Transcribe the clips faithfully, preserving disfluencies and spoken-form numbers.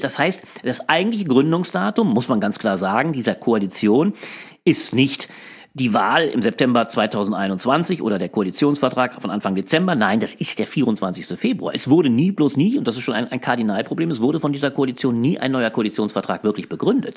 Das heißt, das eigentliche Gründungsdatum, muss man ganz klar sagen, dieser Koalition ist nicht die Wahl im September zweitausendeinundzwanzig oder der Koalitionsvertrag von Anfang Dezember. Nein, das ist der vierundzwanzigster Februar. Es wurde nie, bloß nie, und das ist schon ein, ein Kardinalproblem, es wurde von dieser Koalition nie ein neuer Koalitionsvertrag wirklich begründet.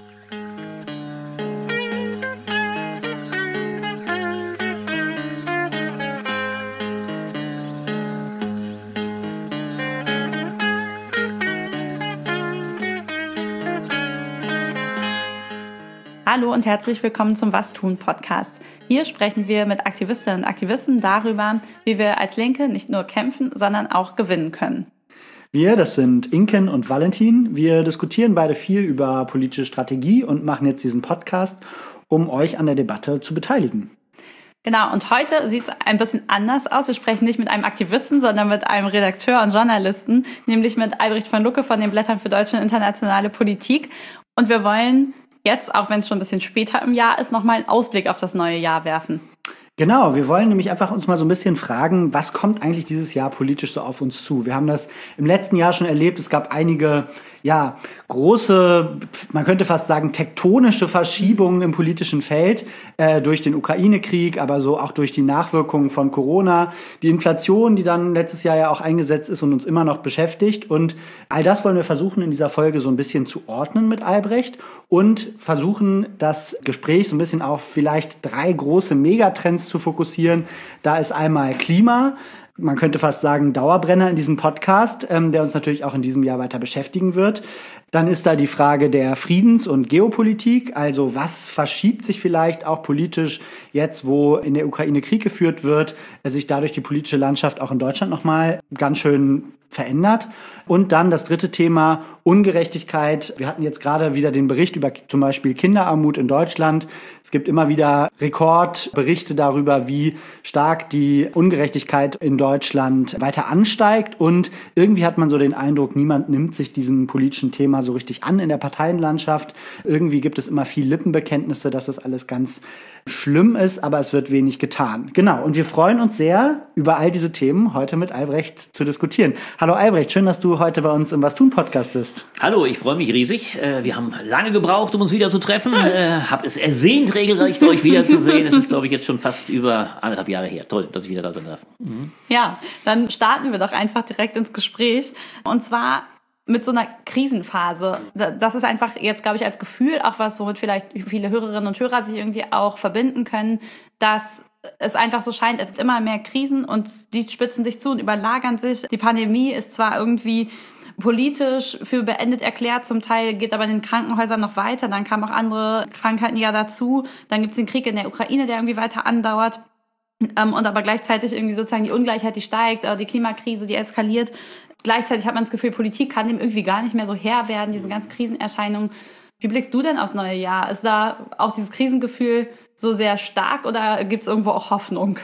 Hallo und herzlich willkommen zum Was tun Podcast. Hier sprechen wir mit Aktivistinnen und Aktivisten darüber, wie wir als Linke nicht nur kämpfen, sondern auch gewinnen können. Wir, das sind Inken und Valentin, wir diskutieren beide viel über politische Strategie und machen jetzt diesen Podcast, um euch an der Debatte zu beteiligen. Genau, und heute sieht es ein bisschen anders aus. Wir sprechen nicht mit einem Aktivisten, sondern mit einem Redakteur und Journalisten, nämlich mit Albrecht von Lucke von den Blättern für deutsche und internationale Politik. Und wir wollen jetzt, auch wenn es schon ein bisschen später im Jahr ist, nochmal einen Ausblick auf das neue Jahr werfen. Genau, wir wollen nämlich einfach uns mal so ein bisschen fragen, was kommt eigentlich dieses Jahr politisch so auf uns zu? Wir haben das im letzten Jahr schon erlebt, es gab einige, ja, große, man könnte fast sagen, tektonische Verschiebungen im politischen Feld äh, durch den Ukraine-Krieg, aber so auch durch die Nachwirkungen von Corona, die Inflation, die dann letztes Jahr ja auch eingesetzt ist und uns immer noch beschäftigt. Und all das wollen wir versuchen in dieser Folge so ein bisschen zu ordnen mit Albrecht und versuchen, das Gespräch so ein bisschen auf vielleicht drei große Megatrends zu fokussieren. Da ist einmal Klima. Man könnte fast sagen, Dauerbrenner in diesem Podcast, ähm, der uns natürlich auch in diesem Jahr weiter beschäftigen wird. Dann ist da die Frage der Friedens- und Geopolitik, also was verschiebt sich vielleicht auch politisch jetzt, wo in der Ukraine Krieg geführt wird, sich dadurch die politische Landschaft auch in Deutschland nochmal ganz schön verändert. Und dann das dritte Thema, Ungerechtigkeit. Wir hatten jetzt gerade wieder den Bericht über zum Beispiel Kinderarmut in Deutschland. Es gibt immer wieder Rekordberichte darüber, wie stark die Ungerechtigkeit in Deutschland weiter ansteigt. Und irgendwie hat man so den Eindruck, niemand nimmt sich diesem politischen Thema so richtig an in der Parteienlandschaft. Irgendwie gibt es immer viel Lippenbekenntnisse, dass das alles ganz schlimm ist, aber es wird wenig getan. Genau, und wir freuen uns sehr, über all diese Themen heute mit Albrecht zu diskutieren. Hallo Albrecht, schön, dass du heute bei uns im Was tun Podcast bist. Hallo, ich freue mich riesig. Wir haben lange gebraucht, um uns wieder zu treffen. Habe es ersehnt, regelrecht euch wiederzusehen. Es ist, glaube ich, jetzt schon fast über anderthalb Jahre her. Toll, dass ich wieder da sein darf. Mhm. Ja, dann starten wir doch einfach direkt ins Gespräch. Und zwar mit so einer Krisenphase. Das ist einfach jetzt, glaube ich, als Gefühl auch was, womit vielleicht viele Hörerinnen und Hörer sich irgendwie auch verbinden können, dass es einfach so scheint, als immer mehr Krisen und die spitzen sich zu und überlagern sich. Die Pandemie ist zwar irgendwie politisch für beendet erklärt, zum Teil geht aber in den Krankenhäusern noch weiter, dann kamen auch andere Krankheiten ja dazu, dann gibt es den Krieg in der Ukraine, der irgendwie weiter andauert. Ähm, und aber gleichzeitig irgendwie sozusagen die Ungleichheit, die steigt, äh, die Klimakrise, die eskaliert. Gleichzeitig hat man das Gefühl, Politik kann dem irgendwie gar nicht mehr so Herr werden, diese ganzen Krisenerscheinungen. Wie blickst du denn aufs neue Jahr? Ist da auch dieses Krisengefühl so sehr stark oder gibt es irgendwo auch Hoffnung?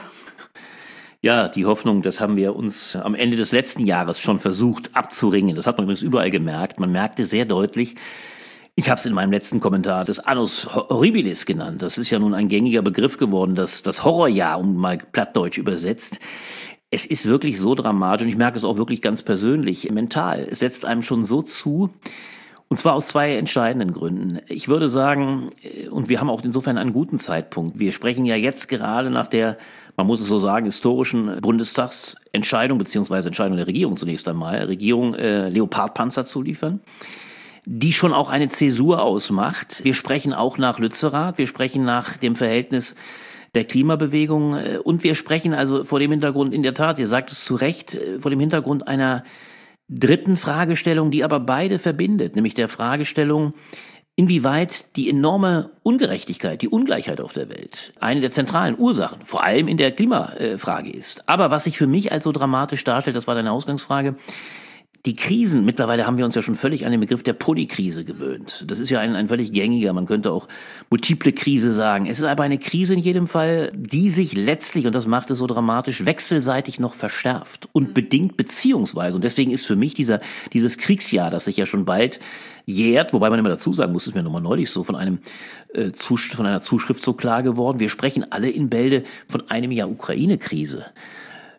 Ja, die Hoffnung, das haben wir uns am Ende des letzten Jahres schon versucht abzuringen. Das hat man übrigens überall gemerkt. Man merkte sehr deutlich, ich habe es in meinem letzten Kommentar das Annus Horribilis genannt. Das ist ja nun ein gängiger Begriff geworden, das, das Horrorjahr, um mal plattdeutsch übersetzt. Es ist wirklich so dramatisch und ich merke es auch wirklich ganz persönlich, mental. Es setzt einem schon so zu, und zwar aus zwei entscheidenden Gründen. Ich würde sagen, und wir haben auch insofern einen guten Zeitpunkt. Wir sprechen ja jetzt gerade nach der, man muss es so sagen, historischen Bundestagsentscheidung, beziehungsweise Entscheidung der Regierung zunächst einmal, Regierung äh, Leopardpanzer zu liefern, die schon auch eine Zäsur ausmacht. Wir sprechen auch nach Lützerath, wir sprechen nach dem Verhältnis der Klimabewegung und wir sprechen also vor dem Hintergrund, in der Tat, ihr sagt es zu Recht, vor dem Hintergrund einer dritten Fragestellung, die aber beide verbindet, nämlich der Fragestellung, inwieweit die enorme Ungerechtigkeit, die Ungleichheit auf der Welt eine der zentralen Ursachen, vor allem in der Klimafrage ist. Aber was sich für mich als so dramatisch darstellt, das war deine Ausgangsfrage, die Krisen, mittlerweile haben wir uns ja schon völlig an den Begriff der Polykrise gewöhnt. Das ist ja ein, ein völlig gängiger, man könnte auch multiple Krise sagen. Es ist aber eine Krise in jedem Fall, die sich letztlich, und das macht es so dramatisch, wechselseitig noch verschärft und bedingt beziehungsweise. Und deswegen ist für mich dieser, dieses Kriegsjahr, das sich ja schon bald jährt, wobei man immer dazu sagen muss, ist mir nochmal neulich so von einem äh, Zusch- von einer Zuschrift so klar geworden. Wir sprechen alle in Bälde von einem Jahr Ukraine-Krise.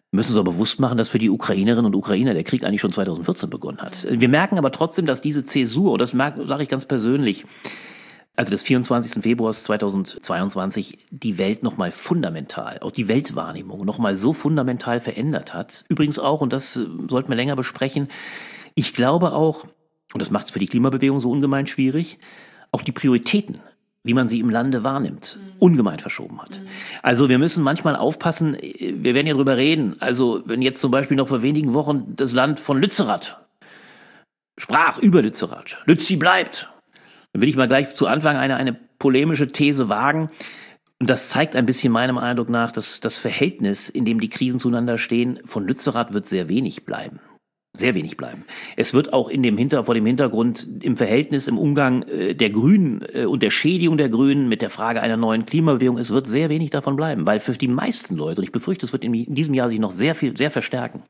müssen uns aber bewusst machen, dass für die Ukrainerinnen und Ukrainer der Krieg eigentlich schon zweitausendvierzehn begonnen hat. Wir merken aber trotzdem, dass diese Zäsur, und das sage ich ganz persönlich, also des vierundzwanzigsten Februars zweitausendzweiundzwanzig, die Welt nochmal fundamental, auch die Weltwahrnehmung nochmal so fundamental verändert hat. Übrigens auch, und das sollten wir länger besprechen, ich glaube auch, und das macht es für die Klimabewegung so ungemein schwierig, auch die Prioritäten, wie man sie im Lande wahrnimmt, mhm. ungemein verschoben hat. Mhm. Also wir müssen manchmal aufpassen, wir werden ja drüber reden, also wenn jetzt zum Beispiel noch vor wenigen Wochen das Land von Lützerath sprach über Lützerath, Lützi bleibt, dann will ich mal gleich zu Anfang eine, eine polemische These wagen. Und das zeigt ein bisschen meinem Eindruck nach, dass das Verhältnis, in dem die Krisen zueinander stehen, von Lützerath wird sehr wenig bleiben. Sehr wenig bleiben. Es wird auch in dem Hinter, vor dem Hintergrund im Verhältnis, im Umgang äh, der Grünen äh, und der Schädigung der Grünen mit der Frage einer neuen Klimabewegung, es wird sehr wenig davon bleiben, weil für die meisten Leute, und ich befürchte, es wird in, in diesem Jahr sich noch sehr viel, sehr verstärken,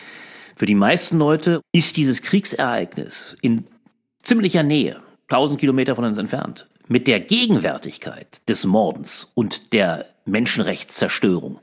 für die meisten Leute ist dieses Kriegsereignis in ziemlicher Nähe, tausend Kilometer von uns entfernt, mit der Gegenwärtigkeit des Mordens und der Menschenrechtszerstörung,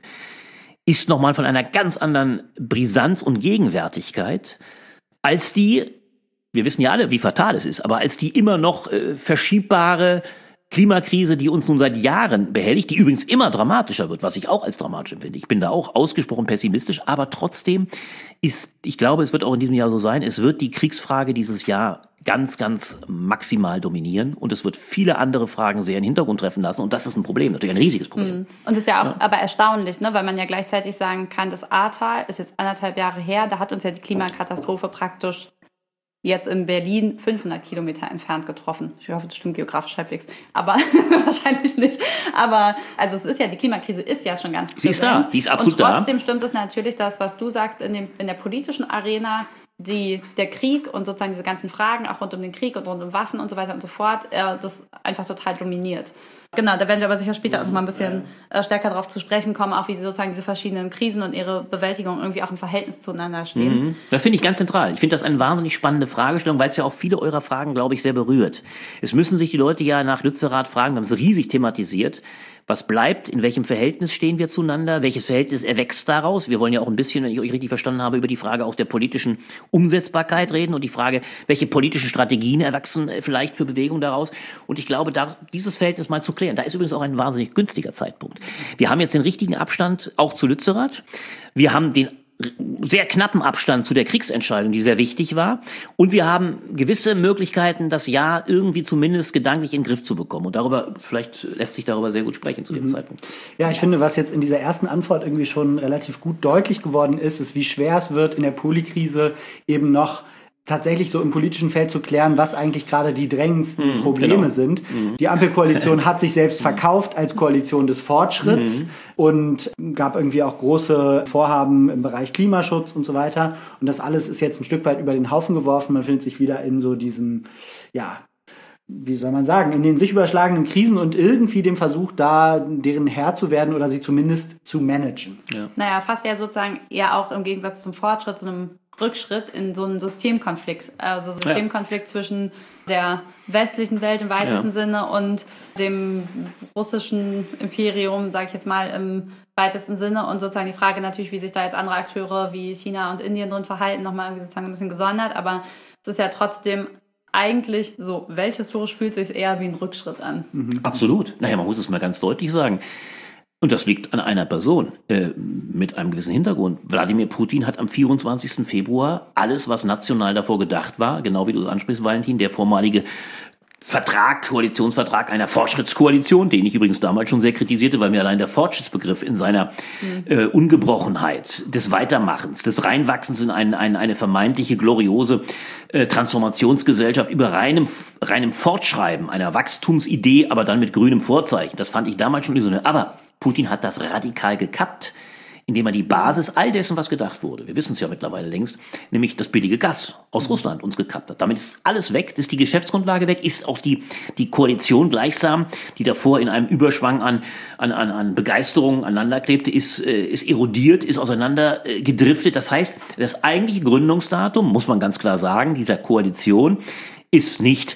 ist nochmal von einer ganz anderen Brisanz und Gegenwärtigkeit als die, wir wissen ja alle, wie fatal es ist, aber als die immer noch äh, verschiebbare Klimakrise, die uns nun seit Jahren behelligt, die übrigens immer dramatischer wird, was ich auch als dramatisch empfinde. Ich bin da auch ausgesprochen pessimistisch, aber trotzdem ist, ich glaube, es wird auch in diesem Jahr so sein, es wird die Kriegsfrage dieses Jahr ganz, ganz maximal dominieren und es wird viele andere Fragen sehr in den Hintergrund treffen lassen und das ist ein Problem, natürlich ein riesiges Problem. Und das ist ja auch ja. aber erstaunlich, ne, weil man ja gleichzeitig sagen kann, das Ahrtal ist jetzt anderthalb Jahre her, da hat uns ja die Klimakatastrophe praktisch jetzt in Berlin fünfhundert Kilometer entfernt getroffen. Ich hoffe, das stimmt geografisch halbwegs, aber wahrscheinlich nicht. Aber also es ist ja, die Klimakrise ist ja schon ganz präsent. Sie ist da, die ist absolut da. Und trotzdem da. Stimmt es natürlich, das, was du sagst, in, dem, in der politischen Arena, die, der Krieg und sozusagen diese ganzen Fragen, auch rund um den Krieg und rund um Waffen und so weiter und so fort, äh, das einfach total dominiert. Genau, da werden wir aber sicher später auch noch mal ein bisschen äh, stärker darauf zu sprechen kommen, auch wie sozusagen diese verschiedenen Krisen und ihre Bewältigung irgendwie auch im Verhältnis zueinander stehen. Mhm. Das finde ich ganz zentral. Ich finde das eine wahnsinnig spannende Fragestellung, weil es ja auch viele eurer Fragen, glaube ich, sehr berührt. Es müssen sich die Leute ja nach Lützerath fragen, wir haben es riesig thematisiert. Was bleibt? In welchem Verhältnis stehen wir zueinander? Welches Verhältnis erwächst daraus? Wir wollen ja auch ein bisschen, wenn ich euch richtig verstanden habe, über die Frage auch der politischen Umsetzbarkeit reden und die Frage, welche politischen Strategien erwachsen vielleicht für Bewegung daraus. Und ich glaube, da dieses Verhältnis mal zu klären, da ist übrigens auch ein wahnsinnig günstiger Zeitpunkt. Wir haben jetzt den richtigen Abstand auch zu Lützerath. Wir haben den sehr knappen Abstand zu der Kriegsentscheidung, die sehr wichtig war. Und wir haben gewisse Möglichkeiten, das Jahr irgendwie zumindest gedanklich in den Griff zu bekommen. Und darüber, vielleicht lässt sich darüber sehr gut sprechen zu dem mhm. Zeitpunkt. Ja, ich finde, was jetzt in dieser ersten Antwort irgendwie schon relativ gut deutlich geworden ist, ist, wie schwer es wird, in der Polikrise eben noch tatsächlich so im politischen Feld zu klären, was eigentlich gerade die drängendsten mhm, Probleme genau. sind. Mhm. Die Ampelkoalition hat sich selbst verkauft als Koalition des Fortschritts mhm. und gab irgendwie auch große Vorhaben im Bereich Klimaschutz und so weiter. Und das alles ist jetzt ein Stück weit über den Haufen geworfen. Man findet sich wieder in so diesem, ja, wie soll man sagen, in den sich überschlagenen Krisen und irgendwie dem Versuch, da deren Herr zu werden oder sie zumindest zu managen. Ja. Naja, fast ja sozusagen eher auch im Gegensatz zum Fortschritt, zu einem Rückschritt in so einen Systemkonflikt. Also Systemkonflikt ja. zwischen der westlichen Welt im weitesten ja. Sinne und dem russischen Imperium, sage ich jetzt mal, im weitesten Sinne. Und sozusagen die Frage natürlich, wie sich da jetzt andere Akteure wie China und Indien drin verhalten, nochmal irgendwie sozusagen ein bisschen gesondert. Aber es ist ja trotzdem eigentlich so, welthistorisch fühlt es sich eher wie ein Rückschritt an. Mhm. Absolut. Naja, man muss es mal ganz deutlich sagen. Und das liegt an einer Person äh, mit einem gewissen Hintergrund. Wladimir Putin hat am vierundzwanzigsten Februar alles, was national davor gedacht war, genau wie du es ansprichst, Valentin, der vormalige Vertrag, Koalitionsvertrag einer Fortschrittskoalition, den ich übrigens damals schon sehr kritisierte, weil mir allein der Fortschrittsbegriff in seiner mhm. äh, Ungebrochenheit, des Weitermachens, des Reinwachsens in ein, ein, eine vermeintliche gloriose äh, Transformationsgesellschaft über reinem, reinem Fortschreiben einer Wachstumsidee, aber dann mit grünem Vorzeichen. Das fand ich damals schon so. Aber Putin hat das radikal gekappt, indem er die Basis all dessen, was gedacht wurde, wir wissen es ja mittlerweile längst, nämlich das billige Gas aus Russland uns gekappt hat. Damit ist alles weg, ist die Geschäftsgrundlage weg, ist auch die, die Koalition gleichsam, die davor in einem Überschwang an, an, an, an Begeisterung aneinander klebte, ist, äh, ist erodiert, ist auseinander äh, gedriftet. Das heißt, das eigentliche Gründungsdatum, muss man ganz klar sagen, dieser Koalition ist nicht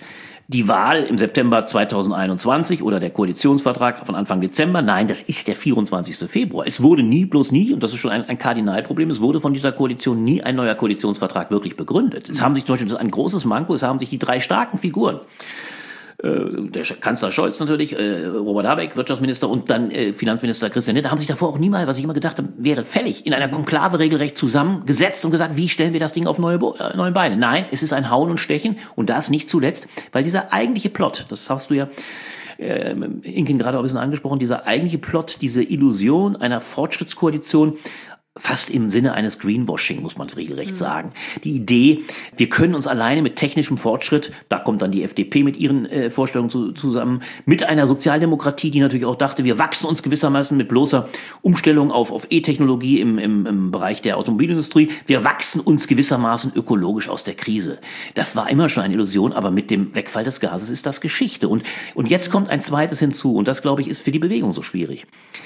die Wahl im September zweitausendeinundzwanzig oder der Koalitionsvertrag von Anfang Dezember. Nein, das ist der vierundzwanzigste Februar. Es wurde nie, bloß nie, und das ist schon ein, ein Kardinalproblem, es wurde von dieser Koalition nie ein neuer Koalitionsvertrag wirklich begründet. Es haben sich zum Beispiel, das ist ein großes Manko, es haben sich die drei starken Figuren, der Kanzler Scholz natürlich, Robert Habeck, Wirtschaftsminister und dann Finanzminister Christian Lindner, haben sich davor auch niemals, was ich immer gedacht habe, wäre fällig, in einer Konklave regelrecht zusammengesetzt und gesagt, wie stellen wir das Ding auf neue, äh, neue Beine? Nein, es ist ein Hauen und Stechen und das nicht zuletzt, weil dieser eigentliche Plot, das hast du ja äh, Inken gerade auch ein bisschen angesprochen, dieser eigentliche Plot, diese Illusion einer Fortschrittskoalition, fast im Sinne eines Greenwashing, muss man regelrecht sagen. Die Idee, wir können uns alleine mit technischem Fortschritt, da kommt dann die F D P mit ihren äh, Vorstellungen zu, zusammen, mit einer Sozialdemokratie, die natürlich auch dachte, wir wachsen uns gewissermaßen mit bloßer Umstellung auf, auf E-Technologie im, im, im Bereich der Automobilindustrie, wir wachsen uns gewissermaßen ökologisch aus der Krise. Das war immer schon eine Illusion, aber mit dem Wegfall des Gases ist das Geschichte. Und, und jetzt kommt ein zweites hinzu, und das, glaube ich, ist für die Bewegung so schwierig.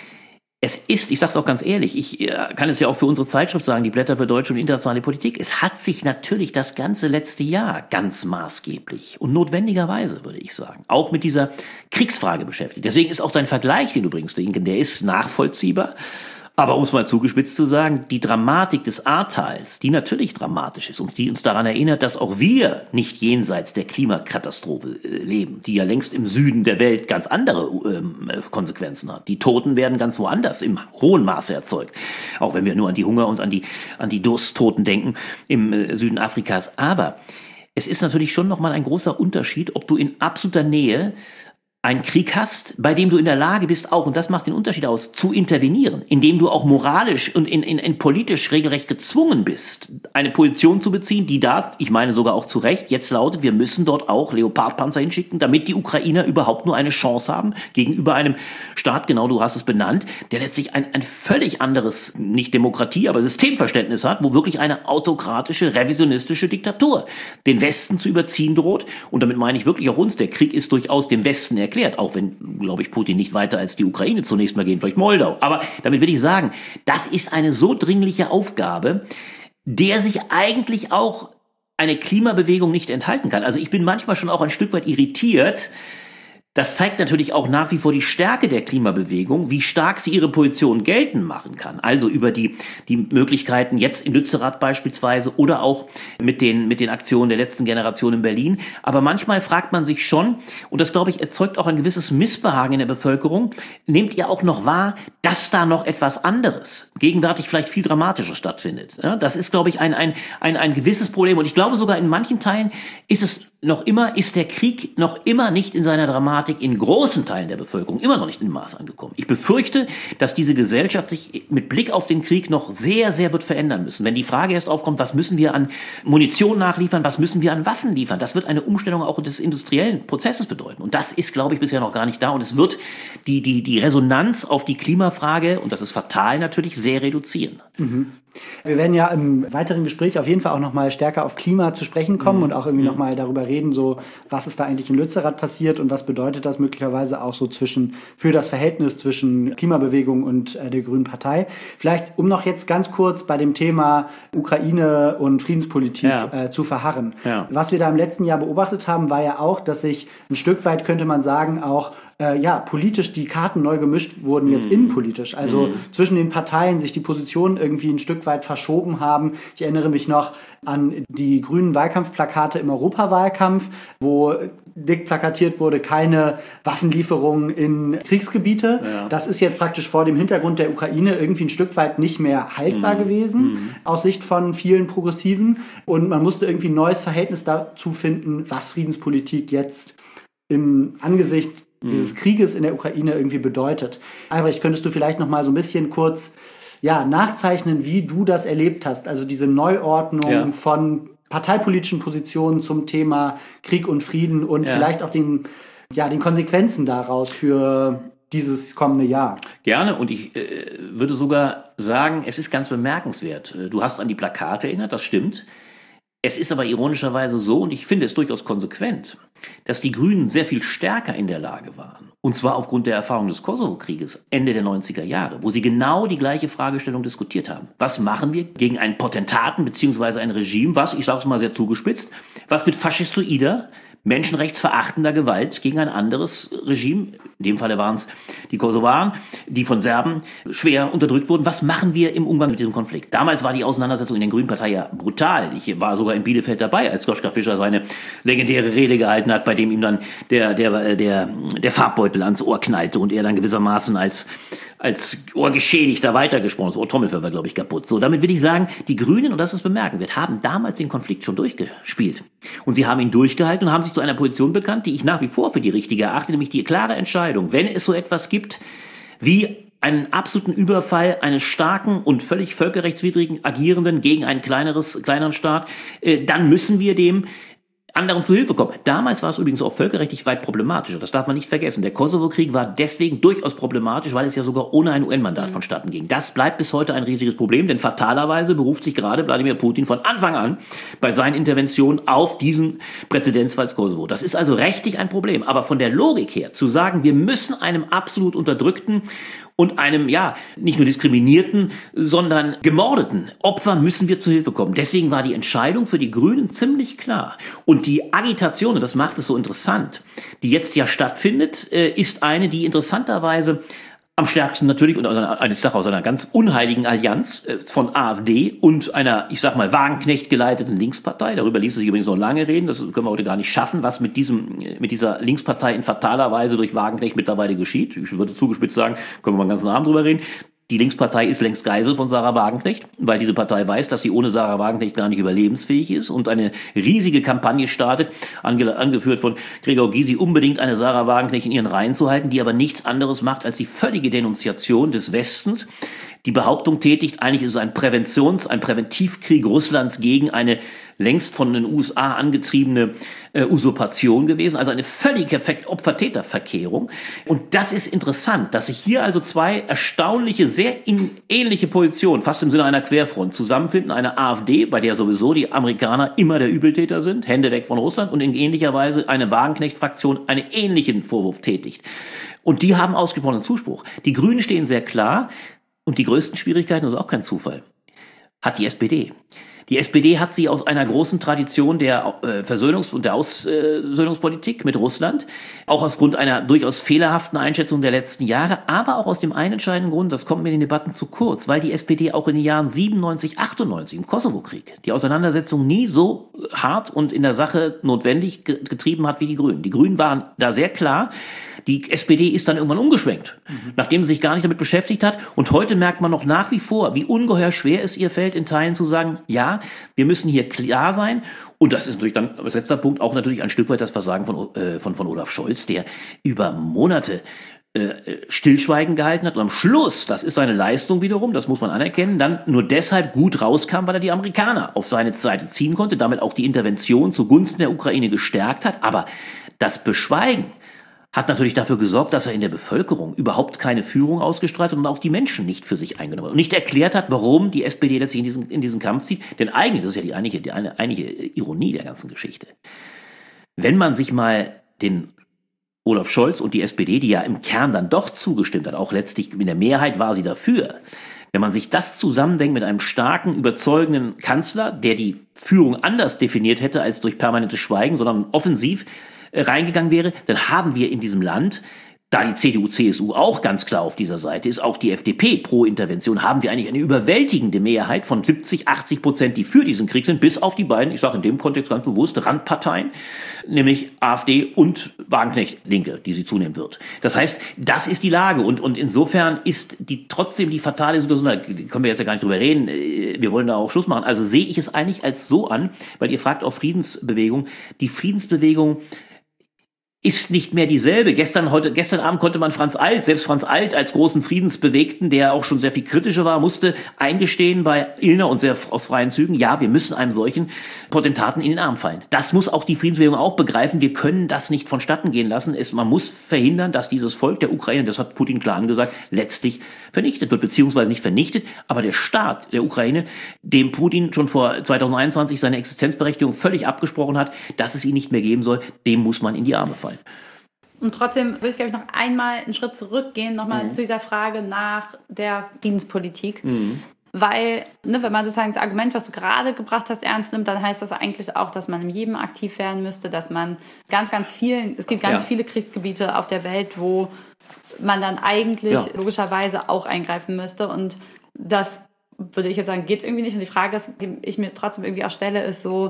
Es ist, ich sage es auch ganz ehrlich, ich kann es ja auch für unsere Zeitschrift sagen, die Blätter für deutsche und internationale Politik, es hat sich natürlich das ganze letzte Jahr ganz maßgeblich und notwendigerweise, würde ich sagen, auch mit dieser Kriegsfrage beschäftigt. Deswegen ist auch dein Vergleich, den du bringst, Inken, der ist nachvollziehbar. Aber um es mal zugespitzt zu sagen, die Dramatik des Ahrtals, die natürlich dramatisch ist und die uns daran erinnert, dass auch wir nicht jenseits der Klimakatastrophe äh, leben, die ja längst im Süden der Welt ganz andere ähm, Konsequenzen hat. Die Toten werden ganz woanders im hohen Maße erzeugt. Auch wenn wir nur an die Hunger- und an die, an die Dursttoten denken im äh, Süden Afrikas. Aber es ist natürlich schon nochmal ein großer Unterschied, ob du in absoluter Nähe einen Krieg hast, bei dem du in der Lage bist, auch, und das macht den Unterschied aus, zu intervenieren, indem du auch moralisch und in, in, in politisch regelrecht gezwungen bist, eine Position zu beziehen, die da, ich meine sogar auch zu Recht, jetzt lautet, wir müssen dort auch Leopardpanzer hinschicken, damit die Ukrainer überhaupt nur eine Chance haben, gegenüber einem Staat, genau du hast es benannt, der letztlich ein, ein völlig anderes, nicht Demokratie, aber Systemverständnis hat, wo wirklich eine autokratische, revisionistische Diktatur den Westen zu überziehen droht. Und damit meine ich wirklich auch uns, der Krieg ist durchaus dem Westen erklärt. Erklärt, auch wenn, glaube ich, Putin nicht weiter als die Ukraine zunächst mal gehen, vielleicht Moldau. Aber damit will ich sagen, das ist eine so dringliche Aufgabe, der sich eigentlich auch eine Klimabewegung nicht enthalten kann. Also ich bin manchmal schon auch ein Stück weit irritiert. Das zeigt natürlich auch nach wie vor die Stärke der Klimabewegung, wie stark sie ihre Position geltend machen kann. Also über die, die Möglichkeiten jetzt in Lützerath beispielsweise oder auch mit den, mit den Aktionen der letzten Generation in Berlin. Aber manchmal fragt man sich schon, und das, glaube ich, erzeugt auch ein gewisses Missbehagen in der Bevölkerung, nehmt ihr auch noch wahr, dass da noch etwas anderes, gegenwärtig vielleicht viel dramatischer stattfindet. Ja, das ist, glaube ich, ein, ein, ein, ein gewisses Problem. Und ich glaube sogar in manchen Teilen ist es noch immer, ist der Krieg noch immer nicht in seiner Dramatik in großen Teilen der Bevölkerung immer noch nicht im Maß angekommen. Ich befürchte, dass diese Gesellschaft sich mit Blick auf den Krieg noch sehr, sehr wird verändern müssen. Wenn die Frage erst aufkommt, was müssen wir an Munition nachliefern, was müssen wir an Waffen liefern, das wird eine Umstellung auch des industriellen Prozesses bedeuten. Und das ist, glaube ich, bisher noch gar nicht da. Und es wird die, die, die Resonanz auf die Klimafrage, und das ist fatal natürlich, sehr reduzieren. Mhm. Wir werden ja im weiteren Gespräch auf jeden Fall auch noch mal stärker auf Klima zu sprechen kommen mhm. und auch irgendwie mhm. noch mal darüber reden, so was ist da eigentlich in Lützerath passiert und was bedeutet das möglicherweise auch so zwischen für das Verhältnis zwischen Klimabewegung und äh, der Grünen Partei. Vielleicht, um noch jetzt ganz kurz bei dem Thema Ukraine und Friedenspolitik ja. äh, zu verharren. Ja. Was wir da im letzten Jahr beobachtet haben, war ja auch, dass sich ein Stück weit, könnte man sagen, auch Äh, ja, politisch die Karten neu gemischt wurden, jetzt mm. innenpolitisch. Also mm. zwischen den Parteien sich die Positionen irgendwie ein Stück weit verschoben haben. Ich erinnere mich noch an die grünen Wahlkampfplakate im Europawahlkampf, wo dick plakatiert wurde, keine Waffenlieferungen in Kriegsgebiete. Ja. Das ist jetzt praktisch vor dem Hintergrund der Ukraine irgendwie ein Stück weit nicht mehr haltbar mm. gewesen, mm. aus Sicht von vielen Progressiven. Und man musste irgendwie ein neues Verhältnis dazu finden, was Friedenspolitik jetzt im Angesicht dieses Krieges in der Ukraine irgendwie bedeutet. Albrecht, könntest du vielleicht noch mal so ein bisschen kurz ja, nachzeichnen, wie du das erlebt hast? Also diese Neuordnung ja. von parteipolitischen Positionen zum Thema Krieg und Frieden und ja. vielleicht auch den, ja, den Konsequenzen daraus für dieses kommende Jahr. Gerne, und ich äh, würde sogar sagen, es ist ganz bemerkenswert. Du hast an die Plakate erinnert, das stimmt. Es ist aber ironischerweise so, und ich finde es durchaus konsequent, dass die Grünen sehr viel stärker in der Lage waren, und zwar aufgrund der Erfahrung des Kosovo-Krieges Ende der neunziger Jahre, wo sie genau die gleiche Fragestellung diskutiert haben. Was machen wir gegen einen Potentaten bzw. ein Regime, was, ich sage es mal sehr zugespitzt, was mit faschistoider menschenrechtsverachtender Gewalt gegen ein anderes Regime. In dem Falle waren es die Kosovaren, die von Serben schwer unterdrückt wurden. Was machen wir im Umgang mit diesem Konflikt? Damals war die Auseinandersetzung in der Grünen Partei ja brutal. Ich war sogar in Bielefeld dabei, als Joschka Fischer seine legendäre Rede gehalten hat, bei dem ihm dann der, der, der, der Farbbeutel ans Ohr knallte und er dann gewissermaßen als als Ohrgeschädigter weitergesprochen. Das Ohrtrommelfell war, glaube ich, kaputt. So, damit will ich sagen, die Grünen, und das ist bemerkenswert, haben damals den Konflikt schon durchgespielt. Und sie haben ihn durchgehalten und haben sich zu einer Position bekannt, die ich nach wie vor für die richtige erachte, nämlich die klare Entscheidung, wenn es so etwas gibt wie einen absoluten Überfall eines starken und völlig völkerrechtswidrigen Agierenden gegen einen kleineres, kleineren Staat, äh, dann müssen wir dem anderen zu Hilfe kommen. Damals war es übrigens auch völkerrechtlich weit problematischer. Das darf man nicht vergessen. Der Kosovo-Krieg war deswegen durchaus problematisch, weil es ja sogar ohne ein U N-Mandat vonstatten ging. Das bleibt bis heute ein riesiges Problem, denn fatalerweise beruft sich gerade Wladimir Putin von Anfang an bei seinen Interventionen auf diesen Präzedenzfall Kosovo. Das ist also rechtlich ein Problem. Aber von der Logik her zu sagen, wir müssen einem absolut unterdrückten und einem, ja, nicht nur diskriminierten, sondern gemordeten Opfer müssen wir zu Hilfe kommen. Deswegen war die Entscheidung für die Grünen ziemlich klar. Und die Agitation, und das macht es so interessant, die jetzt ja stattfindet, ist eine, die interessanterweise am stärksten natürlich, und ich sage aus einer ganz unheiligen Allianz von AfD und einer, ich sag mal, Wagenknecht geleiteten Linkspartei. Darüber ließ es sich übrigens noch lange reden. Das können wir heute gar nicht schaffen, was mit diesem, mit dieser Linkspartei in fataler Weise durch Wagenknecht mittlerweile geschieht. Ich würde zugespitzt sagen, können wir mal einen ganzen Abend drüber reden. Die Linkspartei ist längst Geisel von Sarah Wagenknecht, weil diese Partei weiß, dass sie ohne Sarah Wagenknecht gar nicht überlebensfähig ist und eine riesige Kampagne startet, ange- angeführt von Gregor Gysi, unbedingt eine Sarah Wagenknecht in ihren Reihen zu halten, die aber nichts anderes macht als die völlige Denunziation des Westens, die Behauptung tätigt, eigentlich ist es ein Präventions-, ein Präventivkrieg Russlands gegen eine längst von den U S A angetriebene äh, Usurpation gewesen, also eine völlige Opfer-Täter-Verkehrung. Und das ist interessant, dass sich hier also zwei erstaunliche, sehr in ähnliche Positionen, fast im Sinne einer Querfront, zusammenfinden. Eine AfD, bei der sowieso die Amerikaner immer der Übeltäter sind, Hände weg von Russland, und in ähnlicher Weise eine Wagenknecht-Fraktion einen ähnlichen Vorwurf tätigt. Und die haben ausgesprochenen Zuspruch. Die Grünen stehen sehr klar, und die größten Schwierigkeiten, das ist auch kein Zufall, hat die S P D. Die S P D hat sie aus einer großen Tradition der äh, Versöhnungs- und der Aussöhnungspolitik mit Russland, auch aus Grund einer durchaus fehlerhaften Einschätzung der letzten Jahre, aber auch aus dem einen entscheidenden Grund, das kommt mir in den Debatten zu kurz, weil die S P D auch in den Jahren siebenundneunzig, achtundneunzig im Kosovo-Krieg die Auseinandersetzung nie so hart und in der Sache notwendig getrieben hat wie die Grünen. Die Grünen waren da sehr klar. Die S P D ist dann irgendwann umgeschwenkt, mhm. nachdem sie sich gar nicht damit beschäftigt hat. Und heute merkt man noch nach wie vor, wie ungeheuer schwer es ihr fällt, in Teilen zu sagen, ja, wir müssen hier klar sein. Und das ist natürlich dann, als letzter Punkt, auch natürlich ein Stück weit das Versagen von, äh, von, von Olaf Scholz, der über Monate äh, Stillschweigen gehalten hat. Und am Schluss, das ist seine Leistung wiederum, das muss man anerkennen, dann nur deshalb gut rauskam, weil er die Amerikaner auf seine Seite ziehen konnte, damit auch die Intervention zugunsten der Ukraine gestärkt hat. Aber das Beschweigen hat natürlich dafür gesorgt, dass er in der Bevölkerung überhaupt keine Führung ausgestrahlt hat und auch die Menschen nicht für sich eingenommen hat und nicht erklärt hat, warum die S P D letztlich in diesen, in diesen Kampf zieht. Denn eigentlich, das ist ja die eigentliche, die eine, eigentliche Ironie der ganzen Geschichte. Wenn man sich mal den Olaf Scholz und die S P D, die ja im Kern dann doch zugestimmt hat, auch letztlich in der Mehrheit war sie dafür, wenn man sich das zusammendenkt mit einem starken, überzeugenden Kanzler, der die Führung anders definiert hätte als durch permanentes Schweigen, sondern offensiv reingegangen wäre, dann haben wir in diesem Land, da die C D U, C S U auch ganz klar auf dieser Seite ist, auch die F D P pro Intervention, haben wir eigentlich eine überwältigende Mehrheit von siebzig, achtzig Prozent, die für diesen Krieg sind, bis auf die beiden, ich sage in dem Kontext ganz bewusst, Randparteien, nämlich AfD und Wagenknecht-Linke, die sie zunehmen wird. Das heißt, das ist die Lage und, und insofern ist die trotzdem die fatale Situation, da können wir jetzt ja gar nicht drüber reden, wir wollen da auch Schluss machen, also sehe ich es eigentlich als so an, weil ihr fragt auch Friedensbewegung, die Friedensbewegung ist nicht mehr dieselbe. Gestern, heute, gestern Abend konnte man Franz Alt, selbst Franz Alt als großen Friedensbewegten, der auch schon sehr viel kritischer war, musste eingestehen bei Illner und sehr aus freien Zügen, ja, wir müssen einem solchen Potentaten in den Arm fallen. Das muss auch die Friedensbewegung auch begreifen. Wir können das nicht vonstatten gehen lassen. Es, man muss verhindern, dass dieses Volk der Ukraine, das hat Putin klar angesagt, letztlich vernichtet wird, beziehungsweise nicht vernichtet, aber der Staat der Ukraine, dem Putin schon vor zweitausendeinundzwanzig seine Existenzberechtigung völlig abgesprochen hat, dass es ihn nicht mehr geben soll, dem muss man in die Arme fallen. Und trotzdem würde ich, glaube ich, noch einmal einen Schritt zurückgehen, nochmal mhm. zu dieser Frage nach der Friedenspolitik. Mhm. Weil, ne, wenn man sozusagen das Argument, was du gerade gebracht hast, ernst nimmt, dann heißt das eigentlich auch, dass man im Jemen aktiv werden müsste, dass man ganz, ganz vielen, es gibt ganz ja. viele Kriegsgebiete auf der Welt, wo man dann eigentlich ja. logischerweise auch eingreifen müsste. Und das, würde ich jetzt sagen, geht irgendwie nicht. Und die Frage, ist, die ich mir trotzdem irgendwie auch stelle, ist so,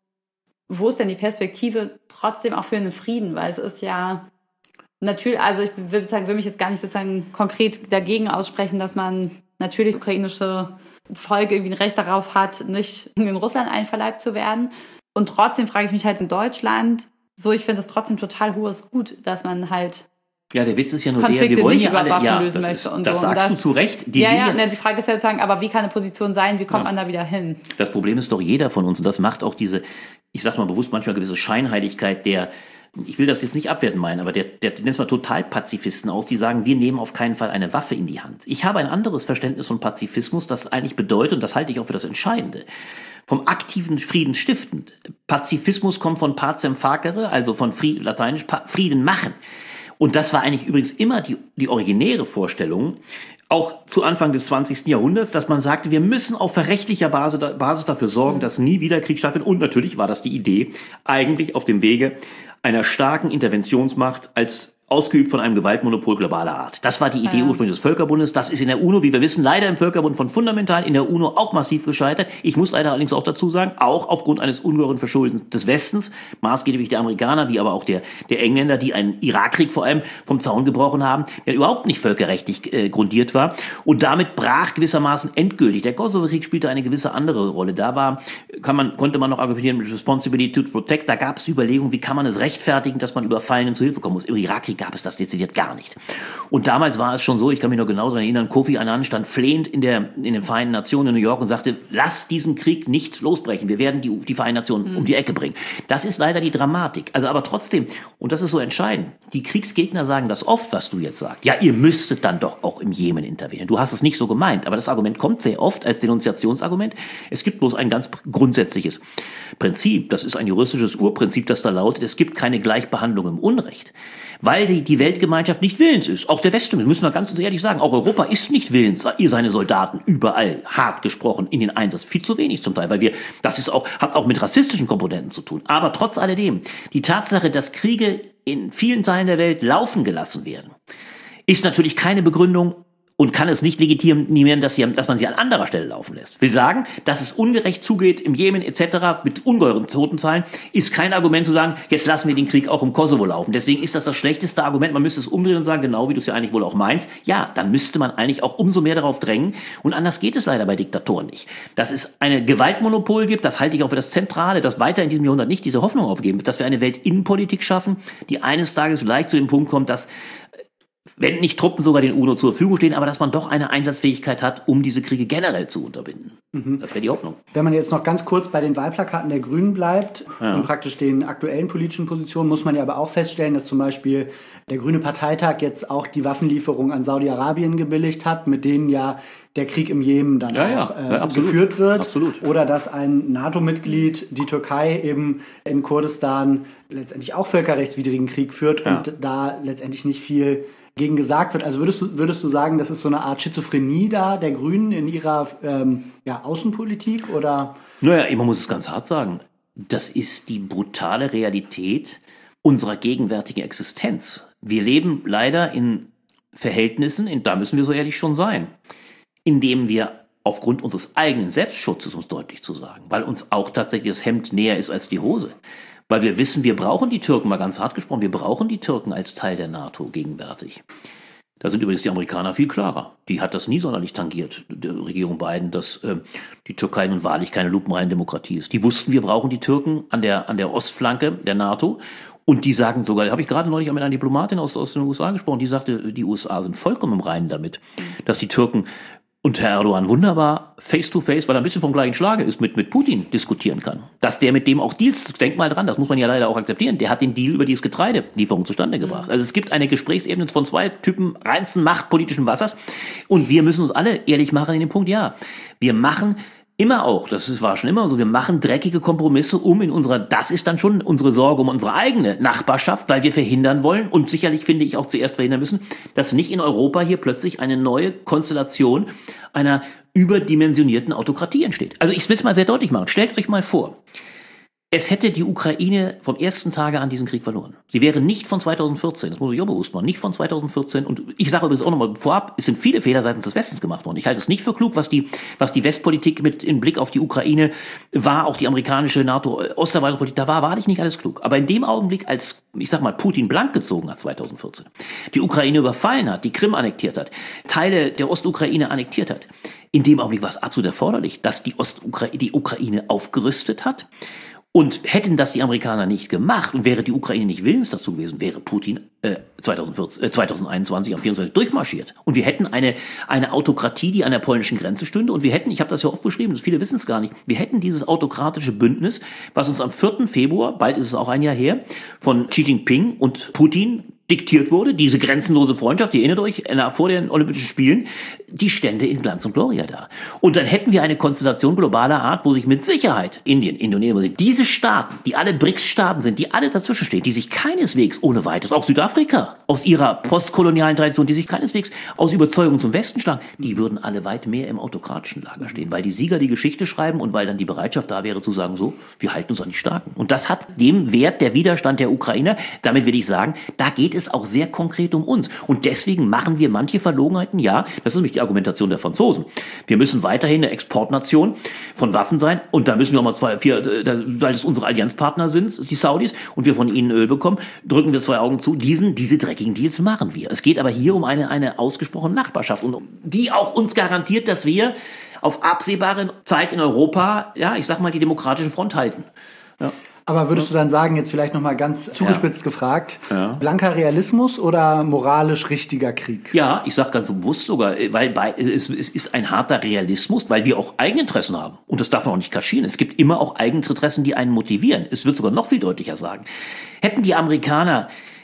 wo ist denn die Perspektive trotzdem auch für einen Frieden? Weil es ist ja natürlich, also ich will, sagen, will mich jetzt gar nicht sozusagen konkret dagegen aussprechen, dass man natürlich das ukrainische Volk irgendwie ein Recht darauf hat, nicht in Russland einverleibt zu werden. Und trotzdem frage ich mich halt in Deutschland, so ich finde es trotzdem total hohes Gut, dass man halt ja, der Witz ist ja nur Konflikte der, wir wollen nicht ja über alle, Waffen ja, lösen das, möchte ist, und das so. Und sagst das, du zu Recht. Die ja, ja, Linie, ne, die Frage ist ja sozusagen, aber wie kann eine Position sein, wie kommt ja. man da wieder hin? Das Problem ist doch jeder von uns und das macht auch diese, ich sag mal bewusst manchmal gewisse Scheinheiligkeit der, ich will das jetzt nicht abwerten meinen, aber der, der nennt mal Totalpazifisten aus, die sagen, wir nehmen auf keinen Fall eine Waffe in die Hand. Ich habe ein anderes Verständnis von Pazifismus, das eigentlich bedeutet, und das halte ich auch für das Entscheidende, vom aktiven Frieden stiftend. Pazifismus kommt von pacem facere, also von Frieden, lateinisch Frieden machen. Und das war eigentlich übrigens immer die, die originäre Vorstellung, auch zu Anfang des zwanzigsten Jahrhunderts, dass man sagte, wir müssen auf rechtlicher Basis, Basis dafür sorgen, dass nie wieder Krieg stattfindet. Und natürlich war das die Idee, eigentlich auf dem Wege einer starken Interventionsmacht als ausgeübt von einem Gewaltmonopol globaler Art. Das war die Idee ja. ursprünglich des Völkerbundes. Das ist in der UNO, wie wir wissen, leider im Völkerbund von fundamental in der UNO auch massiv gescheitert. Ich muss leider allerdings auch dazu sagen, auch aufgrund eines ungeheuren Verschuldens des Westens, maßgeblich der Amerikaner, wie aber auch der, der Engländer, die einen Irakkrieg vor allem vom Zaun gebrochen haben, der überhaupt nicht völkerrechtlich äh, grundiert war. Und damit brach gewissermaßen endgültig. Der Kosovo-Krieg spielte eine gewisse andere Rolle. Da war, kann man, konnte man noch argumentieren mit Responsibility to Protect. Da gab es Überlegungen, wie kann man es rechtfertigen, dass man Überfallenen zu Hilfe kommen muss. Im Irakkrieg gab es das dezidiert gar nicht. Und damals war es schon so, ich kann mich noch genau daran erinnern, Kofi Annan stand flehend in, der, in den Vereinten Nationen in New York und sagte, lass diesen Krieg nicht losbrechen, wir werden die, die Vereinten Nationen mhm. um die Ecke bringen. Das ist leider die Dramatik. Also aber trotzdem, und das ist so entscheidend, die Kriegsgegner sagen das oft, was du jetzt sagst. Ja, ihr müsstet dann doch auch im Jemen intervenieren. Du hast es nicht so gemeint, aber das Argument kommt sehr oft als Denunziationsargument. Es gibt bloß ein ganz grundsätzliches Prinzip, das ist ein juristisches Urprinzip, das da lautet, es gibt keine Gleichbehandlung im Unrecht. Weil die, die Weltgemeinschaft nicht willens ist. Auch der Westen, das müssen wir ganz ehrlich sagen, auch Europa ist nicht willens, ihr seine Soldaten überall, hart gesprochen, in den Einsatz. Viel zu wenig zum Teil, weil wir, das ist auch, hat auch mit rassistischen Komponenten zu tun. Aber trotz alledem, die Tatsache, dass Kriege in vielen Teilen der Welt laufen gelassen werden, ist natürlich keine Begründung und kann es nicht legitimieren, dass, sie, dass man sie an anderer Stelle laufen lässt. Will sagen, dass es ungerecht zugeht im Jemen et cetera mit ungeheuren Totenzahlen, ist kein Argument zu sagen, jetzt lassen wir den Krieg auch im Kosovo laufen. Deswegen ist das das schlechteste Argument. Man müsste es umdrehen und sagen, genau wie du es ja eigentlich wohl auch meinst, ja, dann müsste man eigentlich auch umso mehr darauf drängen. Und anders geht es leider bei Diktatoren nicht. Dass es eine Gewaltmonopol gibt, das halte ich auch für das Zentrale, dass weiter in diesem Jahrhundert nicht diese Hoffnung aufgeben wird, dass wir eine Weltinnenpolitik schaffen, die eines Tages vielleicht zu dem Punkt kommt, dass wenn nicht Truppen sogar den UNO zur Verfügung stehen, aber dass man doch eine Einsatzfähigkeit hat, um diese Kriege generell zu unterbinden. Mhm. Das wäre die Hoffnung. Wenn man jetzt noch ganz kurz bei den Wahlplakaten der Grünen bleibt ja. und praktisch den aktuellen politischen Positionen, muss man ja aber auch feststellen, dass zum Beispiel der Grüne Parteitag jetzt auch die Waffenlieferung an Saudi-Arabien gebilligt hat, mit denen ja der Krieg im Jemen dann ja, auch ja. Äh, ja, geführt wird. Absolut. Oder dass ein NATO-Mitglied, die Türkei, eben in Kurdistan letztendlich auch völkerrechtswidrigen Krieg führt ja. und da letztendlich nicht viel gegen gesagt wird. Also würdest du, würdest du sagen, das ist so eine Art Schizophrenie da der Grünen in ihrer ähm, ja, Außenpolitik? Oder? Naja, man muss es ganz hart sagen. Das ist die brutale Realität unserer gegenwärtigen Existenz. Wir leben leider in Verhältnissen, in, da müssen wir so ehrlich schon sein, in dem wir aufgrund unseres eigenen Selbstschutzes, um es deutlich zu sagen, weil uns auch tatsächlich das Hemd näher ist als die Hose. Weil wir wissen, wir brauchen die Türken, mal ganz hart gesprochen, wir brauchen die Türken als Teil der NATO gegenwärtig. Da sind übrigens die Amerikaner viel klarer. Die hat das nie sonderlich tangiert, die Regierung Biden, dass äh, die Türkei nun wahrlich keine lupenreine Demokratie ist. Die wussten, wir brauchen die Türken an der, an der Ostflanke der NATO. Und die sagen sogar, habe ich gerade neulich mit einer Diplomatin aus, aus den U S A gesprochen, die sagte, die U S A sind vollkommen im Reinen damit, dass die Türken und Herr Erdogan wunderbar face-to-face, weil er ein bisschen vom gleichen Schlage ist, mit, mit Putin diskutieren kann. Dass der mit dem auch Deals, denk mal dran, das muss man ja leider auch akzeptieren, der hat den Deal über dieses Getreidelieferung zustande gebracht. Mhm. Also es gibt eine Gesprächsebene von zwei Typen reinsten machtpolitischen Wassers und wir müssen uns alle ehrlich machen in dem Punkt, ja, wir machen immer auch, das war schon immer so, wir machen dreckige Kompromisse um in unserer, das ist dann schon unsere Sorge um unsere eigene Nachbarschaft, weil wir verhindern wollen und sicherlich finde ich auch zuerst verhindern müssen, dass nicht in Europa hier plötzlich eine neue Konstellation einer überdimensionierten Autokratie entsteht. Also ich will es mal sehr deutlich machen. Stellt euch mal vor, es hätte die Ukraine vom ersten Tage an diesen Krieg verloren. Sie wäre nicht von zweitausendvierzehn, das muss ich auch bewusst machen, nicht von zweitausendvierzehn. Und ich sage übrigens auch nochmal vorab, es sind viele Fehler seitens des Westens gemacht worden. Ich halte es nicht für klug, was die, was die Westpolitik mit im Blick auf die Ukraine war, auch die amerikanische NATO-Osterweiterungspolitik, da war wahrlich nicht alles klug. Aber in dem Augenblick, als, ich sag mal, Putin blank gezogen hat zweitausendvierzehn, die Ukraine überfallen hat, die Krim annektiert hat, Teile der Ostukraine annektiert hat, in dem Augenblick war es absolut erforderlich, dass die Ostukraine, die Ukraine aufgerüstet hat. Und hätten das die Amerikaner nicht gemacht und wäre die Ukraine nicht willens dazu gewesen, wäre Putin äh, zweitausendvierzehn, äh, zweitausendeinundzwanzig am vierundzwanzigsten durchmarschiert. Und wir hätten eine eine Autokratie, die an der polnischen Grenze stünde. Und wir hätten, ich habe das ja oft beschrieben, das viele wissen es gar nicht, wir hätten dieses autokratische Bündnis, was uns am vierten Februar, bald ist es auch ein Jahr her, von Xi Jinping und Putin diktiert wurde, diese grenzenlose Freundschaft, ihr erinnert euch, vor den Olympischen Spielen, die stände in Glanz und Gloria da. Und dann hätten wir eine Konstellation globaler Art, wo sich mit Sicherheit Indien, Indonesien, diese Staaten, die alle B R I C S-Staaten sind, die alle dazwischen stehen, die sich keineswegs ohne weiteres, auch Südafrika, aus ihrer postkolonialen Tradition, die sich keineswegs aus Überzeugung zum Westen schlagen, die würden alle weit mehr im autokratischen Lager stehen, weil die Sieger die Geschichte schreiben und weil dann die Bereitschaft da wäre zu sagen, so, wir halten uns an die Starken. Und das hat dem Wert der Widerstand der Ukrainer, damit will ich sagen, da geht es ist auch sehr konkret um uns. Und deswegen machen wir manche Verlogenheiten. Ja, das ist nämlich die Argumentation der Franzosen. Wir müssen weiterhin eine Exportnation von Waffen sein. Und da müssen wir auch mal zwei, vier, weil es unsere Allianzpartner sind, die Saudis, und wir von ihnen Öl bekommen, drücken wir zwei Augen zu. Diesen, diese dreckigen Deals machen wir. Es geht aber hier um eine, eine ausgesprochene Nachbarschaft. Und die auch uns garantiert, dass wir auf absehbare Zeit in Europa, ja, ich sag mal, die demokratische Front halten. Ja. Aber würdest du dann sagen, jetzt vielleicht nochmal ganz zugespitzt ja. gefragt, ja. blanker Realismus oder moralisch richtiger Krieg? Ja, ich sage ganz bewusst sogar, weil bei, es, es ist ein harter Realismus, weil wir auch Eigeninteressen haben. Und das darf man auch nicht kaschieren. Es gibt immer auch Eigeninteressen, die einen motivieren. Es wird sogar noch viel deutlicher sagen. Hätten die Amerikaner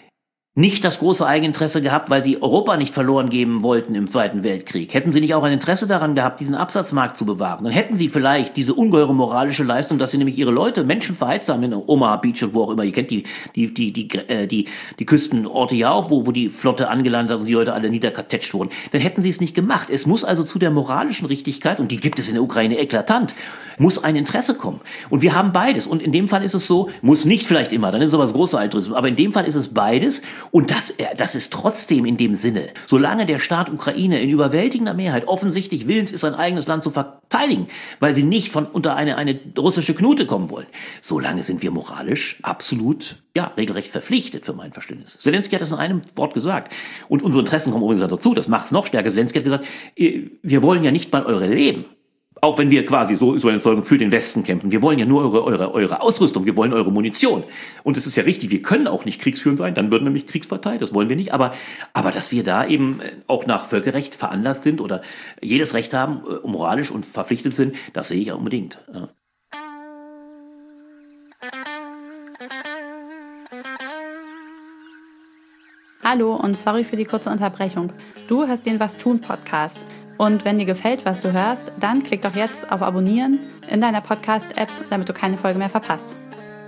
nicht das große Eigeninteresse gehabt, weil sie Europa nicht verloren geben wollten im Zweiten Weltkrieg. Hätten sie nicht auch ein Interesse daran gehabt, diesen Absatzmarkt zu bewahren, dann hätten sie vielleicht diese ungeheure moralische Leistung, dass sie nämlich ihre Leute, Menschen verheizt haben in Omaha Beach und wo auch immer. Ihr kennt die die die die äh, die die Küstenorte ja auch, wo wo die Flotte angelandet hat und die Leute alle niederkartätscht wurden. Dann hätten sie es nicht gemacht. Es muss also zu der moralischen Richtigkeit, und die gibt es in der Ukraine eklatant, muss ein Interesse kommen. Und wir haben beides. Und in dem Fall ist es so, muss nicht vielleicht immer, dann ist es aber das große Altruismus, aber in dem Fall ist es beides. Und das, das ist trotzdem in dem Sinne, solange der Staat Ukraine in überwältigender Mehrheit offensichtlich willens ist, sein eigenes Land zu verteidigen, weil sie nicht von unter eine, eine russische Knute kommen wollen, solange sind wir moralisch absolut, ja, regelrecht verpflichtet für mein Verständnis. Zelensky hat das in einem Wort gesagt. Und unsere Interessen kommen übrigens dazu, das macht es noch stärker. Zelensky hat gesagt, wir wollen ja nicht mal eure Leben. Auch wenn wir quasi so, so eine Zeugung für den Westen kämpfen. Wir wollen ja nur eure, eure, eure Ausrüstung, wir wollen eure Munition. Und es ist ja richtig, wir können auch nicht kriegsführend sein, dann würden wir nämlich Kriegspartei, das wollen wir nicht. Aber, aber dass wir da eben auch nach Völkerrecht veranlasst sind oder jedes Recht haben, moralisch und verpflichtet sind, das sehe ich auch unbedingt. Ja. Hallo und sorry für die kurze Unterbrechung. Du hörst den Was tun Podcast. Und wenn dir gefällt, was du hörst, dann klick doch jetzt auf Abonnieren in deiner Podcast-App, damit du keine Folge mehr verpasst.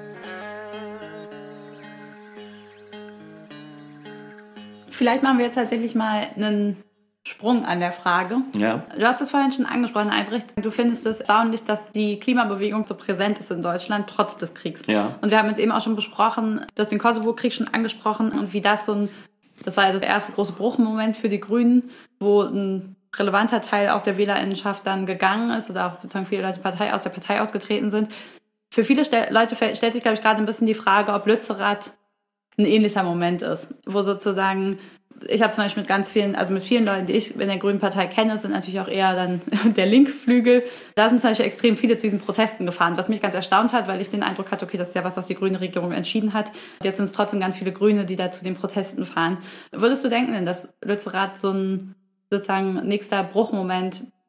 Vielleicht machen wir jetzt tatsächlich mal einen Sprung an der Frage. Ja. Du hast es vorhin schon angesprochen, Albrecht. Du findest es erstaunlich, dass die Klimabewegung so präsent ist in Deutschland, trotz des Kriegs. Ja. Und wir haben jetzt eben auch schon besprochen, du hast den Kosovo-Krieg schon angesprochen und wie das so ein, das war ja das erste große Bruchmoment für die Grünen, wo ein relevanter Teil auch der Wählerinnenschaft dann gegangen ist oder auch sozusagen viele Leute Partei, aus der Partei ausgetreten sind. Für viele Stel- Leute stellt sich, glaube ich, gerade ein bisschen die Frage, ob Lützerath ein ähnlicher Moment ist, wo sozusagen, ich habe zum Beispiel mit ganz vielen, also mit vielen Leuten, die ich in der Grünen Partei kenne, sind natürlich auch eher dann der Linkflügel. Da sind zum Beispiel extrem viele zu diesen Protesten gefahren, was mich ganz erstaunt hat, weil ich den Eindruck hatte, okay, das ist ja was, was die grüne Regierung entschieden hat. Und jetzt sind es trotzdem ganz viele Grüne, die da zu den Protesten fahren. Würdest du denken denn, dass Lützerath so ein sozusagen nächster Bruchmoment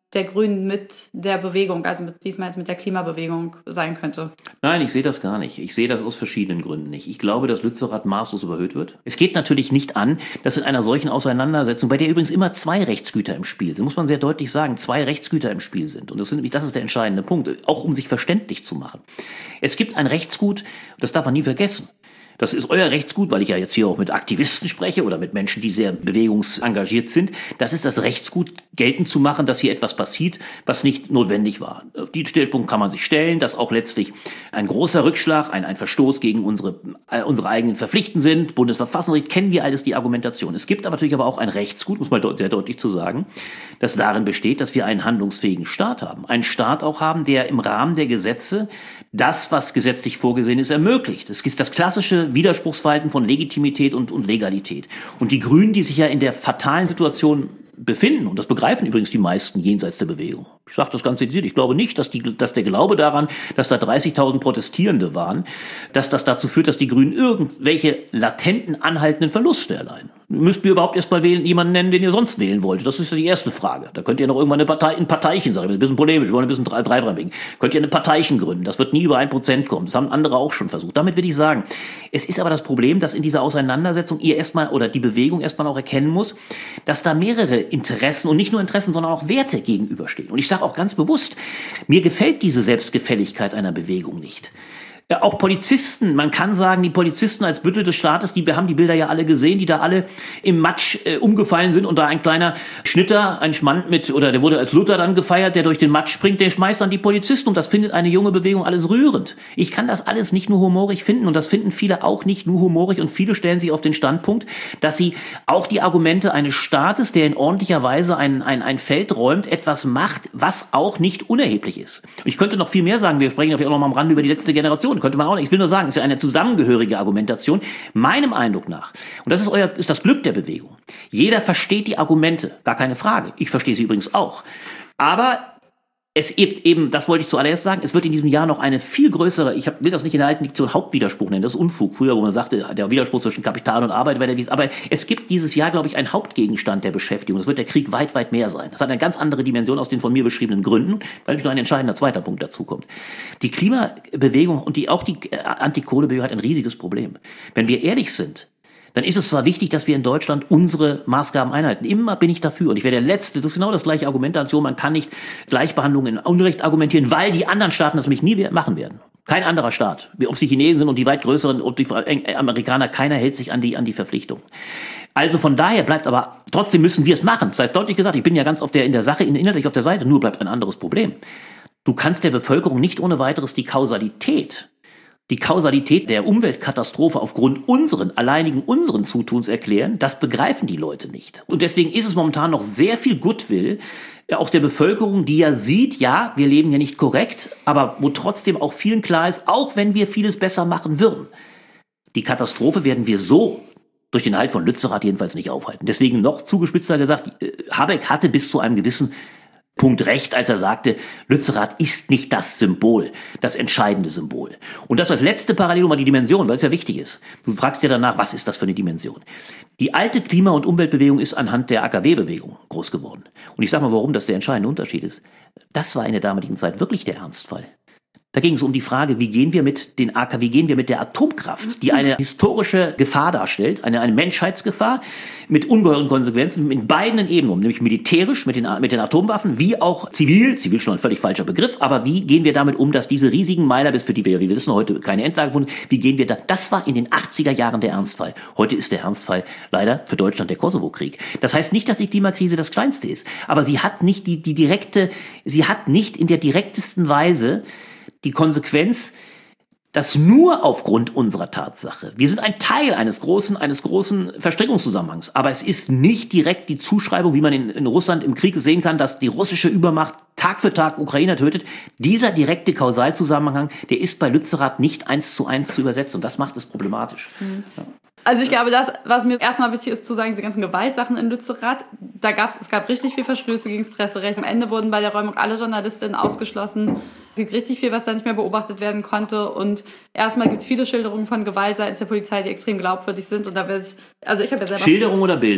der Grünen mit der Bewegung, also mit, diesmal jetzt mit der Klimabewegung sein könnte? Nein, ich sehe das gar nicht. Ich sehe das aus verschiedenen Gründen nicht. Ich glaube, dass Lützerath maßlos überhöht wird. Es geht natürlich nicht an, dass in einer solchen Auseinandersetzung, bei der übrigens immer zwei Rechtsgüter im Spiel sind, muss man sehr deutlich sagen, zwei Rechtsgüter im Spiel sind. Und das, sind, das ist der entscheidende Punkt, auch um sich verständlich zu machen. Es gibt ein Rechtsgut, das darf man nie vergessen. Das ist euer Rechtsgut, weil ich ja jetzt hier auch mit Aktivisten spreche oder mit Menschen, die sehr bewegungsengagiert sind. Das ist das Rechtsgut, geltend zu machen, dass hier etwas passiert, was nicht notwendig war. Auf diesen Standpunkt kann man sich stellen, dass auch letztlich ein großer Rückschlag, ein, ein Verstoß gegen unsere, äh, unsere eigenen Verpflichtungen sind. Bundesverfassungsgericht, kennen wir alles die Argumentation. Es gibt aber natürlich aber auch ein Rechtsgut, muss man sehr deutlich zu sagen, das darin besteht, dass wir einen handlungsfähigen Staat haben. Einen Staat auch haben, der im Rahmen der Gesetze das, was gesetzlich vorgesehen ist, ermöglicht. Es ist das klassische Widerspruchsverhalten von Legitimität und, und Legalität. Und die Grünen, die sich ja in der fatalen Situation befinden, und das begreifen übrigens die meisten jenseits der Bewegung. Ich sage das ganz dezidiert, ich glaube nicht, dass, die, dass der Glaube daran, dass da dreißigtausend Protestierende waren, dass das dazu führt, dass die Grünen irgendwelche latenten, anhaltenden Verluste erleiden. Müsst ihr überhaupt erst mal wählen, jemanden nennen, den ihr sonst wählen wolltet? Das ist ja die erste Frage. Da könnt ihr noch irgendwann eine Partei, ein Parteichen, sage ich, ein bisschen polemisch, wir wollen ein bisschen dreifarbig. Könnt ihr eine Parteichen gründen? Das wird nie über ein Prozent kommen. Das haben andere auch schon versucht. Damit will ich sagen, es ist aber das Problem, dass in dieser Auseinandersetzung ihr erstmal oder die Bewegung erstmal auch erkennen muss, dass da mehrere Interessen und nicht nur Interessen, sondern auch Werte gegenüberstehen. Und ich sage auch ganz bewusst, mir gefällt diese Selbstgefälligkeit einer Bewegung nicht. Ja, auch Polizisten, man kann sagen, die Polizisten als Büttel des Staates, die, wir haben die Bilder ja alle gesehen, die da alle im Matsch äh, umgefallen sind und da ein kleiner Schnitter, ein Schmand mit, oder der wurde als Luther dann gefeiert, der durch den Matsch springt, der schmeißt dann die Polizisten und das findet eine junge Bewegung alles rührend. Ich kann das alles nicht nur humorig finden und das finden viele auch nicht nur humorig und viele stellen sich auf den Standpunkt, dass sie auch die Argumente eines Staates, der in ordentlicher Weise ein, ein, ein Feld räumt, etwas macht, was auch nicht unerheblich ist. Und ich könnte noch viel mehr sagen, wir sprechen vielleicht auch noch mal am Rande über die letzte Generation. Könnte man auch nicht. Ich will nur sagen, es ist ja eine zusammengehörige Argumentation. Meinem Eindruck nach, und das ist euer, ist das Glück der Bewegung. Jeder versteht die Argumente, gar keine Frage. Ich verstehe sie übrigens auch. Aber es gibt eben, das wollte ich zuallererst sagen, es wird in diesem Jahr noch eine viel größere, ich hab, will das nicht in der alten Diktion Hauptwiderspruch nennen, das ist Unfug. Früher, wo man sagte, der Widerspruch zwischen Kapital und Arbeit wäre der Wies. Aber es gibt dieses Jahr, glaube ich, einen Hauptgegenstand der Beschäftigung. Das wird der Krieg weit, weit mehr sein. Das hat eine ganz andere Dimension aus den von mir beschriebenen Gründen, weil nämlich noch ein entscheidender zweiter Punkt dazu kommt. Die Klimabewegung und die, auch die Antikohlebewegung hat ein riesiges Problem. Wenn wir ehrlich sind, dann ist es zwar wichtig, dass wir in Deutschland unsere Maßgaben einhalten. Immer bin ich dafür. Und ich wäre der Letzte, das ist genau das gleiche Argumentation. Man kann nicht Gleichbehandlung in Unrecht argumentieren, weil die anderen Staaten das nämlich nie machen werden. Kein anderer Staat. Ob es die Chinesen sind und die weit größeren, ob die Amerikaner, keiner hält sich an die, an die Verpflichtung. Also von daher bleibt aber, trotzdem müssen wir es machen. Das heißt deutlich gesagt, ich bin ja ganz auf der, in der Sache, inhaltlich auf der Seite, nur bleibt ein anderes Problem. Du kannst der Bevölkerung nicht ohne weiteres die Kausalität Die Kausalität der Umweltkatastrophe aufgrund unseren, alleinigen unseren Zutuns erklären, das begreifen die Leute nicht. Und deswegen ist es momentan noch sehr viel Goodwill, auch der Bevölkerung, die ja sieht, ja, wir leben ja nicht korrekt, aber wo trotzdem auch vielen klar ist, auch wenn wir vieles besser machen würden, die Katastrophe werden wir so durch den Halt von Lützerath jedenfalls nicht aufhalten. Deswegen noch zugespitzter gesagt, Habeck hatte bis zu einem gewissen Punkt recht, als er sagte, Lützerath ist nicht das Symbol, das entscheidende Symbol. Und das als letzte Parallel mal die Dimension, weil es ja wichtig ist. Du fragst dir danach, was ist das für eine Dimension? Die alte Klima- und Umweltbewegung ist anhand der A K W-Bewegung groß geworden. Und ich sage mal, warum das der entscheidende Unterschied ist. Das war in der damaligen Zeit wirklich der Ernstfall. Da ging es um die Frage, wie gehen wir mit den A K W, wie gehen wir mit der Atomkraft, die eine historische Gefahr darstellt, eine, eine Menschheitsgefahr mit ungeheuren Konsequenzen in beiden Ebenen um, nämlich militärisch mit den, mit den Atomwaffen, wie auch zivil, zivil schon ein völlig falscher Begriff, aber wie gehen wir damit um, dass diese riesigen Meiler, bis für die wir, wie wir wissen, heute keine Endlage wurden, wie gehen wir da, das war in den achtziger Jahren der Ernstfall. Heute ist der Ernstfall leider für Deutschland der Kosovo-Krieg. Das heißt nicht, dass die Klimakrise das Kleinste ist, aber sie hat nicht die, die direkte, sie hat nicht in der direktesten Weise die Konsequenz, dass nur aufgrund unserer Tatsache, wir sind ein Teil eines großen, eines großen Verstrickungszusammenhangs, aber es ist nicht direkt die Zuschreibung, wie man in, in Russland im Krieg sehen kann, dass die russische Übermacht Tag für Tag Ukrainer tötet. Dieser direkte Kausalzusammenhang, der ist bei Lützerath nicht eins zu eins zu übersetzen und das macht es problematisch. Mhm. Ja. Also ich glaube, das, was mir erstmal wichtig ist zu sagen, diese ganzen Gewaltsachen in Lützerath, da gab's, es gab richtig viel Verstöße gegen das Presserecht. Am Ende wurden bei der Räumung alle Journalistinnen ausgeschlossen. Es gibt richtig viel, was da nicht mehr beobachtet werden konnte. Und erstmal gibt es viele Schilderungen von Gewalt seitens der Polizei, die extrem glaubwürdig sind. Und da will ich, also ich habe ja selber... Schilderungen oder Bilder?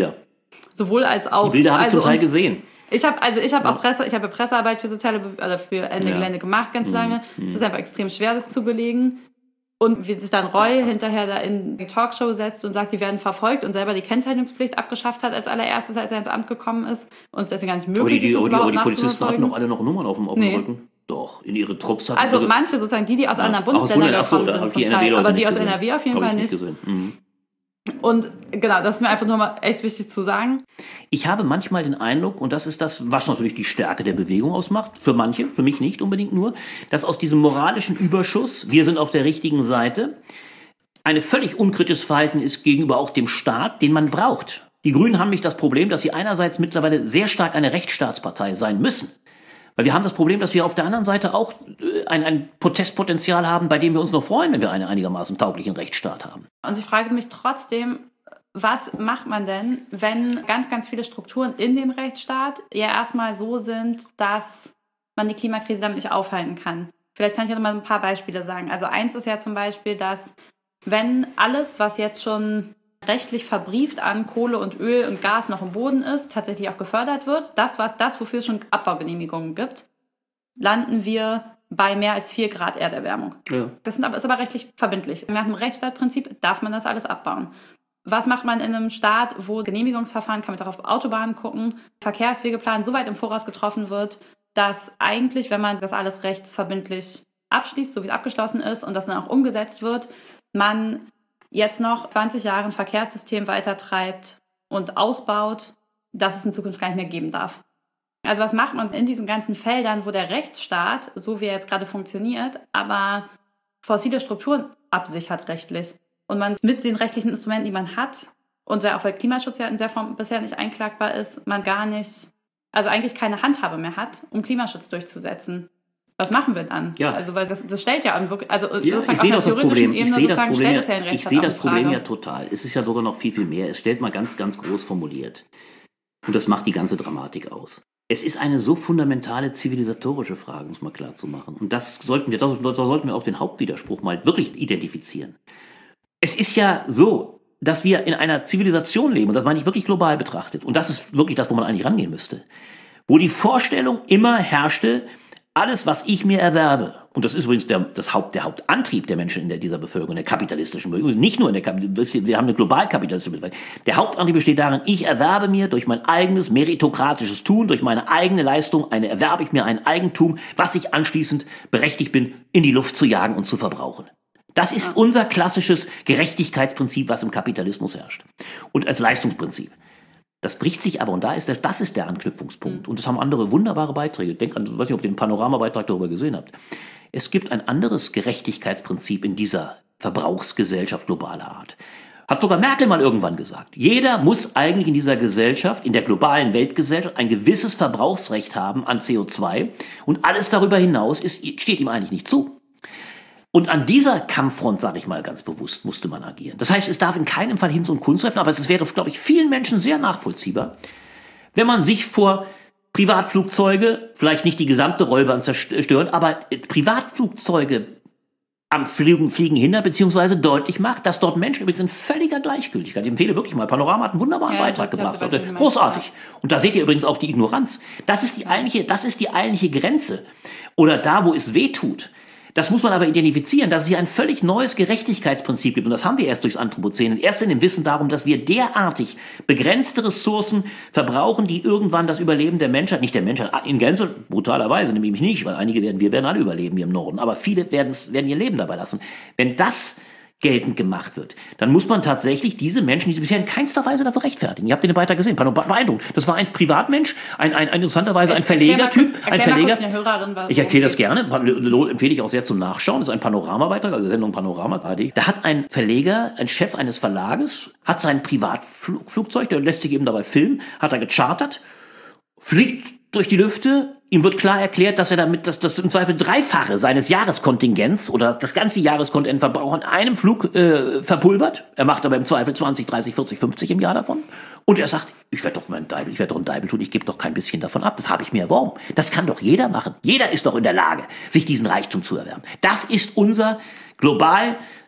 Sowohl als auch. Die Bilder habe ich also zum Teil gesehen. Ich habe also ich habe Ja. auch Presse, ich habe Pressearbeit für soziale Be- oder für Ende Ja. Gelände gemacht ganz Mhm. lange. Es ist einfach extrem schwer, das zu belegen. Und wie sich dann Roy hinterher da in die Talkshow setzt und sagt, die werden verfolgt und selber die Kennzeichnungspflicht abgeschafft hat als allererstes, als er ins Amt gekommen ist und es deswegen gar nicht möglich Aber die, die, ist, es aber die, aber überhaupt die Polizisten hatten nachzuverfolgen. noch alle noch Nummern auf dem, auf dem Nee. Rücken. Doch, in ihre Trupps hatten Also manche sozusagen, die, die aus Ja. anderen Ach, aus Bundesländern Bundesländern, ach so, gekommen da sind hab zum ich die N R W Teil, aber Leute die nicht aus gesehen. N R W auf jeden Hab Fall ich nicht. gesehen. Mhm. Und genau, das ist mir einfach nur mal echt wichtig zu sagen. Ich habe manchmal den Eindruck, und das ist das, was natürlich die Stärke der Bewegung ausmacht, für manche, für mich nicht unbedingt nur, dass aus diesem moralischen Überschuss, wir sind auf der richtigen Seite, eine völlig unkritisches Verhalten ist gegenüber auch dem Staat, den man braucht. Die Grünen haben nämlich das Problem, dass sie einerseits mittlerweile sehr stark eine Rechtsstaatspartei sein müssen. Weil wir haben das Problem, dass wir auf der anderen Seite auch äh, ein, ein Protestpotenzial haben, bei dem wir uns noch freuen, wenn wir einen einigermaßen tauglichen Rechtsstaat haben. Und ich frage mich trotzdem, was macht man denn, wenn ganz, ganz viele Strukturen in dem Rechtsstaat ja erstmal so sind, dass man die Klimakrise damit nicht aufhalten kann? Vielleicht kann ich ja noch mal ein paar Beispiele sagen. Also eins ist ja zum Beispiel, dass wenn alles, was jetzt schon rechtlich verbrieft an Kohle und Öl und Gas noch im Boden ist, tatsächlich auch gefördert wird, das, was das, wofür es schon Abbaugenehmigungen gibt, landen wir bei mehr als vier Grad Erderwärmung. Ja. Das sind aber, ist aber rechtlich verbindlich. Nach dem Rechtsstaatprinzip darf man das alles abbauen. Was macht man in einem Staat, wo Genehmigungsverfahren, kann man darauf Autobahnen gucken, Verkehrswegeplan so weit im Voraus getroffen wird, dass eigentlich, wenn man das alles rechtsverbindlich abschließt, so wie es abgeschlossen ist und das dann auch umgesetzt wird, man jetzt noch zwanzig Jahre ein Verkehrssystem weitertreibt und ausbaut, das es in Zukunft gar nicht mehr geben darf. Also was macht man in diesen ganzen Feldern, wo der Rechtsstaat, so wie er jetzt gerade funktioniert, aber fossile Strukturen absichert rechtlich und man mit den rechtlichen Instrumenten, die man hat und auch weil Klimaschutz ja in der Form bisher nicht einklagbar ist, man gar nicht, also eigentlich keine Handhabe mehr hat, um Klimaschutz durchzusetzen. Was machen wir dann? Ja. Also weil das, das stellt ja an, also Ja, sozusagen ich sehe auf das einer Problem. theoretischen Ich Ebene sehe das sozusagen Problem, stellt es ja ja, den ich Rechtsstaat sehe das in Problem Frage. ja total. Es ist ja sogar noch viel, viel mehr. Es stellt mal ganz, ganz groß formuliert. Und das macht die ganze Dramatik aus. Es ist eine so fundamentale zivilisatorische Frage, um es mal klar zu machen. Und das sollten wir, da sollten wir auch den Hauptwiderspruch mal wirklich identifizieren. Es ist ja so, dass wir in einer Zivilisation leben, und das meine ich wirklich global betrachtet, und das ist wirklich das, wo man eigentlich rangehen müsste, wo die Vorstellung immer herrschte, alles, was ich mir erwerbe, und das ist übrigens der, das Haupt, der Hauptantrieb der Menschen in der, dieser Bevölkerung, der kapitalistischen Bevölkerung, nicht nur in der kapitalistischen, wir haben eine globalkapitalistische Bevölkerung. Der Hauptantrieb besteht darin, ich erwerbe mir durch mein eigenes meritokratisches Tun, durch meine eigene Leistung, eine, erwerbe ich mir ein Eigentum, was ich anschließend berechtigt bin, in die Luft zu jagen und zu verbrauchen. Das ist unser klassisches Gerechtigkeitsprinzip, was im Kapitalismus herrscht. Und als Leistungsprinzip. Das bricht sich aber, und da ist der, das ist der Anknüpfungspunkt. Und das haben andere wunderbare Beiträge. Denk an, ich weiß nicht, ob ihr den Panoramabeitrag darüber gesehen habt. Es gibt ein anderes Gerechtigkeitsprinzip in dieser Verbrauchsgesellschaft globaler Art. Hat sogar Merkel mal irgendwann gesagt. Jeder muss eigentlich in dieser Gesellschaft, in der globalen Weltgesellschaft, ein gewisses Verbrauchsrecht haben an C O zwei. Und alles darüber hinaus ist, steht ihm eigentlich nicht zu. Und an dieser Kampffront, sage ich mal ganz bewusst, musste man agieren. Das heißt, es darf in keinem Fall Hinz und Kunst treffen, aber es wäre, glaube ich, vielen Menschen sehr nachvollziehbar, wenn man sich vor Privatflugzeuge, vielleicht nicht die gesamte Rollbahn zerstören, aber Privatflugzeuge am Fliegen, Fliegen hindert, beziehungsweise deutlich macht, dass dort Menschen übrigens in völliger Gleichgültigkeit, ich empfehle wirklich mal, Panorama hat einen wunderbaren Ja, Beitrag ich glaub, gemacht, ich weiß, großartig. ja. Und da seht ihr übrigens auch die Ignoranz. Das ist die eigentliche, das ist die eigentliche Grenze. Oder da, wo es weh tut. Das muss man aber identifizieren, dass es hier ein völlig neues Gerechtigkeitsprinzip gibt. Und das haben wir erst durchs Anthropozän. Erst in dem Wissen darum, dass wir derartig begrenzte Ressourcen verbrauchen, die irgendwann das Überleben der Menschheit, nicht der Menschheit, in Gänze, brutalerweise, nämlich nicht, weil einige werden, wir werden alle überleben hier im Norden, aber viele werden, werden ihr Leben dabei lassen. Wenn das geltend gemacht wird, dann muss man tatsächlich diese Menschen, die sie bisher in keinster Weise dafür rechtfertigen. Ihr habt den Beitrag gesehen, beeindruckend. Das war ein Privatmensch, ein, ein, ein interessanterweise ein Verlegertyp, ein Verleger. Ich erkläre das gerne, empfehle ich auch sehr zum Nachschauen. Das ist ein Panoramabeitrag, also Sendung Panorama. Da hat ein Verleger, ein Chef eines Verlages, hat sein Privatflugzeug, der lässt sich eben dabei filmen, hat er gechartert, fliegt durch die Lüfte. Ihm wird klar erklärt, dass er damit das, das im Zweifel Dreifache seines Jahreskontingents oder das ganze Jahreskontingentverbrauch in einem Flug äh, verpulvert. Er macht aber im Zweifel zwanzig, dreißig, vierzig, fünfzig im Jahr davon. Und er sagt, ich werde doch meinen Deibel, ich werde doch einen Deibel tun, ich gebe doch kein bisschen davon ab. Das habe ich mir erworben. Das kann doch jeder machen. Jeder ist doch in der Lage, sich diesen Reichtum zu erwerben. Das ist unser global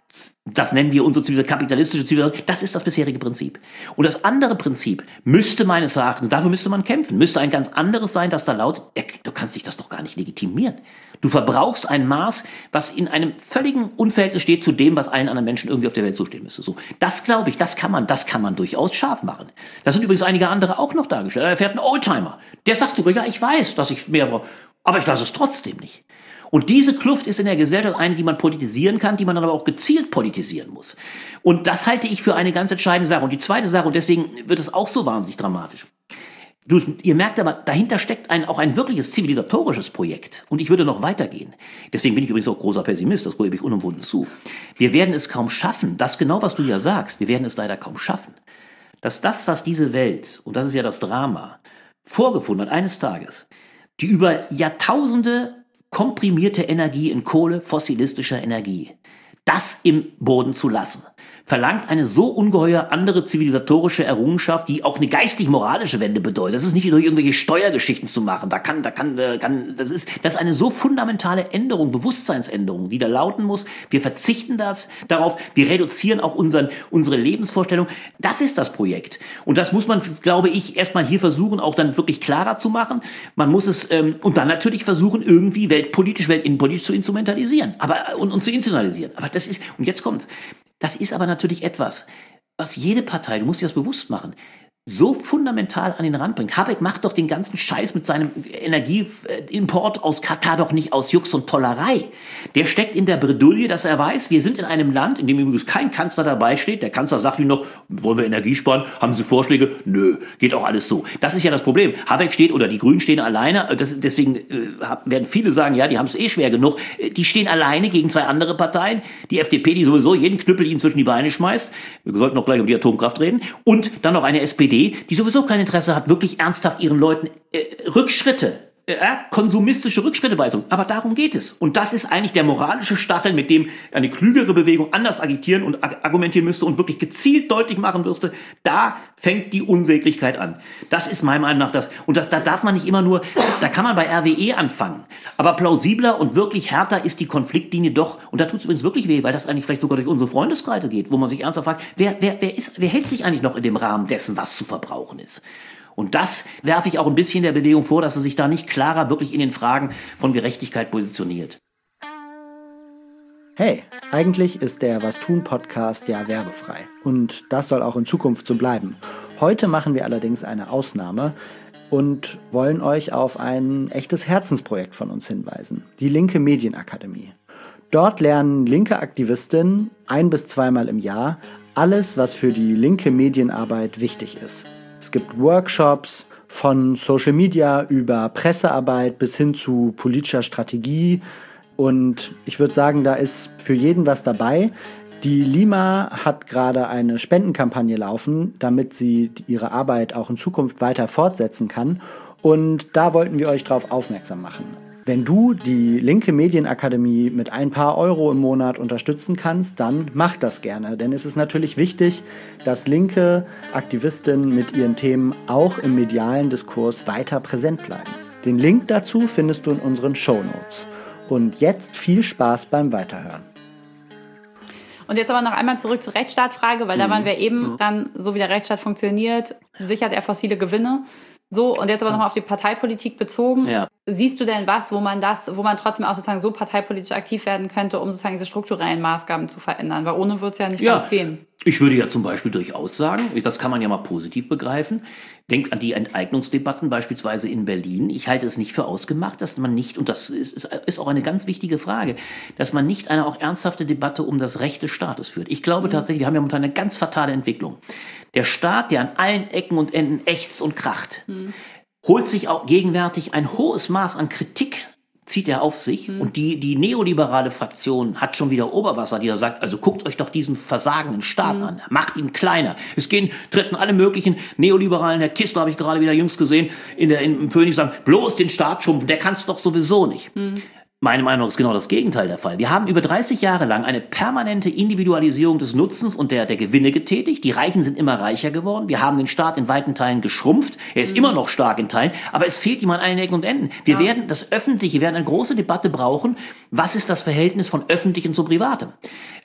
Das nennen wir unsere Zivilisation, kapitalistische Zivilisation. Das ist das bisherige Prinzip. Und das andere Prinzip müsste meines Erachtens, dafür müsste man kämpfen, müsste ein ganz anderes sein, das da lautet, du kannst dich das doch gar nicht legitimieren. Du verbrauchst ein Maß, was in einem völligen Unverhältnis steht zu dem, was allen anderen Menschen irgendwie auf der Welt zustehen müsste. So, das glaube ich, das kann man, das kann man durchaus scharf machen. Das sind übrigens einige andere auch noch dargestellt. Er fährt einen Oldtimer. Der sagt sogar, ja, ich weiß, dass ich mehr brauche, aber ich lasse es trotzdem nicht. Und diese Kluft ist in der Gesellschaft eine, die man politisieren kann, die man dann aber auch gezielt politisieren muss. Und das halte ich für eine ganz entscheidende Sache. Und die zweite Sache, und deswegen wird es auch so wahnsinnig dramatisch. Du, ihr merkt aber, dahinter steckt ein, auch ein wirkliches zivilisatorisches Projekt. Und ich würde noch weitergehen. Deswegen bin ich übrigens auch großer Pessimist, das gebe ich unumwunden zu. Wir werden es kaum schaffen, das genau, was du ja sagst, wir werden es leider kaum schaffen, dass das, was diese Welt, und das ist ja das Drama, vorgefunden hat eines Tages, die über Jahrtausende komprimierte Energie in Kohle, fossilistischer Energie, das im Boden zu lassen, verlangt eine so ungeheuer andere zivilisatorische Errungenschaft, die auch eine geistig-moralische Wende bedeutet. Das ist nicht durch irgendwelche Steuergeschichten zu machen. Da kann, da kann, kann, das ist, das ist eine so fundamentale Änderung, Bewusstseinsänderung, die da lauten muss. Wir verzichten das darauf. Wir reduzieren auch unseren, unsere Lebensvorstellung. Das ist das Projekt. Und das muss man, glaube ich, erstmal hier versuchen, auch dann wirklich klarer zu machen. Man muss es, ähm, und dann natürlich versuchen, irgendwie weltpolitisch, weltinnenpolitisch zu instrumentalisieren. Aber, und, und zu institutionalisieren. Aber das ist, und jetzt kommt's. Das ist aber natürlich etwas, was jede Partei, du musst dir das bewusst machen, so fundamental an den Rand bringt. Habeck macht doch den ganzen Scheiß mit seinem Energieimport aus Katar doch nicht aus Jux und Tollerei. Der steckt in der Bredouille, dass er weiß, wir sind in einem Land, in dem übrigens kein Kanzler dabei steht. Der Kanzler sagt ihm noch, wollen wir Energie sparen? Haben Sie Vorschläge? Nö, geht auch alles so. Das ist ja das Problem. Habeck steht oder die Grünen stehen alleine. Das, deswegen äh, werden viele sagen, ja, die haben es eh schwer genug. Die stehen alleine gegen zwei andere Parteien. Die F D P, die sowieso jeden Knüppel ihnen zwischen die Beine schmeißt. Wir sollten noch gleich über die Atomkraft reden. Und dann noch eine S P D, die sowieso kein Interesse hat, wirklich ernsthaft ihren Leuten äh, Rückschritte, äh, konsumistische Rückschritte beizubringen. Aber darum geht es. Und das ist eigentlich der moralische Stachel, mit dem eine klügere Bewegung anders agitieren und argumentieren müsste und wirklich gezielt deutlich machen müsste, da fängt die Unsäglichkeit an. Das ist meiner Meinung nach das. Und das, da darf man nicht immer nur, da kann man bei R W E anfangen. Aber plausibler und wirklich härter ist die Konfliktlinie doch. Und da tut es übrigens wirklich weh, weil das eigentlich vielleicht sogar durch unsere Freundeskreise geht, wo man sich ernsthaft fragt, wer, wer, wer, ist, wer hält sich eigentlich noch in dem Rahmen dessen, was zu verbrauchen ist? Und das werfe ich auch ein bisschen der Bewegung vor, dass sie sich da nicht klarer wirklich in den Fragen von Gerechtigkeit positioniert. Hey, eigentlich ist der Was tun Podcast ja werbefrei. Und das soll auch in Zukunft so bleiben. Heute machen wir allerdings eine Ausnahme und wollen euch auf ein echtes Herzensprojekt von uns hinweisen. Die Linke Medienakademie. Dort lernen linke Aktivistinnen ein- bis zweimal im Jahr alles, was für die linke Medienarbeit wichtig ist. Es gibt Workshops von Social Media über Pressearbeit bis hin zu politischer Strategie. Und ich würde sagen, da ist für jeden was dabei. Die Lima hat gerade eine Spendenkampagne laufen, damit sie ihre Arbeit auch in Zukunft weiter fortsetzen kann. Und da wollten wir euch drauf aufmerksam machen. Wenn du die Linke Medienakademie mit ein paar Euro im Monat unterstützen kannst, dann mach das gerne. Denn es ist natürlich wichtig, dass linke Aktivistinnen mit ihren Themen auch im medialen Diskurs weiter präsent bleiben. Den Link dazu findest du in unseren Shownotes. Und jetzt viel Spaß beim Weiterhören. Und jetzt aber noch einmal zurück zur Rechtsstaatfrage, weil da waren wir eben dann, so wie der Rechtsstaat funktioniert, sichert er fossile Gewinne. So, und jetzt aber nochmal auf die Parteipolitik bezogen. Ja. Siehst du denn was, wo man das, wo man trotzdem auch sozusagen so parteipolitisch aktiv werden könnte, um sozusagen diese strukturellen Maßgaben zu verändern? Weil ohne wird es ja nicht ja. ganz gehen. Ich würde ja zum Beispiel durchaus sagen, das kann man ja mal positiv begreifen. Denkt an die Enteignungsdebatten beispielsweise in Berlin. Ich halte es nicht für ausgemacht, dass man nicht, und das ist, ist auch eine ganz wichtige Frage, dass man nicht eine auch ernsthafte Debatte um das Recht des Staates führt. Ich glaube mhm. tatsächlich, wir haben ja momentan eine ganz fatale Entwicklung. Der Staat, der an allen Ecken und Enden ächzt und kracht, mhm. holt sich auch gegenwärtig ein hohes Maß an Kritik, zieht er auf sich. Mhm. Und die, die neoliberale Fraktion hat schon wieder Oberwasser, die da sagt, also guckt euch doch diesen versagenden Staat mhm. an, macht ihn kleiner. Es gehen, treten alle möglichen Neoliberalen, Herr Kistler habe ich gerade wieder jüngst gesehen, in der, in, im Phoenix-Land, bloß den Staat schrumpfen, der kann es doch sowieso nicht. Mhm. Meine Meinung ist genau das Gegenteil der Fall. Wir haben über dreißig Jahre lang eine permanente Individualisierung des Nutzens und der, der Gewinne getätigt. Die Reichen sind immer reicher geworden. Wir haben den Staat in weiten Teilen geschrumpft. Er ist mhm. immer noch stark in Teilen, aber es fehlt ihm an allen Ecken und Enden. Wir ja. werden das Öffentliche, wir werden eine große Debatte brauchen. Was ist das Verhältnis von Öffentlichem zu Privatem?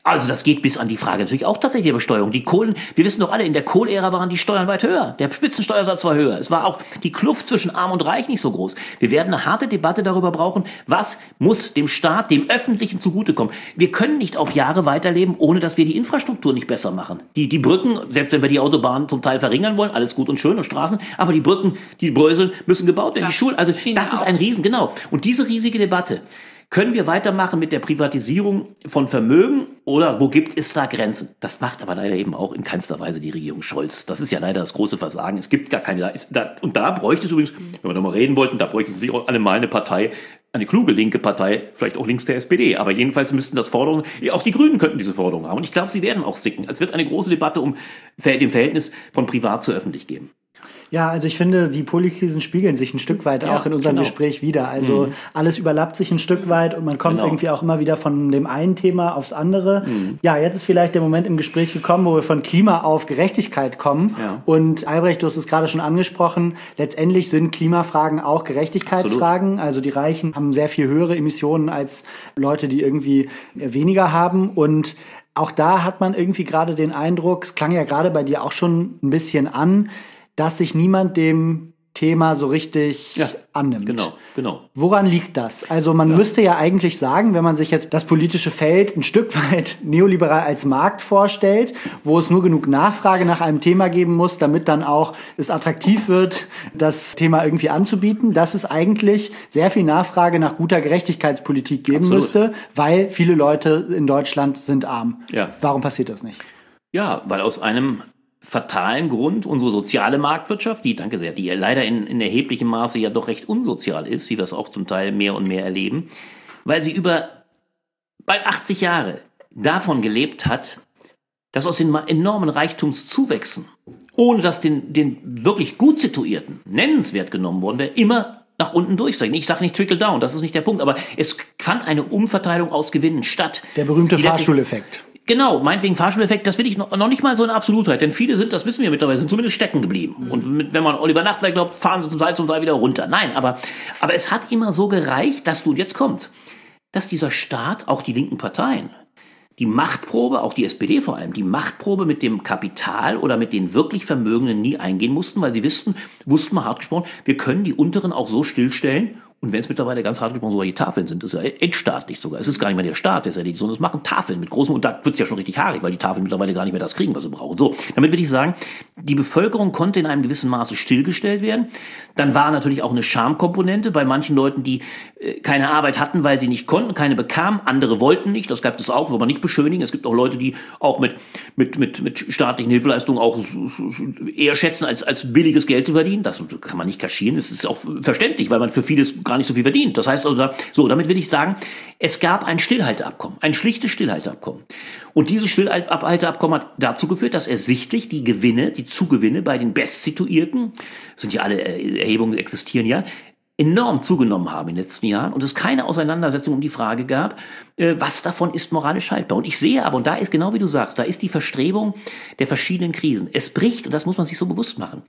Also das geht bis an die Frage natürlich auch tatsächlich der Besteuerung. Die Kohlen, wir wissen doch alle, in der Kohleära waren die Steuern weit höher. Der Spitzensteuersatz war höher. Es war auch die Kluft zwischen Arm und Reich nicht so groß. Wir werden eine harte Debatte darüber brauchen, was muss dem Staat, dem Öffentlichen zugutekommen. Wir können nicht auf Jahre weiterleben, ohne dass wir die Infrastruktur nicht besser machen. Die, die Brücken, selbst wenn wir die Autobahnen zum Teil verringern wollen, alles gut und schön und Straßen, aber die Brücken, die Bröseln müssen gebaut werden. Ja, die Schulen, also das ist ein Riesen, genau. Und diese riesige Debatte, können wir weitermachen mit der Privatisierung von Vermögen oder wo gibt es da Grenzen? Das macht aber leider eben auch in keinster Weise die Regierung Scholz. Das ist ja leider das große Versagen. Es gibt gar keine, da ist, da, und da bräuchte es übrigens, wenn wir da mal reden wollten, da bräuchte es natürlich auch allemal eine Partei, eine kluge linke Partei, vielleicht auch links der S P D. Aber jedenfalls müssten das Forderungen, auch die Grünen könnten diese Forderungen haben. Und ich glaube, sie werden auch sicken. Es wird eine große Debatte um dem Verhältnis von privat zu öffentlich geben. Ja, also ich finde, die Polykrisen spiegeln sich ein Stück weit ja, auch in unserem genau. Gespräch wieder. Also mhm. alles überlappt sich ein Stück weit und man kommt genau. irgendwie auch immer wieder von dem einen Thema aufs andere. Mhm. Ja, jetzt ist vielleicht der Moment im Gespräch gekommen, wo wir von Klima auf Gerechtigkeit kommen. Ja. Und Albrecht, du hast es gerade schon angesprochen, letztendlich sind Klimafragen auch Gerechtigkeitsfragen. Absolut. Also die Reichen haben sehr viel höhere Emissionen als Leute, die irgendwie weniger haben. Und auch da hat man irgendwie gerade den Eindruck, es klang ja gerade bei dir auch schon ein bisschen an, dass sich niemand dem Thema so richtig ja, annimmt. Genau, genau. Woran liegt das? Also man ja. müsste ja eigentlich sagen, wenn man sich jetzt das politische Feld ein Stück weit neoliberal als Markt vorstellt, wo es nur genug Nachfrage nach einem Thema geben muss, damit dann auch es attraktiv wird, das Thema irgendwie anzubieten, dass es eigentlich sehr viel Nachfrage nach guter Gerechtigkeitspolitik geben Absolut. müsste, weil viele Leute in Deutschland sind arm. Ja. Warum passiert das nicht? Ja, weil aus einem fatalen Grund unsere soziale Marktwirtschaft, die, danke sehr, die leider in, in erheblichem Maße ja doch recht unsozial ist, wie wir es auch zum Teil mehr und mehr erleben, weil sie über bald achtzig Jahre davon gelebt hat, dass aus den enormen Reichtumszuwächsen, ohne dass den, den wirklich gut situierten nennenswert genommen worden wäre, immer nach unten durchsteigen. Ich sage nicht Trickle Down, das ist nicht der Punkt, aber es fand eine Umverteilung aus Gewinnen statt. Der berühmte Fahrschuleffekt. Genau, meinetwegen Fahrschuleffekt, das will ich noch, noch nicht mal so eine Absolutheit, denn viele sind, das wissen wir mittlerweile, sind zumindest stecken geblieben. Mhm. Und mit, wenn man Oliver Nachtwey glaubt, fahren sie zum Teil zum Teil wieder runter. Nein, aber, aber es hat immer so gereicht, dass du, jetzt kommst, dass dieser Staat, auch die linken Parteien, die Machtprobe, auch die S P D vor allem, die Machtprobe mit dem Kapital oder mit den wirklich Vermögenden nie eingehen mussten, weil sie wussten, wussten mal hart gesprochen, wir können die Unteren auch so stillstellen. Und wenn es mittlerweile ganz hart gesprochen sogar die Tafeln sind, ist ja entstaatlich sogar. Es ist gar nicht mehr der Staat, der es erledigt, sondern es machen Tafeln mit großen, und da wird es ja schon richtig haarig, weil die Tafeln mittlerweile gar nicht mehr das kriegen, was sie brauchen. So, damit will ich sagen, die Bevölkerung konnte in einem gewissen Maße stillgestellt werden. Dann war natürlich auch eine Schamkomponente bei manchen Leuten, die äh, keine Arbeit hatten, weil sie nicht konnten, keine bekamen, andere wollten nicht, das gab es auch, will man nicht beschönigen. Es gibt auch Leute, die auch mit, mit, mit, mit staatlichen Hilfeleistungen auch eher schätzen, als, als billiges Geld zu verdienen. Das kann man nicht kaschieren, das ist auch verständlich, weil man für vieles gar nicht so viel verdient. Das heißt also, so, damit will ich sagen, es gab ein Stillhalteabkommen, ein schlichtes Stillhalteabkommen. Und dieses Stillhalteabkommen hat dazu geführt, dass ersichtlich die Gewinne, die Zugewinne bei den Bestsituierten, sind ja alle Erhebungen existieren ja, enorm zugenommen haben in den letzten Jahren und es keine Auseinandersetzung um die Frage gab, was davon ist moralisch haltbar. Und ich sehe aber, und da ist genau wie du sagst, da ist die Verstrebung der verschiedenen Krisen. Es bricht, und das muss man sich so bewusst machen,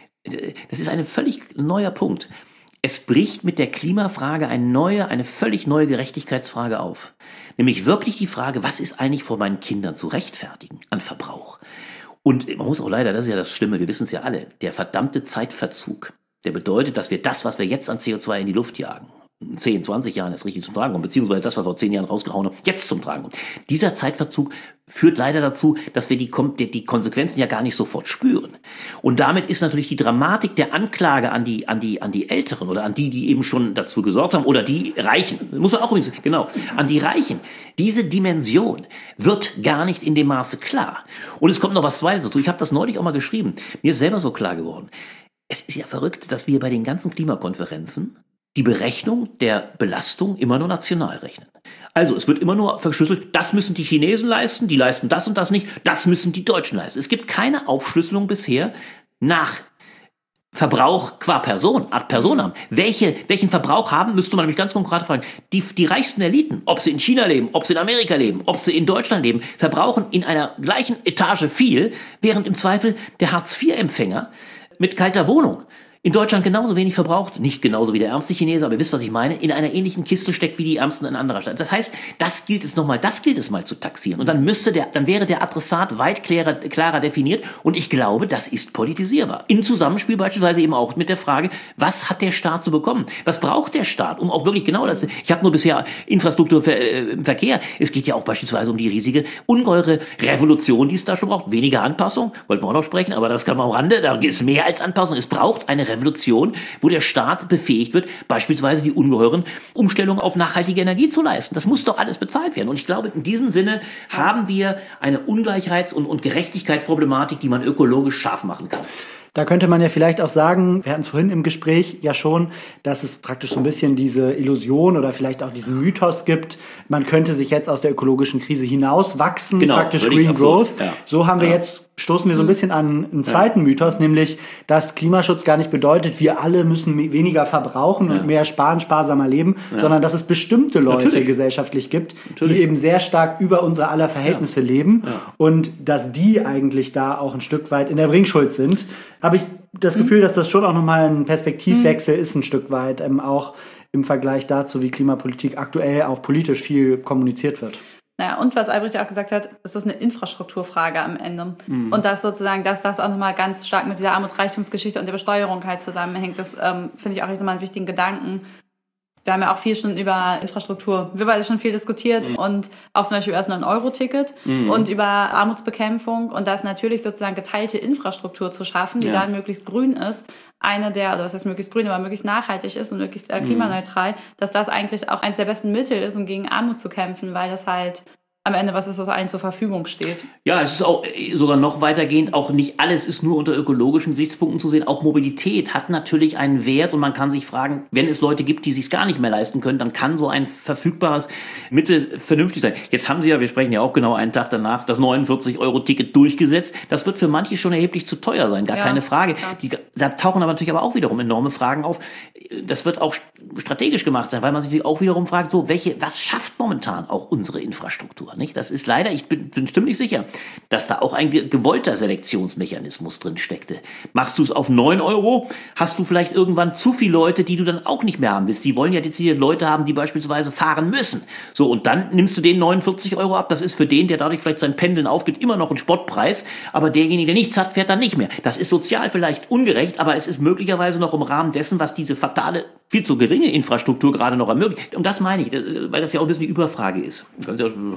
das ist ein völlig neuer Punkt. Es bricht mit der Klimafrage eine neue, eine völlig neue Gerechtigkeitsfrage auf. Nämlich wirklich die Frage, was ist eigentlich vor meinen Kindern zu rechtfertigen an Verbrauch? Und man muss auch leider, das ist ja das Schlimme, wir wissen es ja alle, der verdammte Zeitverzug, der bedeutet, dass wir das, was wir jetzt an C O zwei in die Luft jagen, in zehn, zwanzig Jahren erst richtig zum Tragen kommt, beziehungsweise das, was wir vor zehn Jahren rausgehauen haben, jetzt zum Tragen kommt. Dieser Zeitverzug führt leider dazu, dass wir die, die Konsequenzen ja gar nicht sofort spüren. Und damit ist natürlich die Dramatik der Anklage an die, an die, an die Älteren oder an die, die eben schon dazu gesorgt haben, oder die Reichen, muss man auch übrigens, genau, an die Reichen. Diese Dimension wird gar nicht in dem Maße klar. Und es kommt noch was Zweites dazu. Ich habe das neulich auch mal geschrieben. Mir ist selber so klar geworden. Es ist ja verrückt, dass wir bei den ganzen Klimakonferenzen die Berechnung der Belastung immer nur national rechnen. Also es wird immer nur verschlüsselt, das müssen die Chinesen leisten, die leisten das und das nicht, das müssen die Deutschen leisten. Es gibt keine Aufschlüsselung bisher nach Verbrauch qua Person, Art Personam. Welche, welchen Verbrauch haben, müsste man nämlich ganz konkret fragen. Die, die reichsten Eliten, ob sie in China leben, ob sie in Amerika leben, ob sie in Deutschland leben, verbrauchen in einer gleichen Etage viel, während im Zweifel der Hartz vier Empfänger mit kalter Wohnung in Deutschland genauso wenig verbraucht, nicht genauso wie der ärmste Chinese, aber ihr wisst, was ich meine, in einer ähnlichen Kiste steckt wie die Ärmsten in anderer Stadt. Das heißt, das gilt es nochmal, das gilt es mal zu taxieren. Und dann müsste der, dann wäre der Adressat weit klarer, klarer definiert. Und ich glaube, das ist politisierbar. In Zusammenspiel beispielsweise eben auch mit der Frage, was hat der Staat zu bekommen? Was braucht der Staat, um auch wirklich genau das, ich habe nur bisher Infrastruktur für, äh, im Verkehr. Es geht ja auch beispielsweise um die riesige, ungeheure Revolution, die es da schon braucht. Weniger Anpassung, wollten wir auch noch sprechen, aber das kann man am Rande, da ist mehr als Anpassung. Es braucht eine Revolution, wo der Staat befähigt wird, beispielsweise die ungeheuren Umstellungen auf nachhaltige Energie zu leisten. Das muss doch alles bezahlt werden. Und ich glaube, in diesem Sinne haben wir eine Ungleichheits- und, und Gerechtigkeitsproblematik, die man ökologisch scharf machen kann. Da könnte man ja vielleicht auch sagen, wir hatten es vorhin im Gespräch ja schon, dass es praktisch so ein bisschen diese Illusion oder vielleicht auch diesen Mythos gibt, man könnte sich jetzt aus der ökologischen Krise hinauswachsen, genau, praktisch Green Growth. Ja. So haben wir ja. jetzt, stoßen wir so ein bisschen an einen zweiten ja. Mythos, nämlich, dass Klimaschutz gar nicht bedeutet, wir alle müssen weniger verbrauchen ja. und mehr sparen, sparsamer leben, ja. sondern dass es bestimmte Leute Natürlich. gesellschaftlich gibt, Natürlich. die eben sehr stark über unsere aller Verhältnisse ja. leben ja. und dass die eigentlich da auch ein Stück weit in der Bringschuld sind. Habe ich das Gefühl, dass das schon auch nochmal ein Perspektivwechsel mhm. ist, ein Stück weit, ähm, auch im Vergleich dazu, wie Klimapolitik aktuell auch politisch viel kommuniziert wird. Naja, und was Albrecht auch gesagt hat, ist das eine Infrastrukturfrage am Ende. Mhm. Und das sozusagen, dass das auch nochmal ganz stark mit dieser Armutsreichtumsgeschichte und der Besteuerung halt zusammenhängt, das ähm, finde ich auch echt nochmal einen wichtigen Gedanken. Wir haben ja auch viel schon über Infrastruktur, wir beide schon viel diskutiert mhm. und auch zum Beispiel über das neun Euro Ticket mhm. und über Armutsbekämpfung und das natürlich sozusagen geteilte Infrastruktur zu schaffen, die ja. dann möglichst grün ist, eine der, oder was heißt möglichst grün, aber möglichst nachhaltig ist und möglichst äh, klimaneutral, mhm. dass das eigentlich auch eines der besten Mittel ist, um gegen Armut zu kämpfen, weil das halt am Ende was ist, was allen zur Verfügung steht. Ja, es ist auch sogar noch weitergehend, auch nicht alles ist nur unter ökologischen Gesichtspunkten zu sehen. Auch Mobilität hat natürlich einen Wert und man kann sich fragen, wenn es Leute gibt, die sich gar nicht mehr leisten können, dann kann so ein verfügbares Mittel vernünftig sein. Jetzt haben sie ja, wir sprechen ja auch genau einen Tag danach, das neunundvierzig Euro Ticket durchgesetzt. Das wird für manche schon erheblich zu teuer sein, gar ja, keine Frage. Die, da tauchen aber natürlich aber auch wiederum enorme Fragen auf. Das wird auch strategisch gemacht sein, weil man sich natürlich auch wiederum fragt, so welche, was schafft momentan auch unsere Infrastruktur? Nicht? Das ist leider, ich bin, bin ziemlich sicher, dass da auch ein ge- gewollter Selektionsmechanismus drin steckte. Machst du es auf neun Euro, hast du vielleicht irgendwann zu viele Leute, die du dann auch nicht mehr haben willst. Die wollen ja dezidiert Leute haben, die beispielsweise fahren müssen. So, und dann nimmst du den neunundvierzig Euro ab. Das ist für den, der dadurch vielleicht sein Pendeln aufgibt, immer noch ein Spottpreis. Aber derjenige, der nichts hat, fährt dann nicht mehr. Das ist sozial vielleicht ungerecht, aber es ist möglicherweise noch im Rahmen dessen, was diese fatale, viel zu geringe Infrastruktur gerade noch ermöglicht. Und das meine ich, weil das ja auch ein bisschen die Überfrage ist. Wir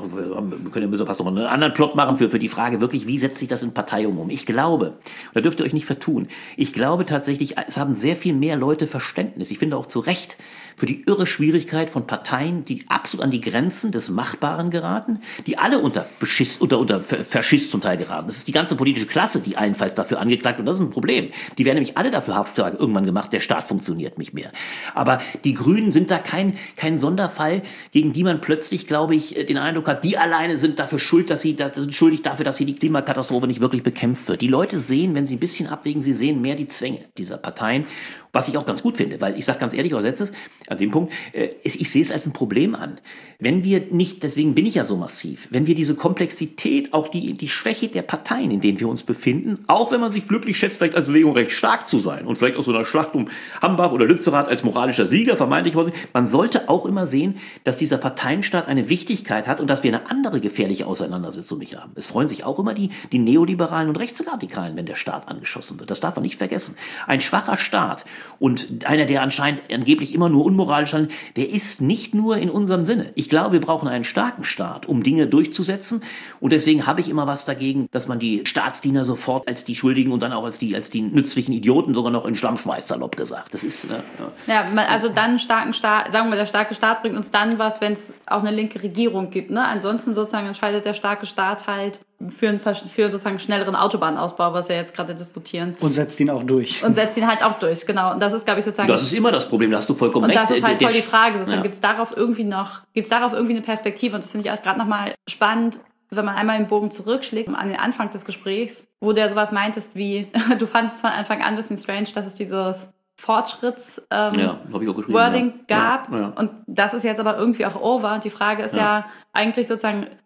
können ja fast noch einen anderen Plot machen für, für die Frage wirklich, wie setzt sich das in Partei um? Ich glaube, da dürft ihr euch nicht vertun, ich glaube tatsächlich, es haben sehr viel mehr Leute Verständnis, ich finde auch zu Recht, für die irre Schwierigkeit von Parteien, die absolut an die Grenzen des Machbaren geraten, die alle unter Beschiss, unter, unter Faschist zum Teil geraten. Das ist die ganze politische Klasse, die allenfalls dafür angeklagt, und das ist ein Problem. Die werden nämlich alle dafür haftbar irgendwann gemacht, der Staat funktioniert nicht mehr. Aber die Grünen sind da kein, kein Sonderfall, gegen die man plötzlich, glaube ich, den Eindruck hat, die alleine sind dafür schuld, dass sie, das sind schuldig dafür, dass hier die Klimakatastrophe nicht wirklich bekämpft wird. Die Leute sehen, wenn sie ein bisschen abwägen, sie sehen mehr die Zwänge dieser Parteien, was ich auch ganz gut finde, weil ich sage ganz ehrlich, als letztes, an dem Punkt, äh, ich sehe es als ein Problem an. Wenn wir nicht, deswegen bin ich ja so massiv, wenn wir diese Komplexität, auch die, die Schwäche der Parteien, in denen wir uns befinden, auch wenn man sich glücklich schätzt, vielleicht als Bewegung recht stark zu sein und vielleicht aus so einer Schlacht um Hambach oder Lützerath als moralischer Sieger, vermeintlich, man sollte auch immer sehen, dass dieser Parteienstaat eine Wichtigkeit hat und dass wir eine andere gefährliche Auseinandersetzung nicht haben. Es freuen sich auch immer die, die Neoliberalen und Rechtsradikalen, wenn der Staat angeschossen wird. Das darf man nicht vergessen. Ein schwacher Staat und einer, der anscheinend angeblich immer nur unmoralisch handelt, der ist nicht nur in unserem Sinne. Ich glaube, wir brauchen einen starken Staat, um Dinge durchzusetzen. Und deswegen habe ich immer was dagegen, dass man die Staatsdiener sofort als die Schuldigen und dann auch als die, als die nützlichen Idioten sogar noch in Schlamm schmeißt, salopp gesagt. Das ist, äh, ja. Ja, also dann einen starken Staat, sagen wir, der starke Staat bringt uns dann was, wenn es auch eine linke Regierung gibt. Ne? Ansonsten sozusagen entscheidet der starke Staat halt für einen, für sozusagen schnelleren Autobahnausbau, was wir jetzt gerade diskutieren. Und setzt ihn auch durch. Und setzt ihn halt auch durch, genau. Und das ist, glaube ich, sozusagen... Das ist immer das Problem, da hast du vollkommen und recht. Und das ist halt voll die Frage, sozusagen, ja. gibt es darauf irgendwie noch, gibt es darauf irgendwie eine Perspektive? Und das finde ich auch gerade nochmal spannend, wenn man einmal den Bogen zurückschlägt, an den Anfang des Gesprächs, wo du ja sowas meintest wie, du fandest von Anfang an ein bisschen strange, dass es dieses Fortschritts ähm, ja, hab ich auch geschrieben, Wording ja. gab. Ja, ja. Und das ist jetzt aber irgendwie auch over. Und die Frage ist ja, ja eigentlich sozusagen,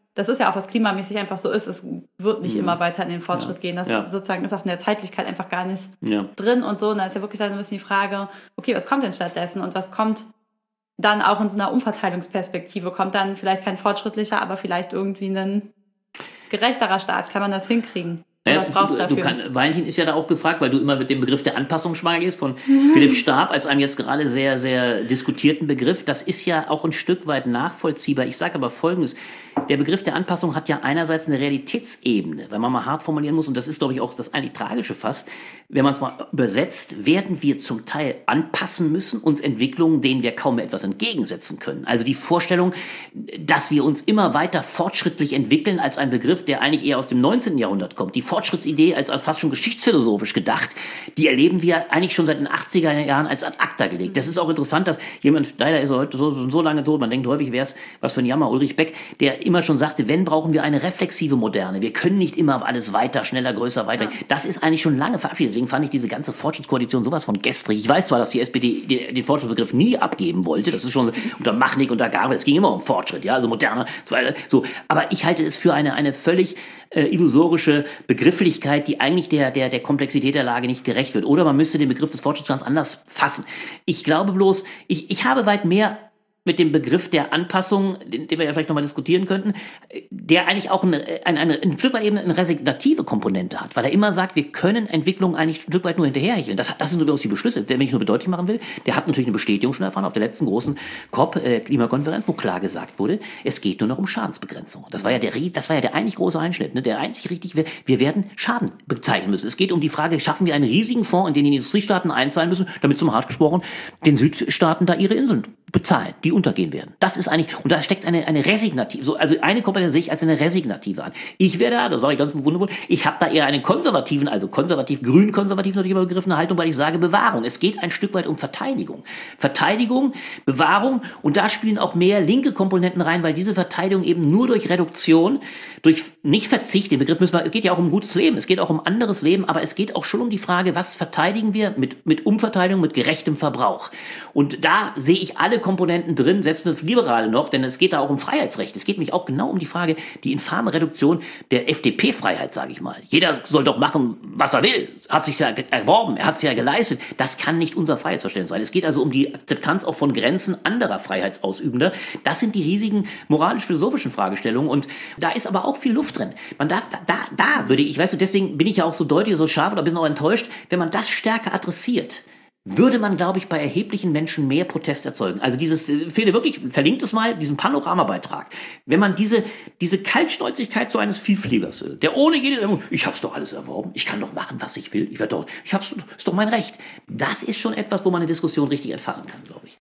das ist ja auch, was klimamäßig einfach so ist, es wird nicht mhm. immer weiter in den Fortschritt ja. gehen. Das ja. sozusagen ist auch in der Zeitlichkeit einfach gar nicht ja. drin und so. Und da ist ja wirklich dann ein bisschen die Frage, okay, was kommt denn stattdessen und was kommt dann auch in so einer Umverteilungsperspektive? Kommt dann vielleicht kein fortschrittlicher, aber vielleicht irgendwie ein gerechterer Staat? Kann man das hinkriegen? Naja, was brauchst du dafür? Du kann, Valentin ist ja da auch gefragt, weil du immer mit dem Begriff der Anpassung schwanger gehst, von mhm. Philipp Starb als einem jetzt gerade sehr, sehr diskutierten Begriff. Das ist ja auch ein Stück weit nachvollziehbar. Ich sage aber Folgendes. Der Begriff der Anpassung hat ja einerseits eine Realitätsebene, wenn man mal hart formulieren muss, und das ist, glaube ich, auch das eigentlich Tragische fast, wenn man es mal übersetzt, werden wir zum Teil anpassen müssen, uns Entwicklungen, denen wir kaum mehr etwas entgegensetzen können. Also die Vorstellung, dass wir uns immer weiter fortschrittlich entwickeln, als ein Begriff, der eigentlich eher aus dem neunzehnten Jahrhundert kommt. Die Fortschrittsidee als, als fast schon geschichtsphilosophisch gedacht, die erleben wir eigentlich schon seit den achtziger Jahren als ad acta gelegt. Das ist auch interessant, dass jemand, leider ist er heute so, so lange tot, man denkt häufig, wäre es was für ein Jammer, Ulrich Beck, der immer schon sagte, wenn, brauchen wir eine reflexive Moderne. Wir können nicht immer alles weiter, schneller, größer, weiter. Ja. Das ist eigentlich schon lange verabschiedet. Deswegen fand ich diese ganze Fortschrittskoalition sowas von gestrig. Ich weiß zwar, dass die S P D den, den Fortschrittsbegriff nie abgeben wollte. Das ist schon unter Machnig, unter Gabe. Es ging immer um Fortschritt, ja, also moderner, so. Aber ich halte es für eine, eine völlig äh, illusorische Begrifflichkeit, die eigentlich der, der, der Komplexität der Lage nicht gerecht wird. Oder man müsste den Begriff des Fortschritts ganz anders fassen. Ich glaube bloß, ich, ich habe weit mehr mit dem Begriff der Anpassung, den, den wir ja vielleicht nochmal diskutieren könnten, der eigentlich auch eine, eine, eine, ein Stück weit eben eine resignative Komponente hat, weil er immer sagt, wir können Entwicklungen eigentlich ein Stück weit nur hinterherhecheln. Das, das sind übrigens die Beschlüsse, wenn ich nur bedeutlich machen will, der hat natürlich eine Bestätigung schon erfahren auf der letzten großen COP-Klimakonferenz, wo klar gesagt wurde, es geht nur noch um Schadensbegrenzung. Das war ja der, das war ja der eigentlich große Einschnitt, ne? Der einzig richtig, wir, wir werden Schaden bezeichnen müssen. Es geht um die Frage, schaffen wir einen riesigen Fonds, in den die Industriestaaten einzahlen müssen, damit zum hart gesprochen den Südstaaten da ihre Inseln bezahlen, die untergehen werden. Das ist eigentlich, und da steckt eine, eine resignative, so, also eine Komponente sehe ich als eine resignative an. Ich werde da, das sage ich ganz wundervoll, ich habe da eher einen konservativen, also konservativ, grün-konservativ natürlich immer begriffene Haltung, weil ich sage Bewahrung. Es geht ein Stück weit um Verteidigung. Verteidigung, Bewahrung, und da spielen auch mehr linke Komponenten rein, weil diese Verteidigung eben nur durch Reduktion, durch nicht Verzicht, den Begriff müssen wir, es geht ja auch um gutes Leben, es geht auch um anderes Leben, aber es geht auch schon um die Frage, was verteidigen wir mit, mit Umverteilung, mit gerechtem Verbrauch. Und da sehe ich alle Komponenten drin, selbst eine Liberale noch, denn es geht da auch um Freiheitsrechte. Es geht mich auch genau um die Frage, die infame Reduktion der F D P-Freiheit, sage ich mal. Jeder soll doch machen, was er will. Hat sich ja erworben, er hat es ja geleistet. Das kann nicht unser Freiheitsverständnis sein. Es geht also um die Akzeptanz auch von Grenzen anderer Freiheitsausübender. Das sind die riesigen moralisch-philosophischen Fragestellungen, und da ist aber auch viel Luft drin. Man darf, da, da, da würde ich, weißt du, deswegen bin ich ja auch so deutlich, so scharf oder ein bisschen auch enttäuscht, wenn man das stärker adressiert, würde man, glaube ich, bei erheblichen Menschen mehr Protest erzeugen. Also dieses, Fede, wirklich, verlinkt es mal, diesen Panoramabeitrag. Wenn man diese, diese Kaltschnäuzigkeit so eines Vielfliegers, der ohne jede, ich hab's doch alles erworben, ich kann doch machen, was ich will, ich werde doch, ich hab's, ist doch mein Recht. Das ist schon etwas, wo man eine Diskussion richtig entfachen kann, glaube ich.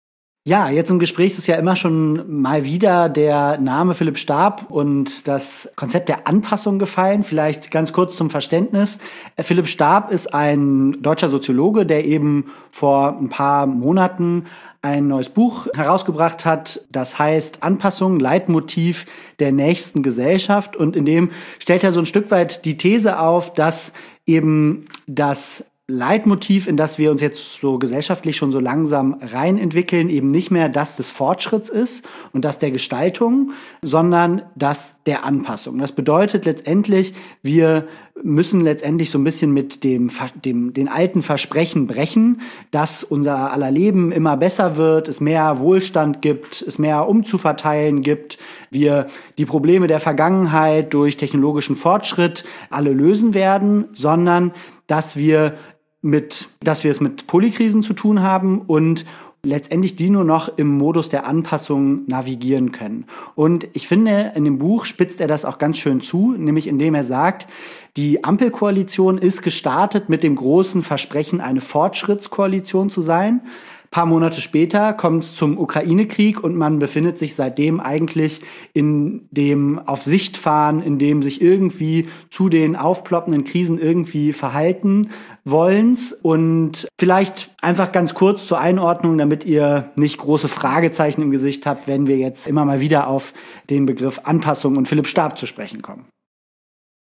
Ja, jetzt im Gespräch ist ja immer schon mal wieder der Name Philipp Starb und das Konzept der Anpassung gefallen. Vielleicht ganz kurz zum Verständnis. Philipp Starb ist ein deutscher Soziologe, der eben vor ein paar Monaten ein neues Buch herausgebracht hat, das heißt Anpassung, Leitmotiv der nächsten Gesellschaft. Und in dem stellt er so ein Stück weit die These auf, dass eben das Leitmotiv, in das wir uns jetzt so gesellschaftlich schon so langsam reinentwickeln, eben nicht mehr das des Fortschritts ist und das der Gestaltung, sondern das der Anpassung. Das bedeutet letztendlich, wir müssen letztendlich so ein bisschen mit dem, dem den alten Versprechen brechen, dass unser aller Leben immer besser wird, es mehr Wohlstand gibt, es mehr umzuverteilen gibt, wir die Probleme der Vergangenheit durch technologischen Fortschritt alle lösen werden, sondern dass wir mit, dass wir es mit Polykrisen zu tun haben und letztendlich die nur noch im Modus der Anpassung navigieren können. Und ich finde, in dem Buch spitzt er das auch ganz schön zu, nämlich indem er sagt, die Ampelkoalition ist gestartet mit dem großen Versprechen, eine Fortschrittskoalition zu sein. Ein paar Monate später kommt es zum Ukraine-Krieg und man befindet sich seitdem eigentlich in dem auf Sicht fahren, in dem sich irgendwie zu den aufploppenden Krisen irgendwie verhalten wollens. Und vielleicht einfach ganz kurz zur Einordnung, damit ihr nicht große Fragezeichen im Gesicht habt, wenn wir jetzt immer mal wieder auf den Begriff Anpassung und Philipp Starb zu sprechen kommen.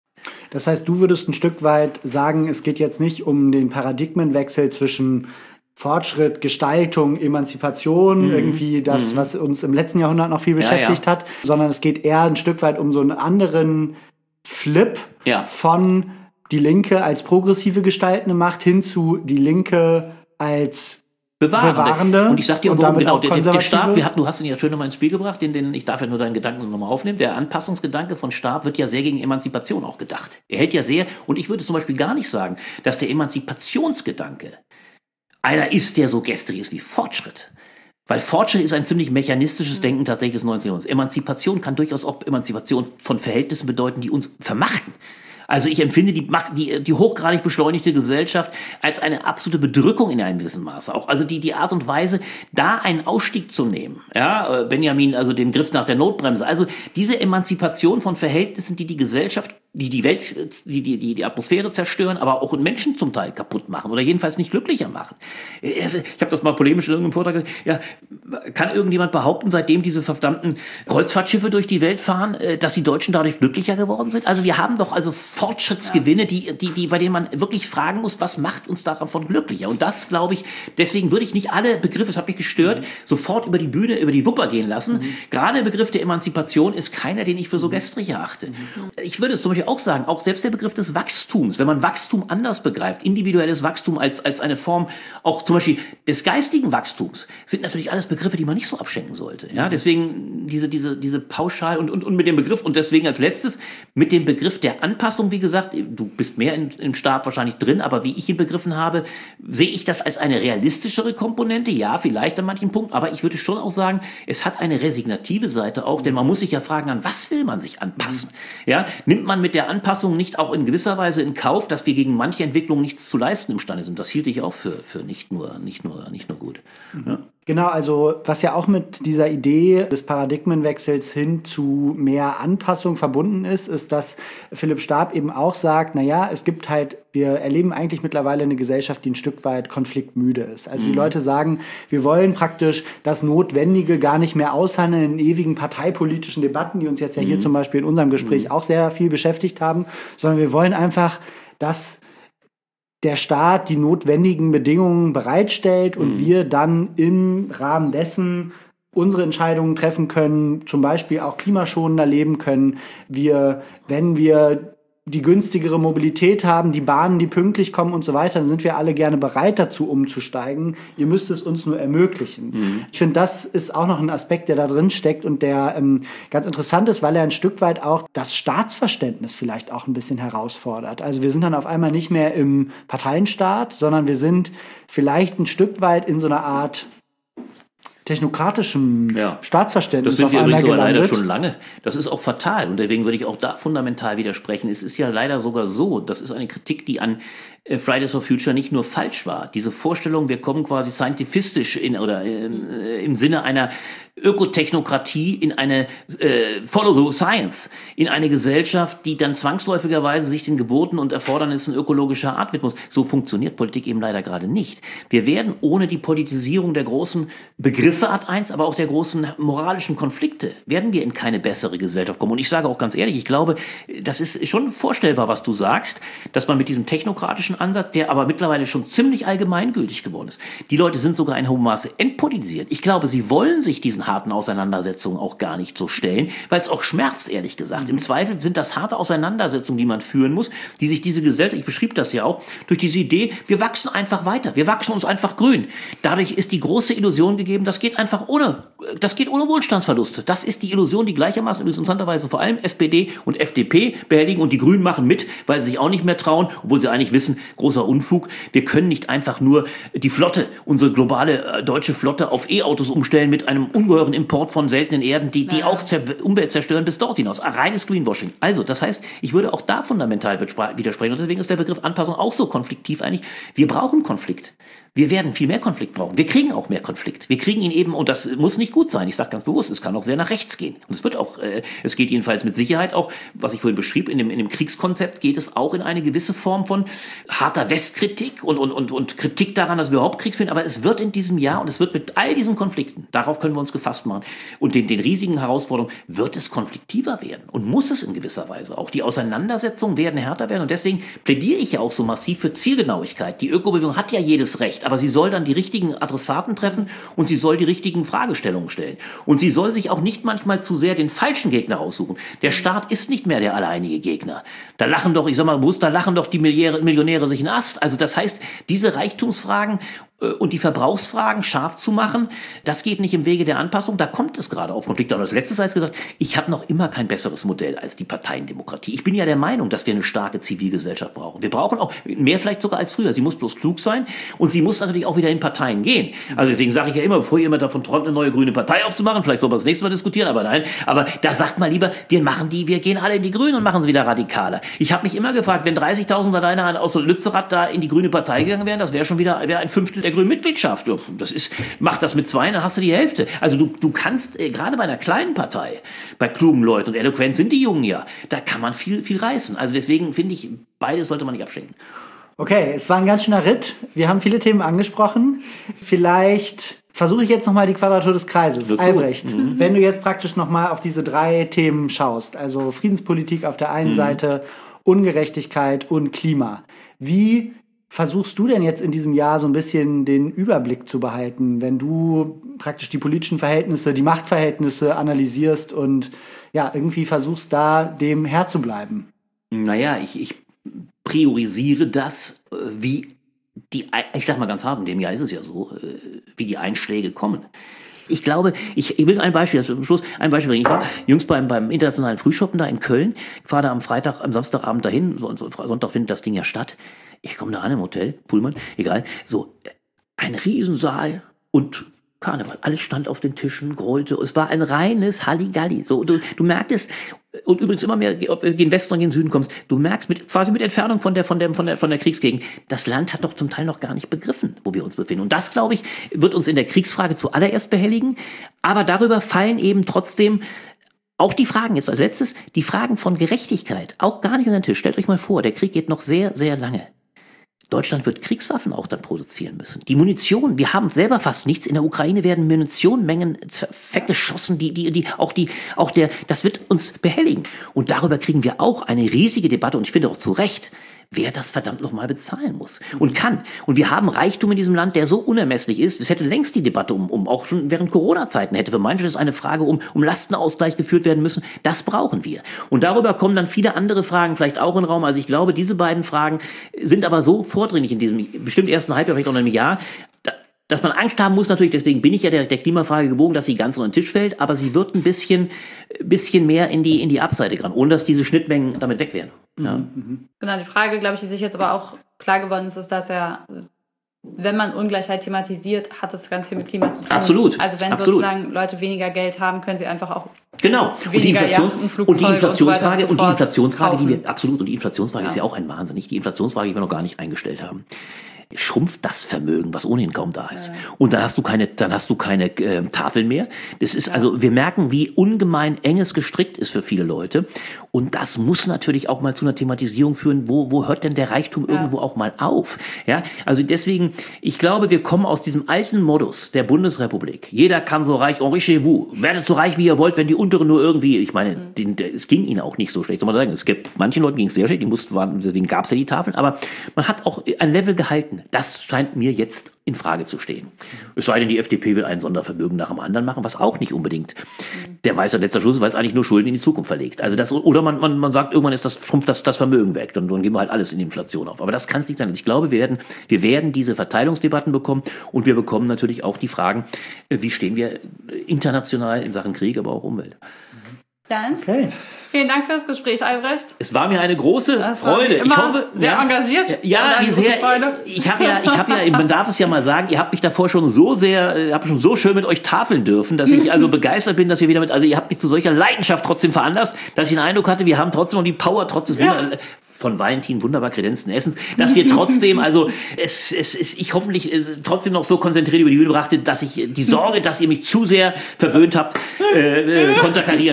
Das heißt, du würdest ein Stück weit sagen, es geht jetzt nicht um den Paradigmenwechsel zwischen Fortschritt, Gestaltung, Emanzipation, mhm. irgendwie das, mhm. was uns im letzten Jahrhundert noch viel beschäftigt ja, ja. hat, sondern es geht eher ein Stück weit um so einen anderen Flip ja. von die Linke als progressive gestaltende Macht hin zu die Linke als Bewahrende. Bewahrende. Und ich sag dir, und warum genau, der, der Stab, wir hatten, du hast ihn ja schön nochmal ins Spiel gebracht, den, den, ich darf ja nur deinen Gedanken nochmal aufnehmen, der Anpassungsgedanke von Stab wird ja sehr gegen Emanzipation auch gedacht. Er hält ja sehr, und ich würde zum Beispiel gar nicht sagen, dass der Emanzipationsgedanke einer ist, der so gestrig ist wie Fortschritt. Weil Fortschritt ist ein ziemlich mechanistisches Denken tatsächlich des neunzehnten Jahrhunderts. Emanzipation kann durchaus auch Emanzipation von Verhältnissen bedeuten, die uns vermachten. Also ich empfinde die, die, die hochgradig beschleunigte Gesellschaft als eine absolute Bedrückung in einem gewissen Maße. Auch also die, die Art und Weise, da einen Ausstieg zu nehmen. Ja, Benjamin, also den Griff nach der Notbremse. Also diese Emanzipation von Verhältnissen, die die Gesellschaft, die die Welt, die die, die, die Atmosphäre zerstören, aber auch Menschen zum Teil kaputt machen oder jedenfalls nicht glücklicher machen. Ich habe das mal polemisch in irgendeinem Vortrag gesagt. Ja, kann irgendjemand behaupten, seitdem diese verdammten Kreuzfahrtschiffe durch die Welt fahren, dass die Deutschen dadurch glücklicher geworden sind? Also wir haben doch also Fortschrittsgewinne, die, die, die, bei denen man wirklich fragen muss, was macht uns davon glücklicher? Und das, glaube ich, deswegen würde ich nicht alle Begriffe, das hat mich gestört, mhm. sofort über die Bühne, über die Wupper gehen lassen. Mhm. Gerade der Begriff der Emanzipation ist keiner, den ich für so gestrig erachte. Mhm. Ich würde es zum Beispiel auch sagen, auch selbst der Begriff des Wachstums, wenn man Wachstum anders begreift, individuelles Wachstum als, als eine Form auch zum Beispiel des geistigen Wachstums, sind natürlich alles Begriffe, die man nicht so abschenken sollte. Ja, deswegen diese, diese, diese pauschal und, und, und mit dem Begriff und deswegen als letztes mit dem Begriff der Anpassung, wie gesagt, du bist mehr in, im Stab wahrscheinlich drin, aber wie ich ihn begriffen habe, sehe ich das als eine realistischere Komponente. Ja, vielleicht an manchen Punkten, aber ich würde schon auch sagen, es hat eine resignative Seite auch, denn man muss sich ja fragen, an was will man sich anpassen? Ja, nimmt man mit der Anpassung nicht auch in gewisser Weise in Kauf, dass wir gegen manche Entwicklungen nichts zu leisten imstande sind? Das hielt ich auch für, für nicht nur, nicht nur, nicht nur gut. Ja. Genau, also was ja auch mit dieser Idee des Paradigmenwechsels hin zu mehr Anpassung verbunden ist, ist, dass Philipp Stab eben auch sagt, naja, es gibt halt, wir erleben eigentlich mittlerweile eine Gesellschaft, die ein Stück weit konfliktmüde ist. Also mhm. die Leute sagen, wir wollen praktisch das Notwendige gar nicht mehr aushandeln in ewigen parteipolitischen Debatten, die uns jetzt ja hier mhm. zum Beispiel in unserem Gespräch mhm. auch sehr viel beschäftigt haben, sondern wir wollen einfach, dass der Staat die notwendigen Bedingungen bereitstellt und mhm. wir dann im Rahmen dessen unsere Entscheidungen treffen können, zum Beispiel auch klimaschonender leben können. Wir, wenn wir die günstigere Mobilität haben, die Bahnen, die pünktlich kommen und so weiter, dann sind wir alle gerne bereit dazu, umzusteigen. Ihr müsst es uns nur ermöglichen. Mhm. Ich finde, das ist auch noch ein Aspekt, der da drin steckt und der ähm, ganz interessant ist, weil er ein Stück weit auch das Staatsverständnis vielleicht auch ein bisschen herausfordert. Also wir sind dann auf einmal nicht mehr im Parteienstaat, sondern wir sind vielleicht ein Stück weit in so einer Art technokratischem ja. Staatsverständnis das sind auf wir einmal übrigens gelandet. Leider schon lange. Das ist auch fatal und deswegen würde ich auch da fundamental widersprechen. Es ist ja leider sogar so, das ist eine Kritik, die an Fridays for Future nicht nur falsch war. Diese Vorstellung, wir kommen quasi scientifistisch in oder äh, im Sinne einer Ökotechnokratie in eine äh, Follow the Science, in eine Gesellschaft, die dann zwangsläufigerweise sich den Geboten und Erfordernissen ökologischer Art widmen muss. So funktioniert Politik eben leider gerade nicht. Wir werden ohne die Politisierung der großen Begriffe Art eins, aber auch der großen moralischen Konflikte, werden wir in keine bessere Gesellschaft kommen. Und ich sage auch ganz ehrlich, ich glaube, das ist schon vorstellbar, was du sagst, dass man mit diesem technokratischen Ansatz, der aber mittlerweile schon ziemlich allgemeingültig geworden ist. Die Leute sind sogar in hohem Maße entpolitisiert. Ich glaube, sie wollen sich diesen harten Auseinandersetzungen auch gar nicht so stellen, weil es auch schmerzt, ehrlich gesagt. Mhm. Im Zweifel sind das harte Auseinandersetzungen, die man führen muss, die sich diese Gesellschaft, ich beschrieb das ja auch, durch diese Idee, wir wachsen einfach weiter, wir wachsen uns einfach grün. Dadurch ist die große Illusion gegeben, das geht einfach ohne, das geht ohne Wohlstandsverluste. Das ist die Illusion, die gleichermaßen interessanterweise vor allem S P D und F D P behelligen und die Grünen machen mit, weil sie sich auch nicht mehr trauen, obwohl sie eigentlich wissen, großer Unfug. Wir können nicht einfach nur die Flotte, unsere globale äh, deutsche Flotte auf E-Autos umstellen mit einem ungeheuren Import von seltenen Erden, die, die ja. auch zer- Umwelt zerstören bis dort hinaus. Reines Greenwashing. Also, das heißt, ich würde auch da fundamental widersprechen. Und deswegen ist der Begriff Anpassung auch so konfliktiv eigentlich. Wir brauchen Konflikt. Wir werden viel mehr Konflikt brauchen. Wir kriegen auch mehr Konflikt. Wir kriegen ihn eben, und das muss nicht gut sein. Ich sage ganz bewusst, es kann auch sehr nach rechts gehen. Und es wird auch, äh, es geht jedenfalls mit Sicherheit auch, was ich vorhin beschrieb, in dem, in dem Kriegskonzept geht es auch in eine gewisse Form von harter Westkritik und, und, und, und Kritik daran, dass wir überhaupt Krieg führen. Aber es wird in diesem Jahr, und es wird mit all diesen Konflikten, darauf können wir uns gefallen, gefasst machen und den, den riesigen Herausforderungen, wird es konfliktiver werden und muss es in gewisser Weise auch. Die Auseinandersetzungen werden härter werden und deswegen plädiere ich ja auch so massiv für Zielgenauigkeit. Die Ökobewegung hat ja jedes Recht, aber sie soll dann die richtigen Adressaten treffen und sie soll die richtigen Fragestellungen stellen. Und sie soll sich auch nicht manchmal zu sehr den falschen Gegner raussuchen. Der Staat ist nicht mehr der alleinige Gegner. Da lachen doch, ich sag mal bewusst, da lachen doch die Millionäre sich einen Ast. Also das heißt, diese Reichtumsfragen und die Verbrauchsfragen scharf zu machen, das geht nicht im Wege der Anpassung, da kommt es gerade auf Konflikte. Und als letztes heißt gesagt, ich habe noch immer kein besseres Modell als die Parteiendemokratie. Ich bin ja der Meinung, dass wir eine starke Zivilgesellschaft brauchen. Wir brauchen auch mehr vielleicht sogar als früher. Sie muss bloß klug sein und sie muss natürlich auch wieder in Parteien gehen. Also deswegen sage ich ja immer, bevor ihr immer davon träumt, eine neue grüne Partei aufzumachen, vielleicht soll man das nächste Mal diskutieren, aber nein, aber da sagt man lieber, wir machen die, wir gehen alle in die Grünen und machen sie wieder radikaler. Ich habe mich immer gefragt, wenn dreißigtausend Radeiner aus Lützerath da in die grüne Partei gegangen wären, das wäre schon wieder wäre ein Fünftel der grünen Mitgliedschaft. Das ist, mach das mit zwei, dann hast du die Hälfte. Also du, du kannst, äh, gerade bei einer kleinen Partei, bei klugen Leuten, und eloquent sind die Jungen ja, da kann man viel, viel reißen. Also deswegen finde ich, beides sollte man nicht abschenken. Okay, es war ein ganz schöner Ritt. Wir haben viele Themen angesprochen. Vielleicht versuche ich jetzt nochmal die Quadratur des Kreises. So. Albrecht, Mhm. wenn du jetzt praktisch nochmal auf diese drei Themen schaust, also Friedenspolitik auf der einen mhm. Seite, Ungerechtigkeit und Klima. Wie versuchst du denn jetzt in diesem Jahr so ein bisschen den Überblick zu behalten, wenn du praktisch die politischen Verhältnisse, die Machtverhältnisse analysierst und ja, irgendwie versuchst da dem Herr zu bleiben? Naja, ich, ich priorisiere das, wie die, ich sag mal ganz hart, in dem Jahr ist es ja so, wie die Einschläge kommen. Ich glaube, ich, ich will ein Beispiel, also am Schluss ein Beispiel bringen. Ich war jüngst beim, beim internationalen Frühschoppen da in Köln. Ich fahre da am Freitag, am Samstagabend dahin. So, so, Sonntag findet das Ding ja statt. Ich komme da an im Hotel, Pullman, egal. So, ein Riesensaal und Karneval. Alles stand auf den Tischen, grollte. Es war ein reines Halligalli. So, du, du merktest, und übrigens immer mehr, ob du in den Westen oder in den Süden kommst, du merkst mit, quasi mit Entfernung von der, von der, von der, von der Kriegsgegend, das Land hat doch zum Teil noch gar nicht begriffen, wo wir uns befinden. Und das, glaube ich, wird uns in der Kriegsfrage zuallererst behelligen. Aber darüber fallen eben trotzdem auch die Fragen, jetzt als letztes, die Fragen von Gerechtigkeit, auch gar nicht unter den Tisch. Stellt euch mal vor, der Krieg geht noch sehr, sehr lange. Deutschland wird Kriegswaffen auch dann produzieren müssen. Die Munition, wir haben selber fast nichts. In der Ukraine werden Munitionmengen weggeschossen, die, die, die, auch die, auch der, das wird uns behelligen. Und darüber kriegen wir auch eine riesige Debatte und ich finde auch zu Recht, wer das verdammt nochmal bezahlen muss und kann. Und wir haben Reichtum in diesem Land, der so unermesslich ist. Es hätte längst die Debatte um, um auch schon während Corona-Zeiten hätte für manches eine Frage um, um Lastenausgleich geführt werden müssen. Das brauchen wir. Und darüber kommen dann viele andere Fragen vielleicht auch in den Raum. Also ich glaube, diese beiden Fragen sind aber so vordringlich in diesem bestimmt ersten Halbjahr, vielleicht auch in einem Jahr, dass man Angst haben muss, natürlich, deswegen bin ich ja der, der Klimafrage gewogen, dass sie ganz unter den Tisch fällt, aber sie wird ein bisschen, bisschen mehr in die, in die Abseite geraten, ohne dass diese Schnittmengen damit weg wären. Ja. Genau, die Frage, glaube ich, die sich jetzt aber auch klar geworden ist, ist, dass ja, wenn man Ungleichheit thematisiert, hat es ganz viel mit Klima zu tun. Absolut. Also wenn Absolut. sozusagen Leute weniger Geld haben, können sie einfach auch genau. Und die, Inflation, und die Inflationsfrage und, so und die Inflationsfrage, die wir absolut und die Inflationsfrage ja. ist ja auch ein Wahnsinn, nicht? Die Inflationsfrage, die wir noch gar nicht eingestellt haben. Schrumpft das Vermögen, was ohnehin kaum da ist. Ja. Und dann hast du keine, dann hast du keine äh, Tafeln mehr. Das ist ja. also, wir merken, wie ungemein eng es gestrickt ist für viele Leute. Und das muss natürlich auch mal zu einer Thematisierung führen, wo, wo hört denn der Reichtum ja. irgendwo auch mal auf? Ja, also deswegen, ich glaube, wir kommen aus diesem alten Modus der Bundesrepublik. Jeder kann so reich, enrichez-vous, werdet so reich, wie ihr wollt, wenn die Unteren nur irgendwie, ich meine, mhm. den, der, es ging ihnen auch nicht so schlecht, soll man sagen. Es gibt, manchen Leuten ging es sehr schlecht, die mussten, waren, deswegen gab es ja die Tafeln, aber man hat auch ein Level gehalten. Das scheint mir jetzt in Frage zu stehen. Es sei denn, die F D P will ein Sondervermögen nach dem anderen machen, was auch nicht unbedingt der weiße letzter Schluss ist, weil es eigentlich nur Schulden in die Zukunft verlegt. Also das, oder man, man, man sagt, irgendwann ist das, schrumpft das, das Vermögen weg, dann, dann geben wir halt alles in die Inflation auf. Aber das kann es nicht sein. Ich glaube, wir werden, wir werden diese Verteilungsdebatten bekommen und wir bekommen natürlich auch die Fragen, wie stehen wir international in Sachen Krieg, aber auch Umwelt. Dann okay. Vielen Dank für das Gespräch, Albrecht. Es war mir eine große das Freude. Immer ich hoffe, sehr ja, engagiert. Ja, wie sehr. Ich habe ja, ich habe ja, man darf es ja mal sagen, ihr habt mich davor schon so sehr, habe schon so schön mit euch tafeln dürfen, dass ich also begeistert bin, dass wir wieder mit, also ihr habt mich zu solcher Leidenschaft trotzdem veranlasst, dass ich den Eindruck hatte, wir haben trotzdem noch die Power, trotz des ja. von Valentin wunderbar kredenzten Essens, dass wir trotzdem, also es, es ist, ich hoffentlich trotzdem noch so konzentriert über die Bühne brachte, dass ich die Sorge, dass ihr mich zu sehr verwöhnt habt, äh, äh, konterkarieren konnte.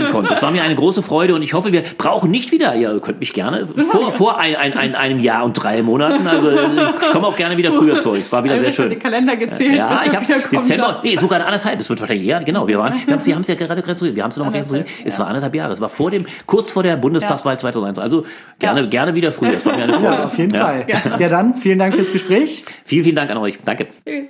war mir eine große Freude und ich hoffe, wir brauchen nicht wieder, ihr könnt mich gerne, vor, vor ein, ein, ein, einem Jahr und drei Monaten, also ich komme auch gerne wieder früher zu euch. Es war wieder sehr schön. Ich habe den Kalender gezählt, ja, bis ich habe Dezember, nee, sogar anderthalb, es wird wahrscheinlich, ja, genau, wir waren, wir haben es ja gerade rekonstruiert, wir haben es nochmal rekonstruiert, es war anderthalb Jahre, es war vor dem, kurz vor der Bundestagswahl zweitausendeins, also gerne, ja. gerne wieder früher, es war mir eine Freude. Ja, auf jeden ja. Fall. Ja. ja, dann, vielen Dank fürs Gespräch. Vielen, vielen Dank an euch, danke. Tschüss.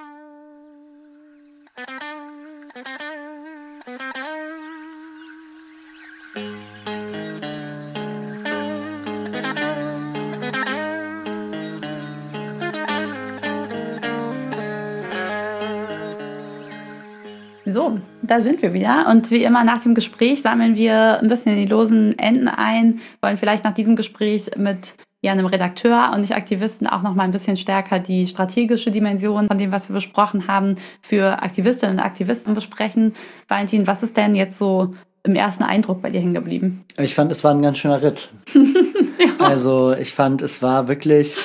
So, da sind wir wieder. Und wie immer nach dem Gespräch sammeln wir ein bisschen die losen Enden ein, wollen vielleicht nach diesem Gespräch mit ja, einem Redakteur und nicht Aktivisten auch noch mal ein bisschen stärker die strategische Dimension von dem, was wir besprochen haben, für Aktivistinnen und Aktivisten besprechen. Valentin, was ist denn jetzt so im ersten Eindruck bei dir hängen geblieben? Ich fand, es war ein ganz schöner Ritt. Ja. Also ich fand, es war wirklich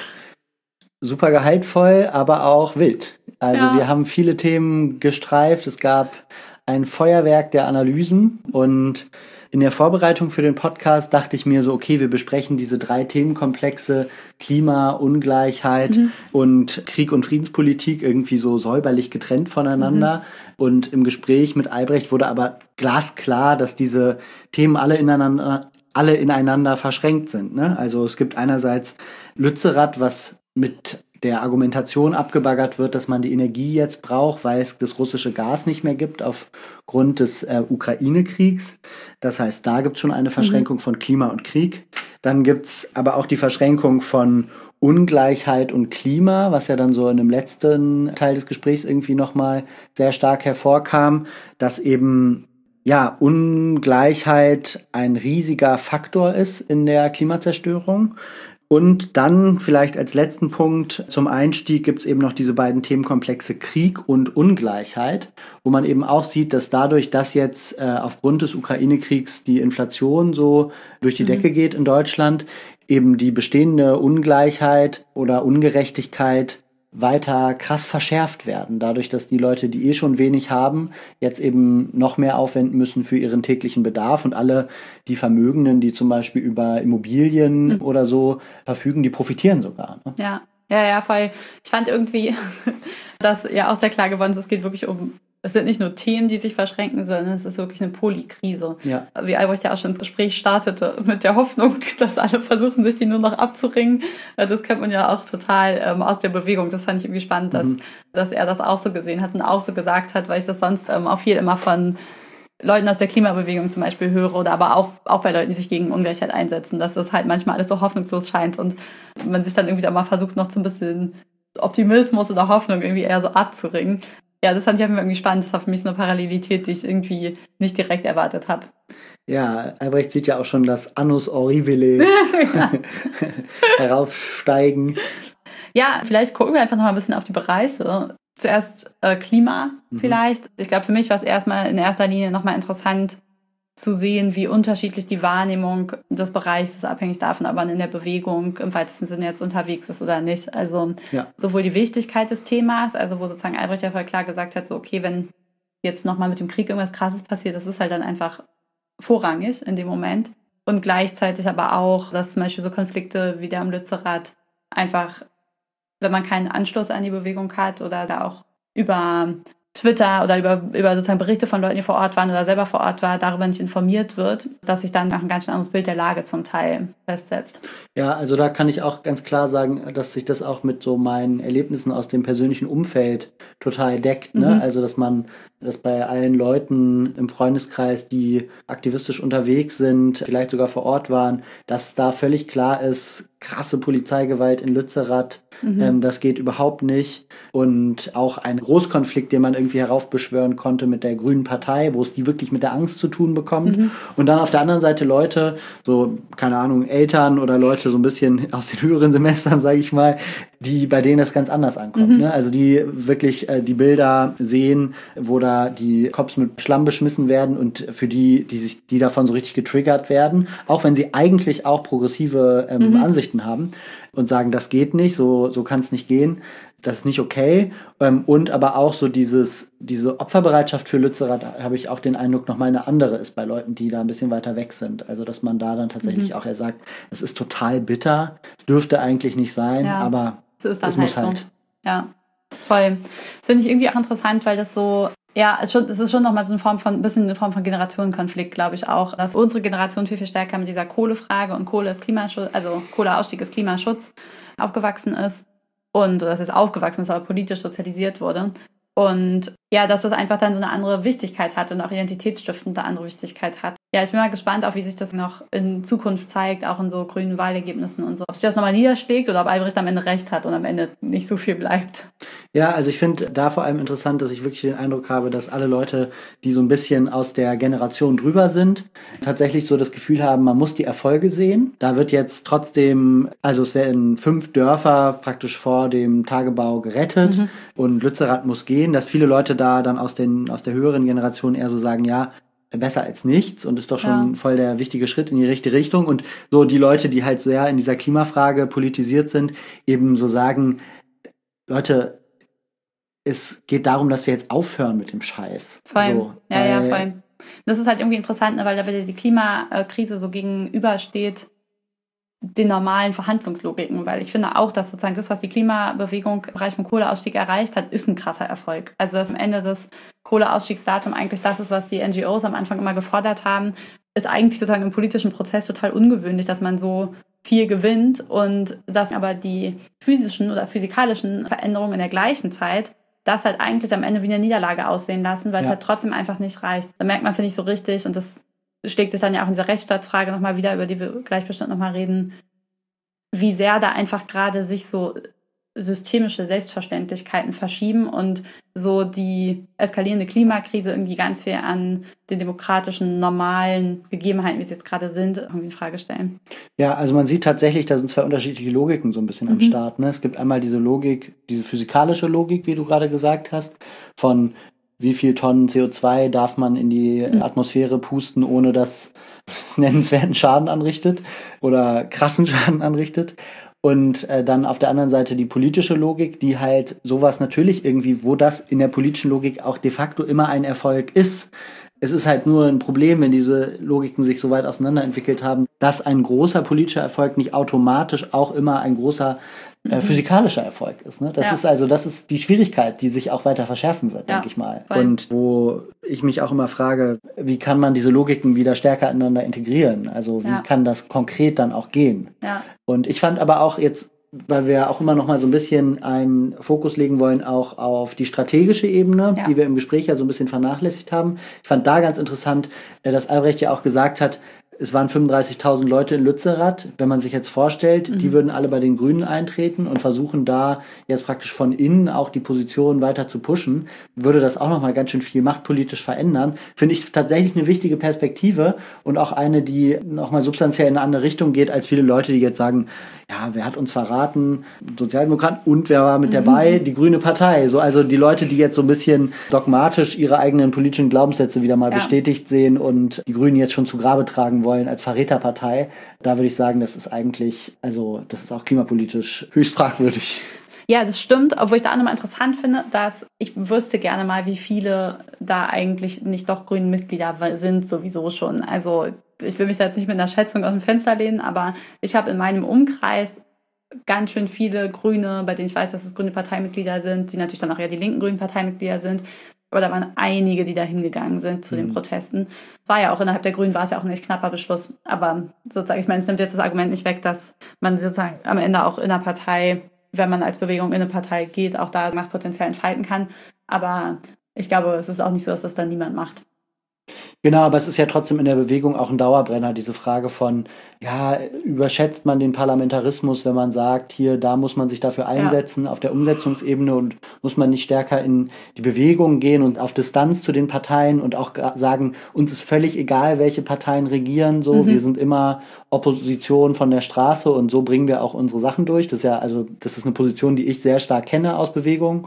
super gehaltvoll, aber auch wild. Also ja. wir haben viele Themen gestreift. Es gab ein Feuerwerk der Analysen und in der Vorbereitung für den Podcast dachte ich mir so, okay, wir besprechen diese drei Themenkomplexe Klima, Ungleichheit mhm. und Krieg- und Friedenspolitik irgendwie so säuberlich getrennt voneinander. Mhm. Und im Gespräch mit Albrecht wurde aber glasklar, dass diese Themen alle ineinander, alle ineinander verschränkt sind. Ne? Also es gibt einerseits Lützerath, was mit der Argumentation abgebaggert wird, dass man die Energie jetzt braucht, weil es das russische Gas nicht mehr gibt aufgrund des äh, Ukraine-Kriegs. Das heißt, da gibt es schon eine Verschränkung mhm. von Klima und Krieg. Dann gibt es aber auch die Verschränkung von Ungleichheit und Klima, was ja dann so in dem letzten Teil des Gesprächs irgendwie nochmal sehr stark hervorkam, dass eben ja Ungleichheit ein riesiger Faktor ist in der Klimazerstörung. Und dann vielleicht als letzten Punkt zum Einstieg gibt es eben noch diese beiden Themenkomplexe Krieg und Ungleichheit, wo man eben auch sieht, dass dadurch, dass jetzt äh, aufgrund des Ukraine-Kriegs die Inflation so durch die mhm. Decke geht in Deutschland, eben die bestehende Ungleichheit oder Ungerechtigkeit weiter krass verschärft werden. Dadurch, dass die Leute, die eh schon wenig haben, jetzt eben noch mehr aufwenden müssen für ihren täglichen Bedarf und alle die Vermögenden, die zum Beispiel über Immobilien mhm. oder so verfügen, die profitieren sogar. Ne? Ja, ja, ja, voll. Ich fand irgendwie, dass ja auch sehr klar geworden ist, es geht wirklich um, es sind nicht nur Themen, die sich verschränken, sondern es ist wirklich eine Polykrise. Ja. Wie Albrecht ja auch schon ins Gespräch startete, mit der Hoffnung, dass alle versuchen, sich die nur noch abzuringen. Das kennt man ja auch total ähm, aus der Bewegung. Das fand ich irgendwie spannend, dass, mhm. dass er das auch so gesehen hat und auch so gesagt hat, weil ich das sonst ähm, auch viel immer von Leuten aus der Klimabewegung zum Beispiel höre oder aber auch, auch bei Leuten, die sich gegen Ungleichheit einsetzen, dass das halt manchmal alles so hoffnungslos scheint und man sich dann irgendwie da mal versucht, noch so ein bisschen Optimismus oder Hoffnung irgendwie eher so abzuringen. Ja, das fand ich irgendwie spannend. Das war für mich so eine Parallelität, die ich irgendwie nicht direkt erwartet habe. Ja, Albrecht sieht ja auch schon das Annus Horribile heraufsteigen. Ja, vielleicht gucken wir einfach noch mal ein bisschen auf die Bereiche. Zuerst äh, Klima mhm. vielleicht. Ich glaube, für mich war es erstmal in erster Linie nochmal interessant zu sehen, wie unterschiedlich die Wahrnehmung des Bereichs ist, abhängig davon, ob man in der Bewegung im weitesten Sinne jetzt unterwegs ist oder nicht. Also ja. sowohl die Wichtigkeit des Themas, also wo sozusagen Albrecht ja voll klar gesagt hat, so okay, wenn jetzt nochmal mit dem Krieg irgendwas Krasses passiert, das ist halt dann einfach vorrangig in dem Moment. Und gleichzeitig aber auch, dass zum Beispiel so Konflikte wie der am Lützerath einfach, wenn man keinen Anschluss an die Bewegung hat oder da auch über Twitter oder über, über sozusagen Berichte von Leuten, die vor Ort waren oder selber vor Ort war, darüber nicht informiert wird, dass sich dann auch ein ganz anderes Bild der Lage zum Teil festsetzt. Ja, also da kann ich auch ganz klar sagen, dass sich das auch mit so meinen Erlebnissen aus dem persönlichen Umfeld total deckt. Ne? Mhm. Also dass man, dass bei allen Leuten im Freundeskreis, die aktivistisch unterwegs sind, vielleicht sogar vor Ort waren, dass da völlig klar ist, krasse Polizeigewalt in Lützerath, mhm. ähm, das geht überhaupt nicht. Und auch ein Großkonflikt, den man irgendwie heraufbeschwören konnte mit der Grünen Partei, wo es die wirklich mit der Angst zu tun bekommt. Mhm. Und dann auf der anderen Seite Leute, so, keine Ahnung, Eltern oder Leute so ein bisschen aus den höheren Semestern, sage ich mal, die, bei denen das ganz anders ankommt. Mhm. Ne? Also die wirklich äh, die Bilder sehen, wo da die Cops mit Schlamm beschmissen werden und für die, die sich, die davon so richtig getriggert werden, auch wenn sie eigentlich auch progressive ähm, mhm. Ansichten haben. und sagen, das geht nicht, so, so kann es nicht gehen. Das ist nicht okay. Ähm, und aber auch so dieses, diese Opferbereitschaft für Lützerath, habe ich auch den Eindruck, nochmal eine andere ist bei Leuten, die da ein bisschen weiter weg sind. Also, dass man da dann tatsächlich mhm. auch, er sagt, es ist total bitter, es dürfte eigentlich nicht sein, ja, aber es, ist dann es halt muss halt. So. Ja, voll. Das finde ich irgendwie auch interessant, weil das so, ja, es ist schon nochmal so eine Form von, ein bisschen eine Form von Generationenkonflikt, glaube ich auch, dass unsere Generation viel, viel stärker mit dieser Kohlefrage und Kohle ist Klimaschutz, also Kohleausstieg ist Klimaschutz aufgewachsen ist. Und dass es aufgewachsen ist, aber politisch sozialisiert wurde. Und ja, dass das einfach dann so eine andere Wichtigkeit hat und auch identitätsstiftend eine andere Wichtigkeit hat. Ja, ich bin mal gespannt, auch wie sich das noch in Zukunft zeigt, auch in so grünen Wahlergebnissen und so. Ob sich das nochmal niederschlägt oder ob Albrecht am Ende recht hat und am Ende nicht so viel bleibt. Ja, also ich finde da vor allem interessant, dass ich wirklich den Eindruck habe, dass alle Leute, die so ein bisschen aus der Generation drüber sind, tatsächlich so das Gefühl haben, man muss die Erfolge sehen. Da wird jetzt trotzdem, also es werden fünf Dörfer praktisch vor dem Tagebau gerettet mhm. und Lützerath muss gehen, dass viele Leute da dann aus den aus der höheren Generation eher so sagen, ja, besser als nichts und ist doch schon ja. voll der wichtige Schritt in die richtige Richtung. Und so die Leute, die halt sehr in dieser Klimafrage politisiert sind, eben so sagen, Leute, es geht darum, dass wir jetzt aufhören mit dem Scheiß. Voll. So, ja, ja, voll. Das ist halt irgendwie interessant, ne, weil da wieder die Klimakrise so gegenübersteht den normalen Verhandlungslogiken, weil ich finde auch, dass sozusagen das, was die Klimabewegung im Bereich von Kohleausstieg erreicht hat, ist ein krasser Erfolg. Also dass am Ende das Kohleausstiegsdatum eigentlich das ist, was die N G Os am Anfang immer gefordert haben, ist eigentlich sozusagen im politischen Prozess total ungewöhnlich, dass man so viel gewinnt und dass aber die physischen oder physikalischen Veränderungen in der gleichen Zeit das halt eigentlich am Ende wie eine Niederlage aussehen lassen, weil ja. es halt trotzdem einfach nicht reicht. Da merkt man, finde ich, so richtig, und das schlägt sich dann ja auch in dieser Rechtsstaatfrage nochmal wieder, über die wir gleich bestimmt nochmal reden, wie sehr da einfach gerade sich so systemische Selbstverständlichkeiten verschieben und so die eskalierende Klimakrise irgendwie ganz viel an den demokratischen, normalen Gegebenheiten, wie sie jetzt gerade sind, irgendwie in Frage stellen. Ja, also man sieht tatsächlich, da sind zwei unterschiedliche Logiken so ein bisschen mhm. am Start. Ne? Es gibt einmal diese Logik, diese physikalische Logik, wie du gerade gesagt hast, von wie viel Tonnen C O zwei darf man in die mhm. Atmosphäre pusten, ohne dass es nennenswerten Schaden anrichtet oder krassen Schaden anrichtet. Und äh, dann auf der anderen Seite die politische Logik, die halt sowas natürlich irgendwie, wo das in der politischen Logik auch de facto immer ein Erfolg ist. Es ist halt nur ein Problem, wenn diese Logiken sich so weit auseinanderentwickelt haben, dass ein großer politischer Erfolg nicht automatisch auch immer ein großer äh, physikalischer Erfolg ist. Ne? Das ja. ist also, das ist die Schwierigkeit, die sich auch weiter verschärfen wird, ja, denke ich mal. Voll. Und wo ich mich auch immer frage, wie kann man diese Logiken wieder stärker aneinander integrieren? Also wie ja. kann das konkret dann auch gehen? Ja. Und ich fand aber auch jetzt, weil wir auch immer noch mal so ein bisschen einen Fokus legen wollen, auch auf die strategische Ebene, ja. die wir im Gespräch ja so ein bisschen vernachlässigt haben. Ich fand da ganz interessant, dass Albrecht ja auch gesagt hat, es waren fünfunddreißigtausend Leute in Lützerath. Wenn man sich jetzt vorstellt, mhm. die würden alle bei den Grünen eintreten und versuchen da jetzt praktisch von innen auch die Position weiter zu pushen, würde das auch nochmal ganz schön viel machtpolitisch verändern. Finde ich tatsächlich eine wichtige Perspektive und auch eine, die nochmal substanziell in eine andere Richtung geht, als viele Leute, die jetzt sagen, ja, wer hat uns verraten? Sozialdemokraten und wer war mit mhm. dabei? Die Grüne Partei. So, also die Leute, die jetzt so ein bisschen dogmatisch ihre eigenen politischen Glaubenssätze wieder mal ja. bestätigt sehen und die Grünen jetzt schon zu Grabe tragen wollen als Verräterpartei. Da würde ich sagen, das ist eigentlich, also das ist auch klimapolitisch höchst fragwürdig. Ja, das stimmt, obwohl ich da auch nochmal interessant finde, dass ich wüsste gerne mal, wie viele da eigentlich nicht doch grünen Mitglieder sind, sowieso schon. Also ich will mich da jetzt nicht mit einer Schätzung aus dem Fenster lehnen, aber ich habe in meinem Umkreis ganz schön viele Grüne, bei denen ich weiß, dass es grüne Parteimitglieder sind, die natürlich dann auch eher die linken grünen Parteimitglieder sind. Aber da waren einige, die da hingegangen sind zu mhm. den Protesten. War ja auch innerhalb der Grünen, war es ja auch ein echt knapper Beschluss. Aber sozusagen, ich meine, es nimmt jetzt das Argument nicht weg, dass man sozusagen am Ende auch in der Partei, wenn man als Bewegung in eine Partei geht, auch da Machtpotenzial entfalten kann. Aber ich glaube, es ist auch nicht so, dass das dann niemand macht. Genau, aber es ist ja trotzdem in der Bewegung auch ein Dauerbrenner, diese Frage von, ja, überschätzt man den Parlamentarismus, wenn man sagt, hier, da muss man sich dafür einsetzen, ja. auf der Umsetzungsebene und muss man nicht stärker in die Bewegung gehen und auf Distanz zu den Parteien und auch sagen, uns ist völlig egal, welche Parteien regieren, so, mhm. wir sind immer Opposition von der Straße und so bringen wir auch unsere Sachen durch. Das ist ja, also, das ist eine Position, die ich sehr stark kenne aus Bewegung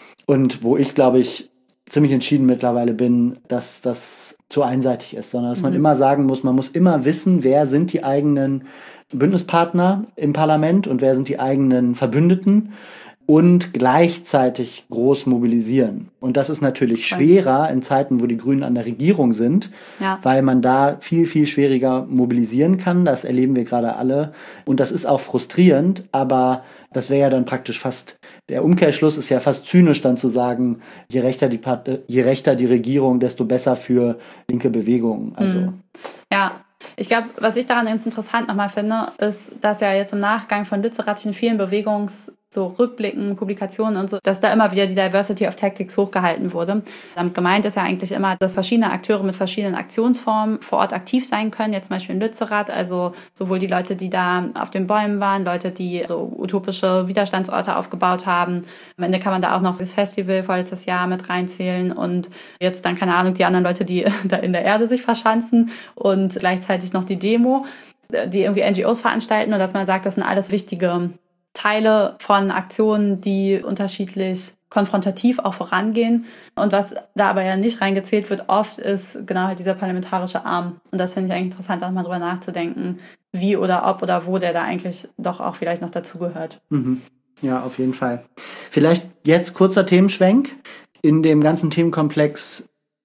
und wo ich, glaube ich, ziemlich entschieden mittlerweile bin, dass das zu einseitig ist, sondern dass man mhm. immer sagen muss, man muss immer wissen, wer sind die eigenen Bündnispartner im Parlament und wer sind die eigenen Verbündeten und gleichzeitig groß mobilisieren. Und das ist natürlich schwerer in Zeiten, wo die Grünen an der Regierung sind, ja. weil man da viel, viel schwieriger mobilisieren kann. Das erleben wir gerade alle. Und das ist auch frustrierend, aber das wäre ja dann praktisch fast, der Umkehrschluss ist ja fast zynisch dann zu sagen, je rechter die, Part- je rechter die Regierung, desto besser für linke Bewegungen. Also. Mhm. Ja. Ich glaube, was ich daran ganz interessant nochmal finde, ist, dass ja jetzt im Nachgang von Lützerath in vielen Bewegungs- so Rückblicken, Publikationen und so, dass da immer wieder die Diversity of Tactics hochgehalten wurde. Damit gemeint ist ja eigentlich immer, dass verschiedene Akteure mit verschiedenen Aktionsformen vor Ort aktiv sein können. Jetzt zum Beispiel in Lützerath, also sowohl die Leute, die da auf den Bäumen waren, Leute, die so utopische Widerstandsorte aufgebaut haben. Am Ende kann man da auch noch das Festival vorletztes Jahr mit reinzählen und jetzt dann, keine Ahnung, die anderen Leute, die da in der Erde sich verschanzen und gleichzeitig noch die Demo, die irgendwie N G Os veranstalten und dass man sagt, das sind alles wichtige Teile von Aktionen, die unterschiedlich konfrontativ auch vorangehen. Und was da aber ja nicht reingezählt wird oft, ist genau halt dieser parlamentarische Arm. Und das finde ich eigentlich interessant, auch mal drüber nachzudenken, wie oder ob oder wo der da eigentlich doch auch vielleicht noch dazugehört. Mhm. Ja, auf jeden Fall. Vielleicht jetzt kurzer Themenschwenk. In dem ganzen Themenkomplex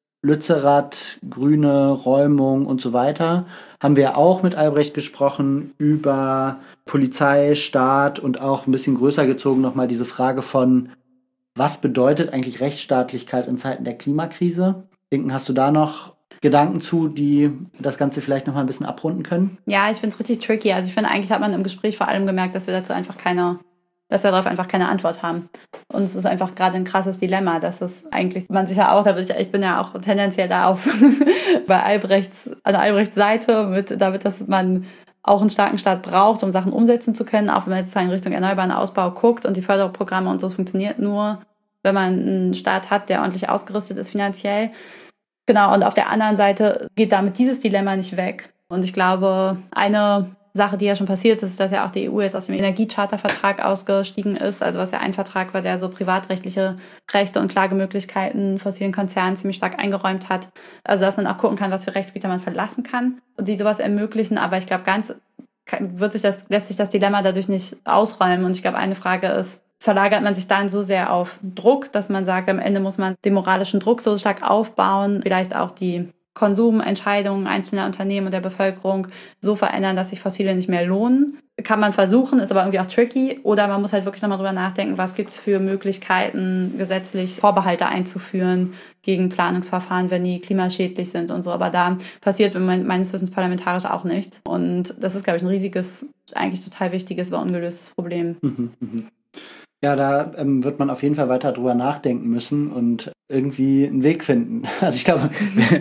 Lützerath, Grüne, Räumung und so weiter haben wir auch mit Albrecht gesprochen über Polizei, Staat und auch ein bisschen größer gezogen nochmal diese Frage von, was bedeutet eigentlich Rechtsstaatlichkeit in Zeiten der Klimakrise? Inken, hast du da noch Gedanken zu, die das Ganze vielleicht nochmal ein bisschen abrunden können? Ja, ich finde es richtig tricky. Also ich finde, eigentlich hat man im Gespräch vor allem gemerkt, dass wir dazu einfach keine, dass wir darauf einfach keine Antwort haben. Und es ist einfach gerade ein krasses Dilemma, dass es eigentlich, man sich ja auch, da ich, ich bin ja auch tendenziell da auf bei Albrechts, an Albrechts Seite, mit, damit, dass man auch einen starken Staat braucht, um Sachen umsetzen zu können, auch wenn man jetzt in Richtung erneuerbaren Ausbau guckt und die Förderprogramme und so, es funktioniert nur, wenn man einen Staat hat, der ordentlich ausgerüstet ist finanziell. Genau, und auf der anderen Seite geht damit dieses Dilemma nicht weg. Und ich glaube, eine Sache, die ja schon passiert ist, dass ja auch die E U jetzt aus dem Energiechartervertrag ausgestiegen ist, also was ja ein Vertrag war, der so privatrechtliche Rechte und Klagemöglichkeiten fossilen Konzernen ziemlich stark eingeräumt hat. Also dass man auch gucken kann, was für Rechtsgüter man verlassen kann und die sowas ermöglichen. Aber ich glaube, ganz wird sich das, lässt sich das Dilemma dadurch nicht ausräumen. Und ich glaube, eine Frage ist, verlagert man sich dann so sehr auf Druck, dass man sagt, am Ende muss man den moralischen Druck so stark aufbauen, vielleicht auch die Konsumentscheidungen einzelner Unternehmen und der Bevölkerung so verändern, dass sich Fossile nicht mehr lohnen. Kann man versuchen, ist aber irgendwie auch tricky. Oder man muss halt wirklich nochmal drüber nachdenken, was gibt es für Möglichkeiten, gesetzlich Vorbehalte einzuführen gegen Planungsverfahren, wenn die klimaschädlich sind und so. Aber da passiert meines Wissens parlamentarisch auch nichts. Und das ist, glaube ich, ein riesiges, eigentlich total wichtiges, aber ungelöstes Problem. Mhm, mhm. Ja, da ähm, wird man auf jeden Fall weiter drüber nachdenken müssen und irgendwie einen Weg finden. Also ich glaube,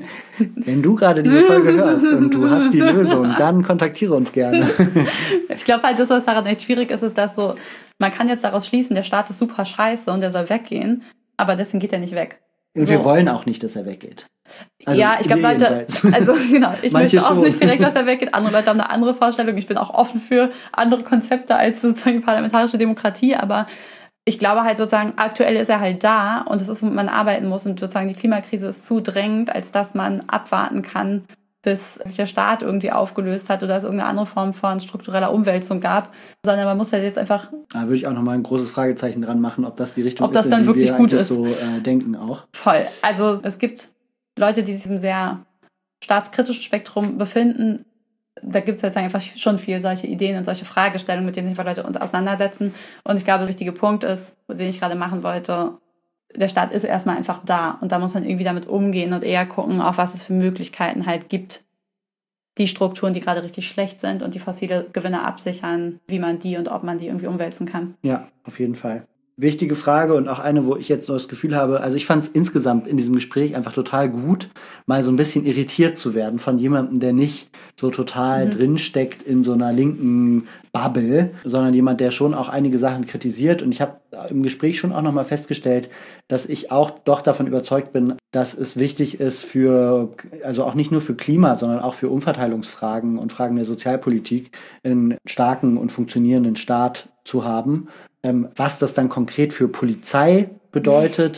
wenn du gerade diese Folge hörst und du hast die Lösung, dann kontaktiere uns gerne. Ich glaube halt, das, was daran echt schwierig ist, ist, dass so, man kann jetzt daraus schließen, der Staat ist super scheiße und der soll weggehen, aber deswegen geht er nicht weg. Und so. Wir wollen auch nicht, dass er weggeht. Also ja, ich glaube, Leute, also genau, ich möchte auch schon. Nicht direkt, dass er weggeht. Andere Leute haben eine andere Vorstellung. Ich bin auch offen für andere Konzepte als sozusagen parlamentarische Demokratie, aber ich glaube halt sozusagen, aktuell ist er halt da und es ist, womit man arbeiten muss und sozusagen die Klimakrise ist zu drängend, als dass man abwarten kann, bis sich der Staat irgendwie aufgelöst hat oder es irgendeine andere Form von struktureller Umwälzung gab, sondern man muss halt jetzt einfach... Da würde ich auch nochmal ein großes Fragezeichen dran machen, ob das die Richtung ob das ist, dann in die wirklich wir gut ist. so äh, denken auch. Voll. Also es gibt Leute, die sich im sehr staatskritischen Spektrum befinden. Da gibt es jetzt einfach schon viel solche Ideen und solche Fragestellungen, mit denen sich Leute auseinandersetzen. Und ich glaube, der wichtige Punkt ist, den ich gerade machen wollte, der Staat ist erstmal einfach da. Und da muss man irgendwie damit umgehen und eher gucken, auf was es für Möglichkeiten halt gibt, die Strukturen, die gerade richtig schlecht sind und die fossile Gewinne absichern, wie man die und ob man die irgendwie umwälzen kann. Ja, auf jeden Fall. Wichtige Frage und auch eine, wo ich jetzt so das Gefühl habe, also ich fand es insgesamt in diesem Gespräch einfach total gut, mal so ein bisschen irritiert zu werden von jemandem, der nicht so total mhm. drinsteckt in so einer linken Bubble, sondern jemand, der schon auch einige Sachen kritisiert. Und ich habe im Gespräch schon auch nochmal festgestellt, dass ich auch doch davon überzeugt bin, dass es wichtig ist für, also auch nicht nur für Klima, sondern auch für Umverteilungsfragen und Fragen der Sozialpolitik, einen starken und funktionierenden Staat zu haben. Ähm, was das dann konkret für Polizei bedeutet,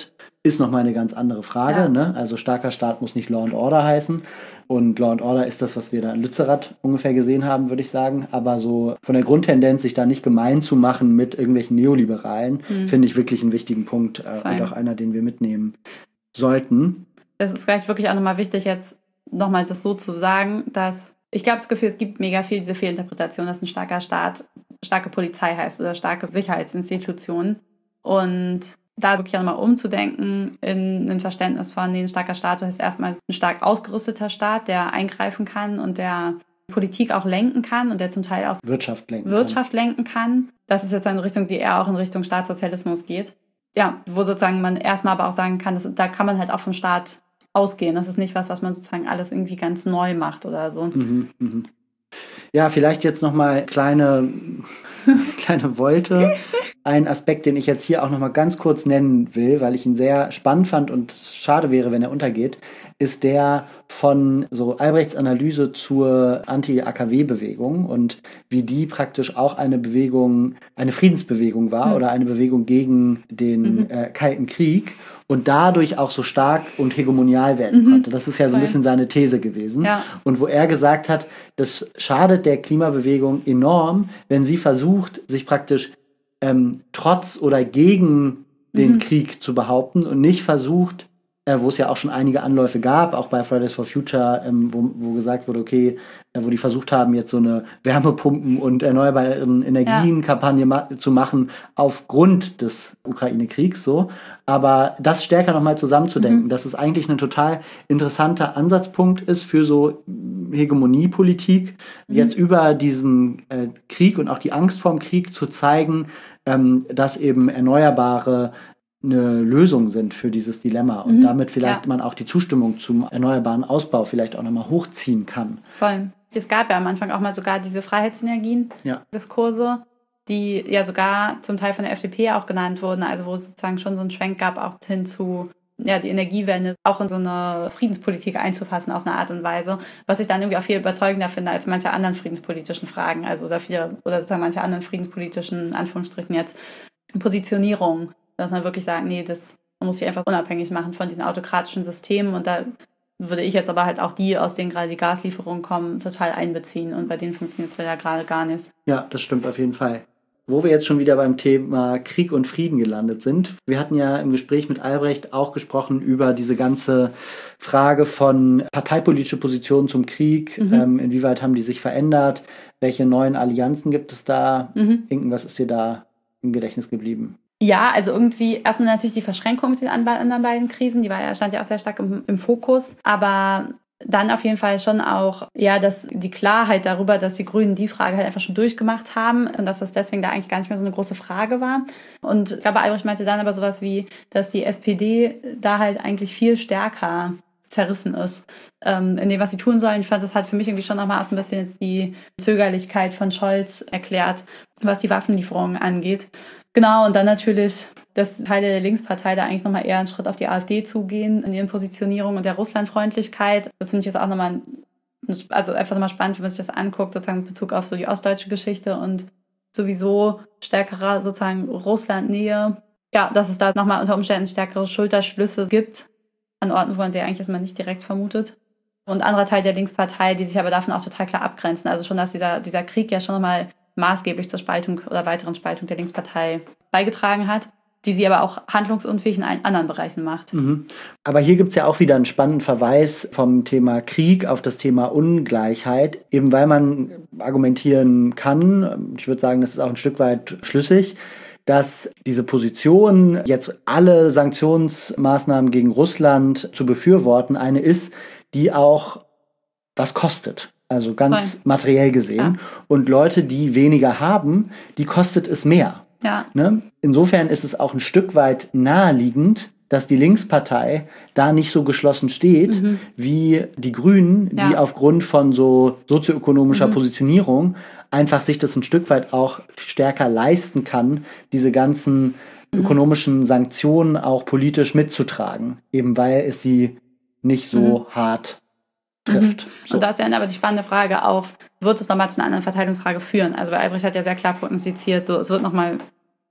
ist nochmal eine ganz andere Frage. Ja. Ne? Also starker Staat muss nicht Law and Order heißen. Und Law and Order ist das, was wir da in Lützerath ungefähr gesehen haben, würde ich sagen. Aber so von der Grundtendenz, sich da nicht gemein zu machen mit irgendwelchen Neoliberalen, mhm. finde ich wirklich einen wichtigen Punkt äh, und auch einer, den wir mitnehmen sollten. Es ist gleich wirklich auch nochmal wichtig, jetzt nochmal das so zu sagen, dass ich glaube, das Gefühl, es gibt mega viel diese Fehlinterpretation, dass ein starker Staat starke Polizei heißt oder starke Sicherheitsinstitutionen. Und da wirklich auch nochmal umzudenken in ein Verständnis von, nee, ein starker Staat heißt erstmal ein stark ausgerüsteter Staat, der eingreifen kann und der Politik auch lenken kann und der zum Teil auch Wirtschaft lenken Wirtschaft kann. lenken kann. Das ist jetzt eine Richtung, die eher auch in Richtung Staatssozialismus geht. Ja, wo sozusagen man erstmal aber auch sagen kann, dass, da kann man halt auch vom Staat ausgehen. Das ist nicht was, was man sozusagen alles irgendwie ganz neu macht oder so. Mhm, mhm. Ja, vielleicht jetzt nochmal kleine, kleine Wolte. Ein Aspekt, den ich jetzt hier auch nochmal ganz kurz nennen will, weil ich ihn sehr spannend fand und es schade wäre, wenn er untergeht, ist der von so Albrechts Analyse zur Anti-A K W-Bewegung und wie die praktisch auch eine Bewegung, eine Friedensbewegung war mhm. oder eine Bewegung gegen den mhm. äh, Kalten Krieg und dadurch auch so stark und hegemonial werden mhm. konnte. Das ist ja so ein bisschen seine These gewesen. Ja. Und wo er gesagt hat, das schadet der Klimabewegung enorm, wenn sie versucht, sich praktisch ähm, trotz oder gegen den mhm. Krieg zu behaupten und nicht versucht, äh, wo es ja auch schon einige Anläufe gab, auch bei Fridays for Future, ähm, wo, wo gesagt wurde, okay, äh, wo die versucht haben, jetzt so eine Wärmepumpen- und erneuerbaren Energien-Kampagne ja. ma- zu machen, aufgrund des Ukraine-Kriegs, so. Aber das stärker nochmal zusammenzudenken, mhm. dass es eigentlich ein total interessanter Ansatzpunkt ist für so Hegemoniepolitik, mhm. jetzt über diesen äh, Krieg und auch die Angst vorm Krieg zu zeigen, ähm, dass eben erneuerbare eine Lösung sind für dieses Dilemma und mhm. damit vielleicht ja. man auch die Zustimmung zum erneuerbaren Ausbau vielleicht auch nochmal hochziehen kann. Voll. Es gab ja am Anfang auch mal sogar diese Freiheitsenergien-Diskurse, ja. die ja sogar zum Teil von der F D P auch genannt wurden, also wo es sozusagen schon so einen Schwenk gab, auch hin zu ja, die Energiewende auch in so eine Friedenspolitik einzufassen auf eine Art und Weise, was ich dann irgendwie auch viel überzeugender finde als manche anderen friedenspolitischen Fragen, also oder viele, oder sozusagen manche anderen friedenspolitischen, in Anführungsstrichen jetzt, Positionierungen, dass man wirklich sagt, nee, das man muss sich einfach unabhängig machen von diesen autokratischen Systemen und da würde ich jetzt aber halt auch die, aus denen gerade die Gaslieferungen kommen, total einbeziehen und bei denen funktioniert es ja gerade gar nicht. Ja, das stimmt auf jeden Fall. Wo wir jetzt schon wieder beim Thema Krieg und Frieden gelandet sind. Wir hatten ja im Gespräch mit Albrecht auch gesprochen über diese ganze Frage von parteipolitische Positionen zum Krieg. Mhm. Ähm, inwieweit haben die sich verändert? Welche neuen Allianzen gibt es da? Mhm. Irgendwas ist dir da im Gedächtnis geblieben? Ja, also irgendwie erstmal natürlich die Verschränkung mit den anderen beiden Krisen, die war ja, stand ja auch sehr stark im, im Fokus, aber dann auf jeden Fall schon auch, ja, dass die Klarheit darüber, dass die Grünen die Frage halt einfach schon durchgemacht haben und dass das deswegen da eigentlich gar nicht mehr so eine große Frage war. Und ich glaube, Albrecht meinte dann aber sowas wie, dass die S P D da halt eigentlich viel stärker zerrissen ist ähm, in dem, was sie tun sollen. Ich fand, das hat für mich irgendwie schon nochmal so ein bisschen jetzt die Zögerlichkeit von Scholz erklärt, was die Waffenlieferungen angeht. Genau, und dann natürlich, dass Teile der Linkspartei da eigentlich nochmal eher einen Schritt auf die AfD zugehen in ihren Positionierungen und der Russlandfreundlichkeit. Das finde ich jetzt auch nochmal, also einfach nochmal spannend, wenn man sich das anguckt, sozusagen in Bezug auf so die ostdeutsche Geschichte und sowieso stärkere sozusagen Russlandnähe. Ja, dass es da nochmal unter Umständen stärkere Schulterschlüsse gibt an Orten, wo man sie eigentlich erstmal nicht direkt vermutet. Und anderer Teil der Linkspartei, die sich aber davon auch total klar abgrenzen. Also schon, dass dieser, dieser Krieg ja schon nochmal maßgeblich zur Spaltung oder weiteren Spaltung der Linkspartei beigetragen hat, die sie aber auch handlungsunfähig in allen anderen Bereichen macht. Mhm. Aber hier gibt es ja auch wieder einen spannenden Verweis vom Thema Krieg auf das Thema Ungleichheit, eben weil man argumentieren kann, ich würde sagen, das ist auch ein Stück weit schlüssig, dass diese Position, jetzt alle Sanktionsmaßnahmen gegen Russland zu befürworten, eine ist, die auch was kostet. Also ganz Voll. materiell gesehen. Ja. Und Leute, die weniger haben, die kostet es mehr. Ja. Ne? Insofern ist es auch ein Stück weit naheliegend, dass die Linkspartei da nicht so geschlossen steht, mhm. wie die Grünen, ja. die aufgrund von so sozioökonomischer mhm. Positionierung einfach sich das ein Stück weit auch stärker leisten kann, diese ganzen mhm. ökonomischen Sanktionen auch politisch mitzutragen. Eben weil es sie nicht so mhm. hart trifft. Mhm. So. Und da ist ja aber die spannende Frage auch, wird es nochmal zu einer anderen Verteilungsfrage führen? Also weil Albrecht hat ja sehr klar prognostiziert, so es wird nochmal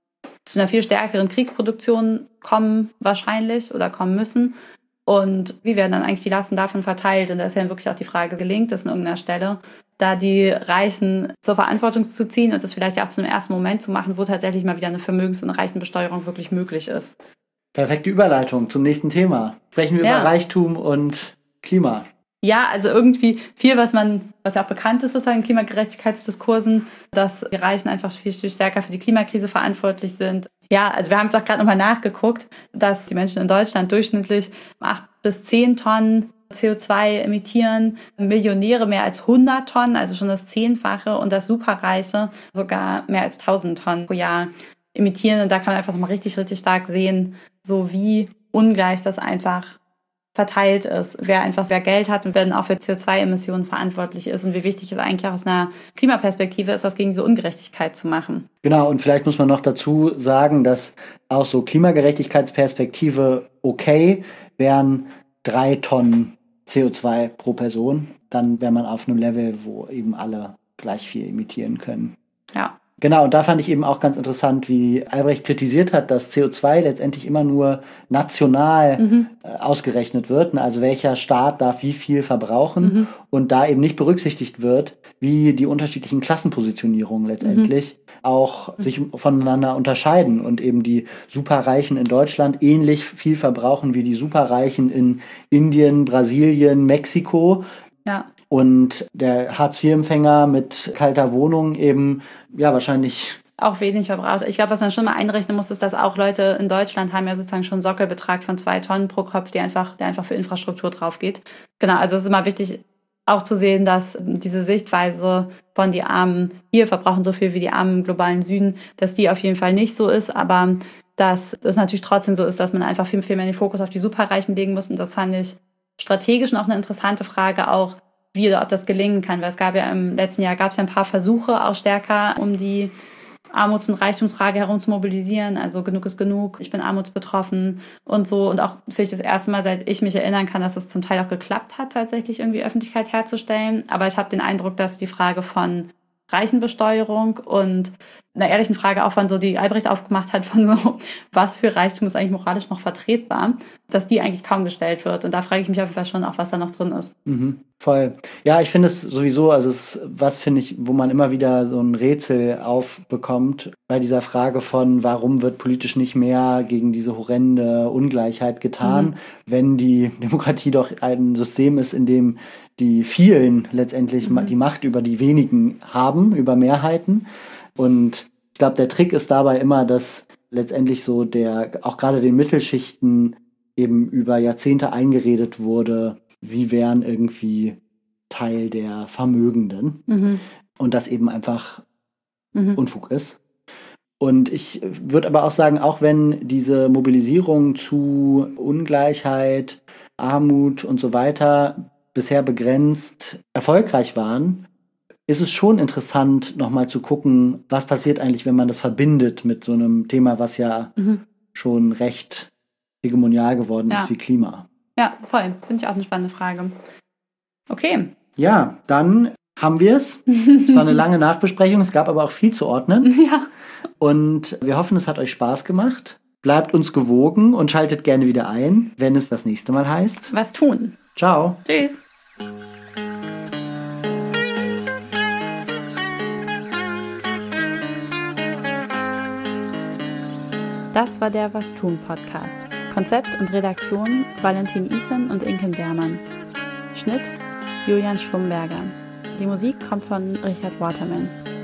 zu einer viel stärkeren Kriegsproduktion kommen wahrscheinlich oder kommen müssen. Und wie werden dann eigentlich die Lasten davon verteilt? Und da ist ja wirklich auch die Frage, gelingt es an irgendeiner Stelle, da die Reichen zur Verantwortung zu ziehen und das vielleicht auch zu einem ersten Moment zu machen, wo tatsächlich mal wieder eine Vermögens- und Reichenbesteuerung wirklich möglich ist. Perfekte Überleitung zum nächsten Thema. Sprechen wir ja. über Reichtum und Klima. Ja, also irgendwie viel, was man, was ja auch bekannt ist sozusagen in Klimagerechtigkeitsdiskursen, dass die Reichen einfach viel, viel stärker für die Klimakrise verantwortlich sind. Ja, also wir haben es auch gerade nochmal nachgeguckt, dass die Menschen in Deutschland durchschnittlich acht bis zehn Tonnen C O zwei emittieren, Millionäre mehr als hundert Tonnen, also schon das Zehnfache, und das Superreiche sogar mehr als tausend Tonnen pro Jahr emittieren. Und da kann man einfach nochmal richtig, richtig stark sehen, so wie ungleich das einfach verteilt ist, wer einfach wer Geld hat und wer dann auch für C O zwei Emissionen verantwortlich ist und wie wichtig es eigentlich auch aus einer Klimaperspektive ist, was gegen diese Ungerechtigkeit zu machen. Genau, und vielleicht muss man noch dazu sagen, dass auch so Klimagerechtigkeitsperspektive okay wären drei Tonnen C O zwei pro Person, dann wäre man auf einem Level, wo eben alle gleich viel emittieren können. Ja. Genau, und da fand ich eben auch ganz interessant, wie Albrecht kritisiert hat, dass C O zwei letztendlich immer nur national mhm. äh, ausgerechnet wird. Also welcher Staat darf wie viel verbrauchen mhm. und da eben nicht berücksichtigt wird, wie die unterschiedlichen Klassenpositionierungen letztendlich mhm. auch sich voneinander unterscheiden und eben die Superreichen in Deutschland ähnlich viel verbrauchen wie die Superreichen in Indien, Brasilien, Mexiko. Ja. Und der Hartz vier Empfänger mit kalter Wohnung eben, ja, wahrscheinlich auch wenig verbraucht. Ich glaube, was man schon mal einrechnen muss, ist, dass auch Leute in Deutschland haben ja sozusagen schon einen Sockelbetrag von zwei Tonnen pro Kopf, die einfach, der einfach für Infrastruktur drauf geht. Genau, also es ist immer wichtig, auch zu sehen, dass diese Sichtweise von die Armen, hier verbrauchen so viel wie die Armen im globalen Süden, dass die auf jeden Fall nicht so ist, aber dass es natürlich trotzdem so ist, dass man einfach viel, viel mehr den Fokus auf die Superreichen legen muss. Und das fand ich strategisch noch eine interessante Frage auch, wie oder ob das gelingen kann, weil es gab ja im letzten Jahr gab es ja ein paar Versuche auch stärker, um die Armuts- und Reichtumsfrage herum zu mobilisieren, also genug ist genug, ich bin armutsbetroffen und so, und auch finde ich das erste Mal, seit ich mich erinnern kann, dass es zum Teil auch geklappt hat, tatsächlich irgendwie Öffentlichkeit herzustellen, aber ich habe den Eindruck, dass die Frage von Reichenbesteuerung und einer ehrlichen Frage auch von so, die Albrecht aufgemacht hat, von so, was für Reichtum ist eigentlich moralisch noch vertretbar, dass die eigentlich kaum gestellt wird. Und da frage ich mich auf jeden Fall schon auch, was da noch drin ist. Mhm, voll. Ja, ich finde es sowieso, also es ist was, finde ich, wo man immer wieder so ein Rätsel aufbekommt bei dieser Frage von, warum wird politisch nicht mehr gegen diese horrende Ungleichheit getan, mhm. wenn die Demokratie doch ein System ist, in dem die vielen letztendlich mhm. die Macht über die wenigen haben, über Mehrheiten. Und ich glaube, der Trick ist dabei immer, dass letztendlich so der, auch gerade den Mittelschichten eben über Jahrzehnte eingeredet wurde, sie wären irgendwie Teil der Vermögenden. Mhm. Und das eben einfach mhm. Unfug ist. Und ich würde aber auch sagen, auch wenn diese Mobilisierung zu Ungleichheit, Armut und so weiter bisher begrenzt erfolgreich waren, ist es schon interessant, nochmal zu gucken, was passiert eigentlich, wenn man das verbindet mit so einem Thema, was ja mhm. schon recht hegemonial geworden ja. ist wie Klima. Ja, voll. Finde ich auch eine spannende Frage. Okay. Ja, dann haben wir es. Es war eine lange Nachbesprechung, es gab aber auch viel zu ordnen. Ja. Und wir hoffen, es hat euch Spaß gemacht. Bleibt uns gewogen und schaltet gerne wieder ein, wenn es das nächste Mal heißt: Was tun? Ciao. Tschüss. Das war der Was tun Podcast. Konzept und Redaktion Valentin Isen und Inken Dermann. Schnitt Julian Schlumberger. Die Musik kommt von Richard Waterman.